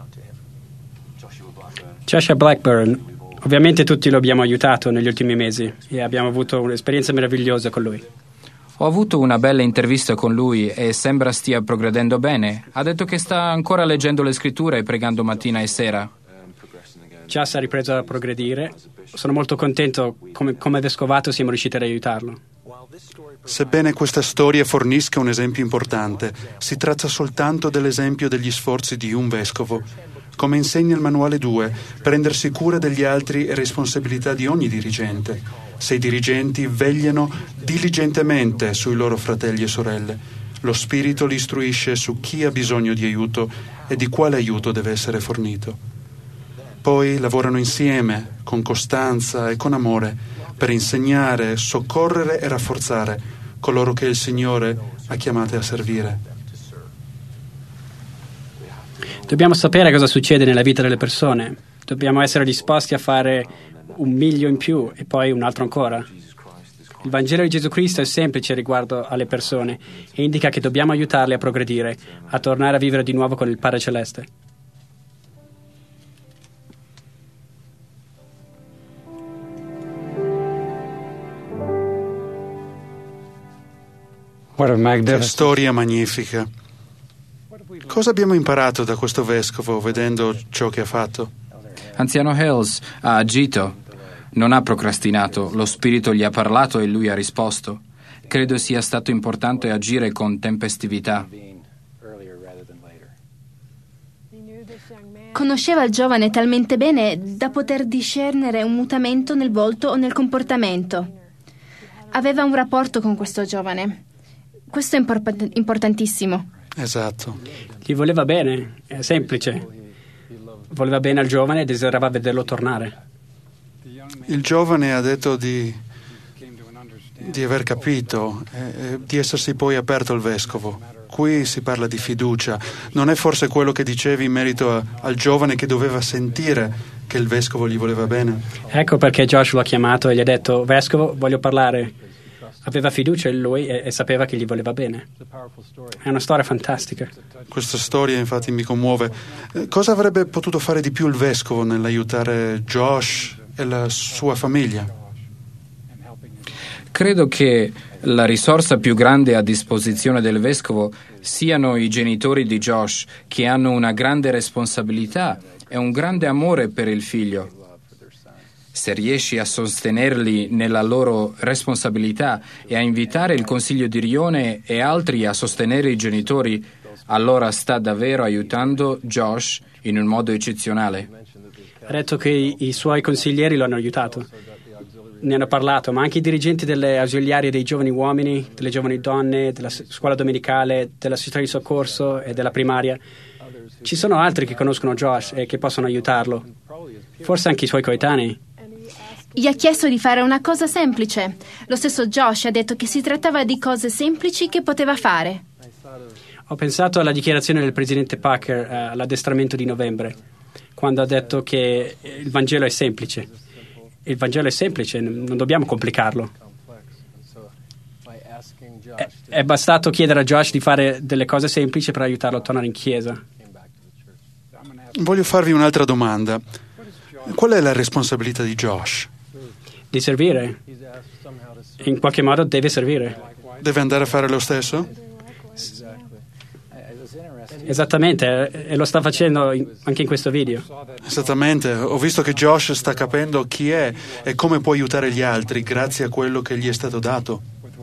Joshua Blackburn. Ovviamente tutti lo abbiamo aiutato negli ultimi mesi e abbiamo avuto un'esperienza meravigliosa con lui. Ho avuto una bella intervista con lui e sembra stia progredendo bene. Ha detto che sta ancora leggendo le scritture e pregando mattina e sera. Josh ha ripreso a progredire. Sono molto contento come vescovato siamo riusciti ad aiutarlo. Sebbene questa storia fornisca un esempio importante, si tratta soltanto dell'esempio degli sforzi di un vescovo. Come insegna il Manuale 2, prendersi cura degli altri è responsabilità di ogni dirigente. Se i dirigenti vegliano diligentemente sui loro fratelli e sorelle, lo Spirito li istruisce su chi ha bisogno di aiuto e di quale aiuto deve essere fornito. Poi lavorano insieme, con costanza e con amore, per insegnare, soccorrere e rafforzare coloro che il Signore ha chiamati a servire. Dobbiamo sapere cosa succede nella vita delle persone. Dobbiamo essere disposti a fare un miglio in più e poi un altro ancora. Il Vangelo di Gesù Cristo è semplice riguardo alle persone e indica che dobbiamo aiutarle a progredire, a tornare a vivere di nuovo con il Padre Celeste. Che storia magnifica. Cosa abbiamo imparato da questo vescovo vedendo ciò che ha fatto? Anziano Hales ha agito, non ha procrastinato, lo Spirito gli ha parlato e lui ha risposto. Credo sia stato importante agire con tempestività. Conosceva il giovane talmente bene da poter discernere un mutamento nel volto o nel comportamento. Aveva un rapporto con questo giovane. Questo è importantissimo. Esatto. Gli voleva bene, è semplice. Voleva bene al giovane e desiderava vederlo tornare. Il giovane ha detto di aver capito, di essersi poi aperto al vescovo. Qui si parla di fiducia. Non è forse quello che dicevi in merito al giovane che doveva sentire che il vescovo gli voleva bene? Ecco perché Josh lo ha chiamato e gli ha detto: vescovo, voglio parlare. Aveva fiducia in lui e sapeva che gli voleva bene. È una storia fantastica. Questa storia infatti mi commuove. Cosa avrebbe potuto fare di più il vescovo nell'aiutare Josh e la sua famiglia? Credo che la risorsa più grande a disposizione del vescovo siano i genitori di Josh, che hanno una grande responsabilità e un grande amore per il figlio. Se riesci a sostenerli nella loro responsabilità e a invitare il consiglio di rione e altri a sostenere i genitori, allora sta davvero aiutando Josh in un modo eccezionale. Ha detto che i suoi consiglieri lo hanno aiutato. Ne hanno parlato, ma anche i dirigenti delle ausiliarie dei giovani uomini, delle giovani donne, della scuola domenicale, della società di soccorso e della primaria. Ci sono altri che conoscono Josh e che possono aiutarlo. Forse anche i suoi coetanei. Gli ha chiesto di fare una cosa semplice. Lo stesso Josh ha detto che si trattava di cose semplici che poteva fare. Ho pensato alla dichiarazione del presidente Packer all'addestramento di novembre, quando ha detto che il Vangelo è semplice. Il Vangelo è semplice, non dobbiamo complicarlo. È bastato chiedere a Josh di fare delle cose semplici per aiutarlo a tornare in chiesa. Voglio farvi un'altra domanda. Qual è la responsabilità di Josh? Di servire. In qualche modo deve servire. Deve andare a fare lo stesso? Esattamente, e lo sta facendo anche in questo video. Esattamente, ho visto che Josh sta capendo chi è e come può aiutare gli altri grazie a quello che gli è stato dato.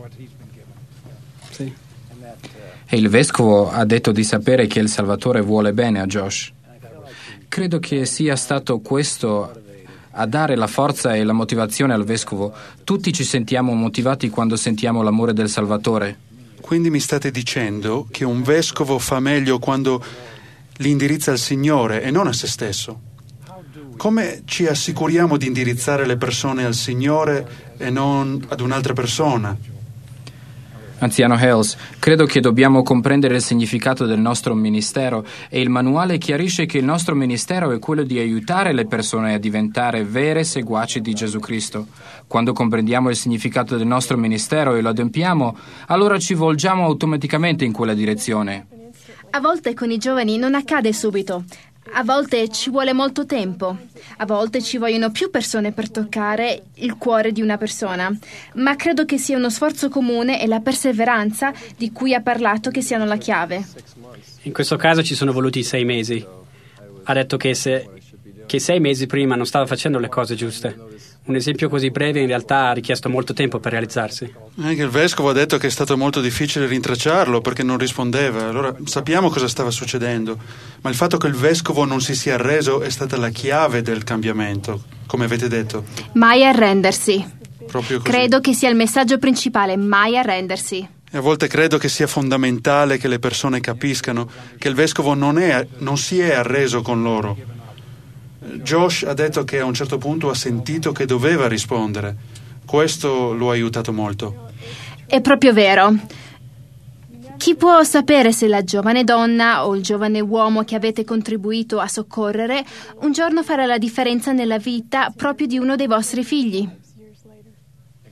Sì. E il vescovo ha detto di sapere che il Salvatore vuole bene a Josh. Credo che sia stato questo a dare la forza e la motivazione al vescovo. Tutti ci sentiamo motivati quando sentiamo l'amore del Salvatore. Quindi mi state dicendo che un vescovo fa meglio quando li indirizza al Signore e non a se stesso? Come ci assicuriamo di indirizzare le persone al Signore e non ad un'altra persona? Anziano Hales, credo che dobbiamo comprendere il significato del nostro ministero e il manuale chiarisce che il nostro ministero è quello di aiutare le persone a diventare vere seguaci di Gesù Cristo. Quando comprendiamo il significato del nostro ministero e lo adempiamo, allora ci volgiamo automaticamente in quella direzione. A volte con i giovani non accade subito. A volte ci vuole molto tempo, a volte ci vogliono più persone per toccare il cuore di una persona, ma credo che sia uno sforzo comune e la perseveranza di cui ha parlato che siano la chiave. In questo caso ci sono voluti 6 mesi. Ha detto che 6 mesi prima non stava facendo le cose giuste. Un esempio così breve in realtà ha richiesto molto tempo per realizzarsi. Anche il vescovo ha detto che è stato molto difficile rintracciarlo perché non rispondeva. Allora sappiamo cosa stava succedendo, ma il fatto che il vescovo non si sia arreso è stata la chiave del cambiamento, come avete detto. Mai arrendersi. Proprio così. Credo che sia il messaggio principale, mai arrendersi. E a volte credo che sia fondamentale che le persone capiscano che il vescovo non si è arreso con loro. Josh ha detto che a un certo punto ha sentito che doveva rispondere. Questo lo ha aiutato molto. È proprio vero. Chi può sapere se la giovane donna o il giovane uomo che avete contribuito a soccorrere un giorno farà la differenza nella vita proprio di uno dei vostri figli?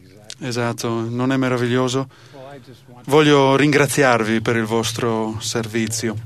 Esatto, non è meraviglioso? Voglio ringraziarvi per il vostro servizio.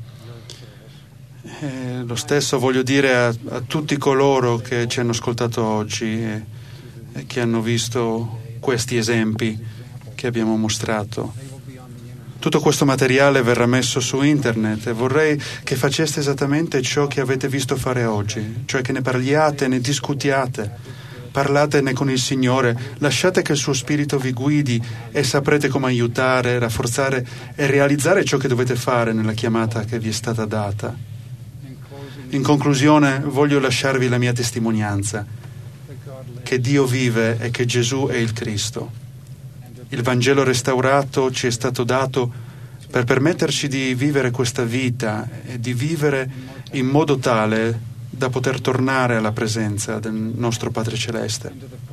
Lo stesso voglio dire a tutti coloro che ci hanno ascoltato oggi e che hanno visto questi esempi che abbiamo mostrato. Tutto questo materiale verrà messo su internet e vorrei che faceste esattamente ciò che avete visto fare oggi, cioè che ne parliate, ne discutiate, parlatene con il Signore, lasciate che il suo Spirito vi guidi e saprete come aiutare, rafforzare e realizzare ciò che dovete fare nella chiamata che vi è stata data. In conclusione, voglio lasciarvi la mia testimonianza, che Dio vive e che Gesù è il Cristo. Il Vangelo restaurato ci è stato dato per permetterci di vivere questa vita e di vivere in modo tale da poter tornare alla presenza del nostro Padre Celeste.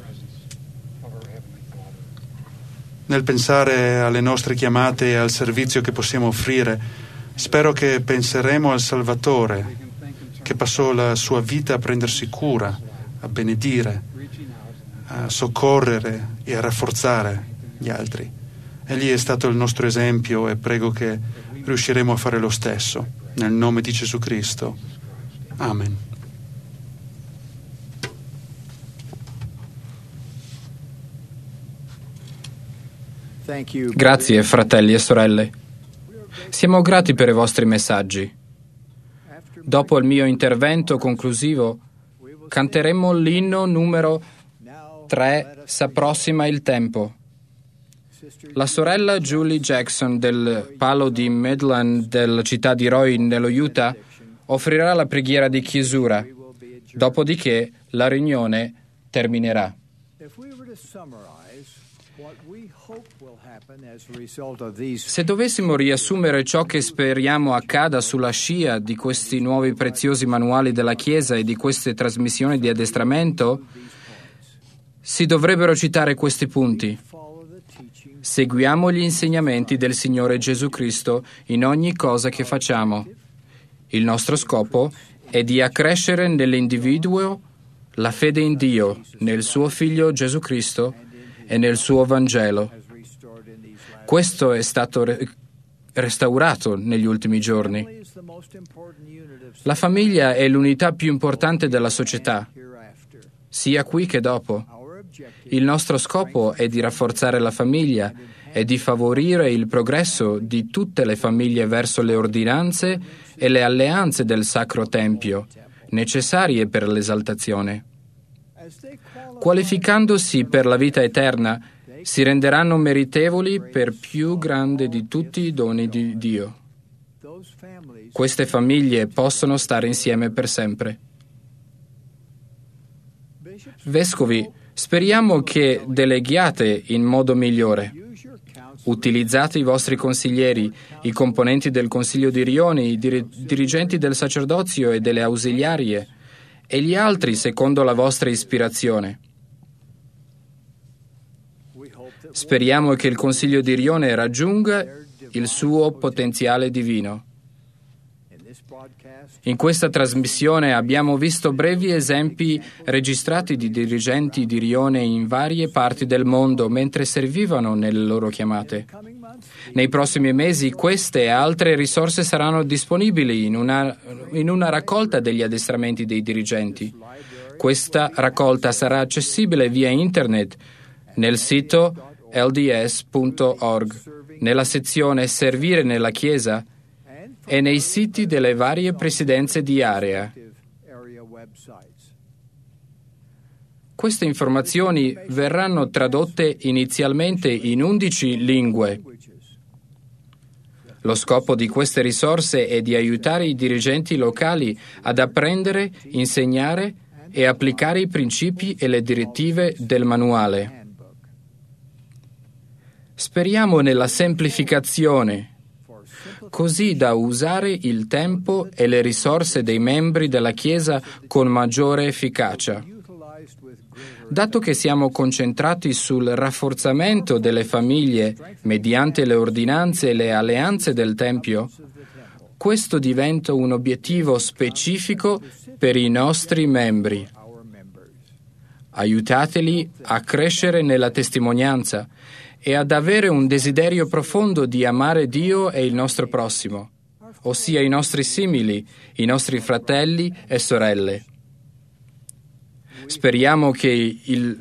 Nel pensare alle nostre chiamate e al servizio che possiamo offrire, spero che penseremo al Salvatore, che passò la sua vita a prendersi cura, a benedire, a soccorrere e a rafforzare gli altri. Egli è stato il nostro esempio e prego che riusciremo a fare lo stesso. Nel nome di Gesù Cristo. Amen. Grazie, fratelli e sorelle. Siamo grati per i vostri messaggi. Dopo il mio intervento conclusivo, canteremo l'inno numero 3, S'approssima il tempo. La sorella Julie Jackson del Palo di Midland della città di Roy, nello Utah, offrirà la preghiera di chiusura, dopodiché la riunione terminerà. Se dovessimo riassumere ciò che speriamo accada sulla scia di questi nuovi preziosi manuali della Chiesa e di queste trasmissioni di addestramento, si dovrebbero citare questi punti. Seguiamo gli insegnamenti del Signore Gesù Cristo in ogni cosa che facciamo. Il nostro scopo è di accrescere nell'individuo la fede in Dio, nel suo Figlio Gesù Cristo e nel suo Vangelo. Questo è stato restaurato negli ultimi giorni. La famiglia è l'unità più importante della società, sia qui che dopo. Il nostro scopo è di rafforzare la famiglia e di favorire il progresso di tutte le famiglie verso le ordinanze e le alleanze del Sacro Tempio, necessarie per l'esaltazione. Qualificandosi per la vita eterna, si renderanno meritevoli per più grande di tutti i doni di Dio. Queste famiglie possono stare insieme per sempre. Vescovi, speriamo che deleghiate in modo migliore. Utilizzate i vostri consiglieri, i componenti del Consiglio di Rione, i dirigenti del sacerdozio e delle ausiliarie e gli altri secondo la vostra ispirazione. Speriamo che il Consiglio di Rione raggiunga il suo potenziale divino. In questa trasmissione abbiamo visto brevi esempi registrati di dirigenti di Rione in varie parti del mondo mentre servivano nelle loro chiamate. Nei prossimi mesi queste e altre risorse saranno disponibili in una raccolta degli addestramenti dei dirigenti. Questa raccolta sarà accessibile via internet nel sito lds.org, nella sezione Servire nella Chiesa e nei siti delle varie presidenze di area. Queste informazioni verranno tradotte inizialmente in 11 lingue. Lo scopo di queste risorse è di aiutare i dirigenti locali ad apprendere, insegnare e applicare i principi e le direttive del manuale. Speriamo nella semplificazione, così da usare il tempo e le risorse dei membri della Chiesa con maggiore efficacia. Dato che siamo concentrati sul rafforzamento delle famiglie mediante le ordinanze e le alleanze del Tempio, questo diventa un obiettivo specifico per i nostri membri. Aiutateli a crescere nella testimonianza e ad avere un desiderio profondo di amare Dio e il nostro prossimo, ossia i nostri simili, i nostri fratelli e sorelle. Speriamo che il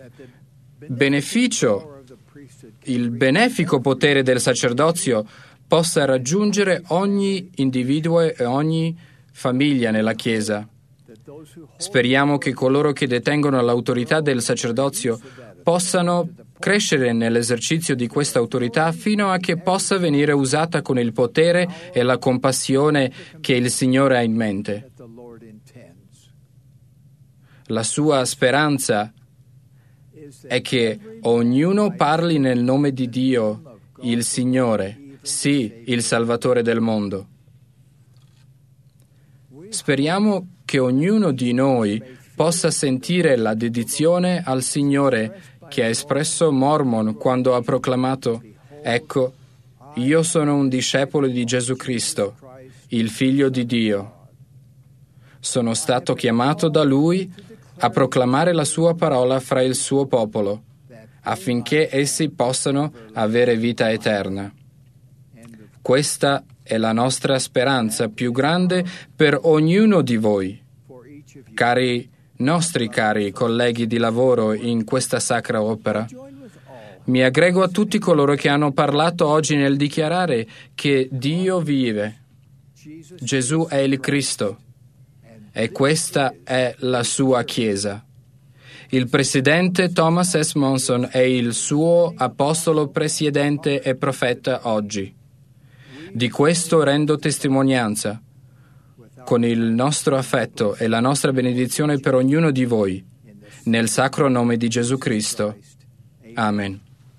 benefico potere del sacerdozio possa raggiungere ogni individuo e ogni famiglia nella Chiesa. Speriamo che coloro che detengono l'autorità del sacerdozio possano crescere nell'esercizio di questa autorità fino a che possa venire usata con il potere e la compassione che il Signore ha in mente. La sua speranza è che ognuno parli nel nome di Dio, il Signore, sì, il Salvatore del mondo. Speriamo che ognuno di noi possa sentire la dedizione al Signore che ha espresso Mormon quando ha proclamato: «Ecco, io sono un discepolo di Gesù Cristo, il Figlio di Dio. Sono stato chiamato da Lui a proclamare la sua parola fra il suo popolo, affinché essi possano avere vita eterna». Questa è la nostra speranza più grande per ognuno di voi, nostri cari colleghi di lavoro in questa sacra opera. Mi aggrego a tutti coloro che hanno parlato oggi nel dichiarare che Dio vive, Gesù è il Cristo e questa è la sua Chiesa. Il presidente Thomas S. Monson è il suo apostolo presiedente e profeta oggi. Di questo rendo testimonianza, con il nostro affetto e la nostra benedizione per ognuno di voi, nel sacro nome di Gesù Cristo. Amen.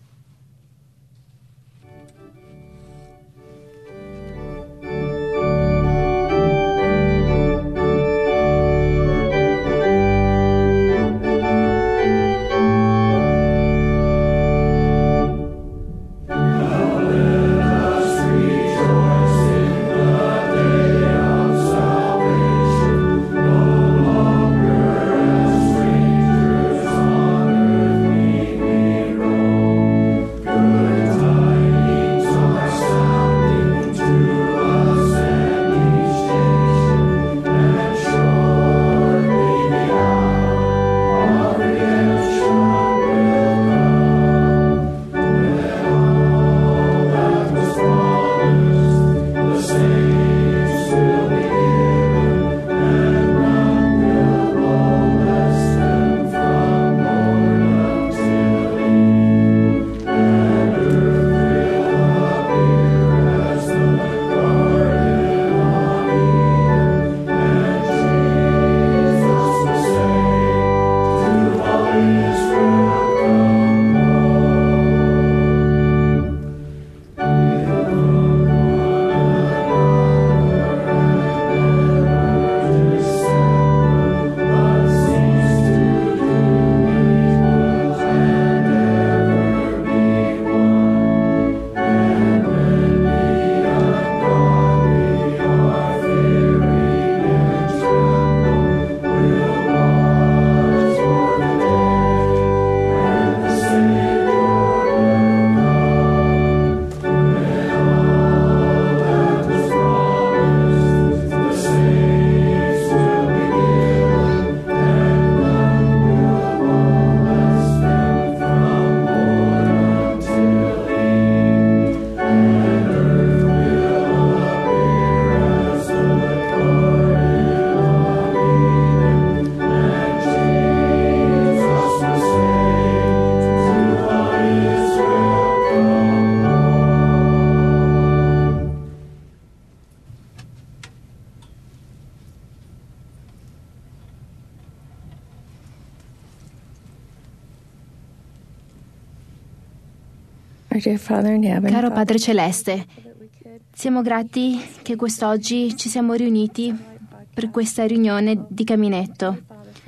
Caro Padre Celeste, siamo grati che quest'oggi ci siamo riuniti per questa riunione di Caminetto.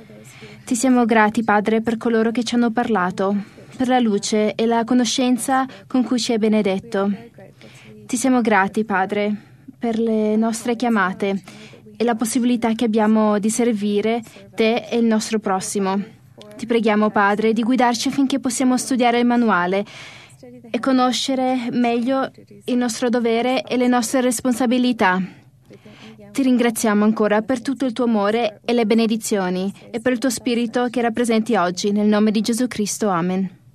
Ti siamo grati, Padre, per coloro che ci hanno parlato, per la luce e la conoscenza con cui ci hai benedetto. Ti siamo grati, Padre, per le nostre chiamate e la possibilità che abbiamo di servire te e il nostro prossimo. Ti preghiamo, Padre, di guidarci affinché possiamo studiare il manuale e conoscere meglio il nostro dovere e le nostre responsabilità. Ti ringraziamo ancora per tutto il tuo amore e le benedizioni e per il tuo spirito che rappresenti oggi. Nel nome di Gesù Cristo. Amen.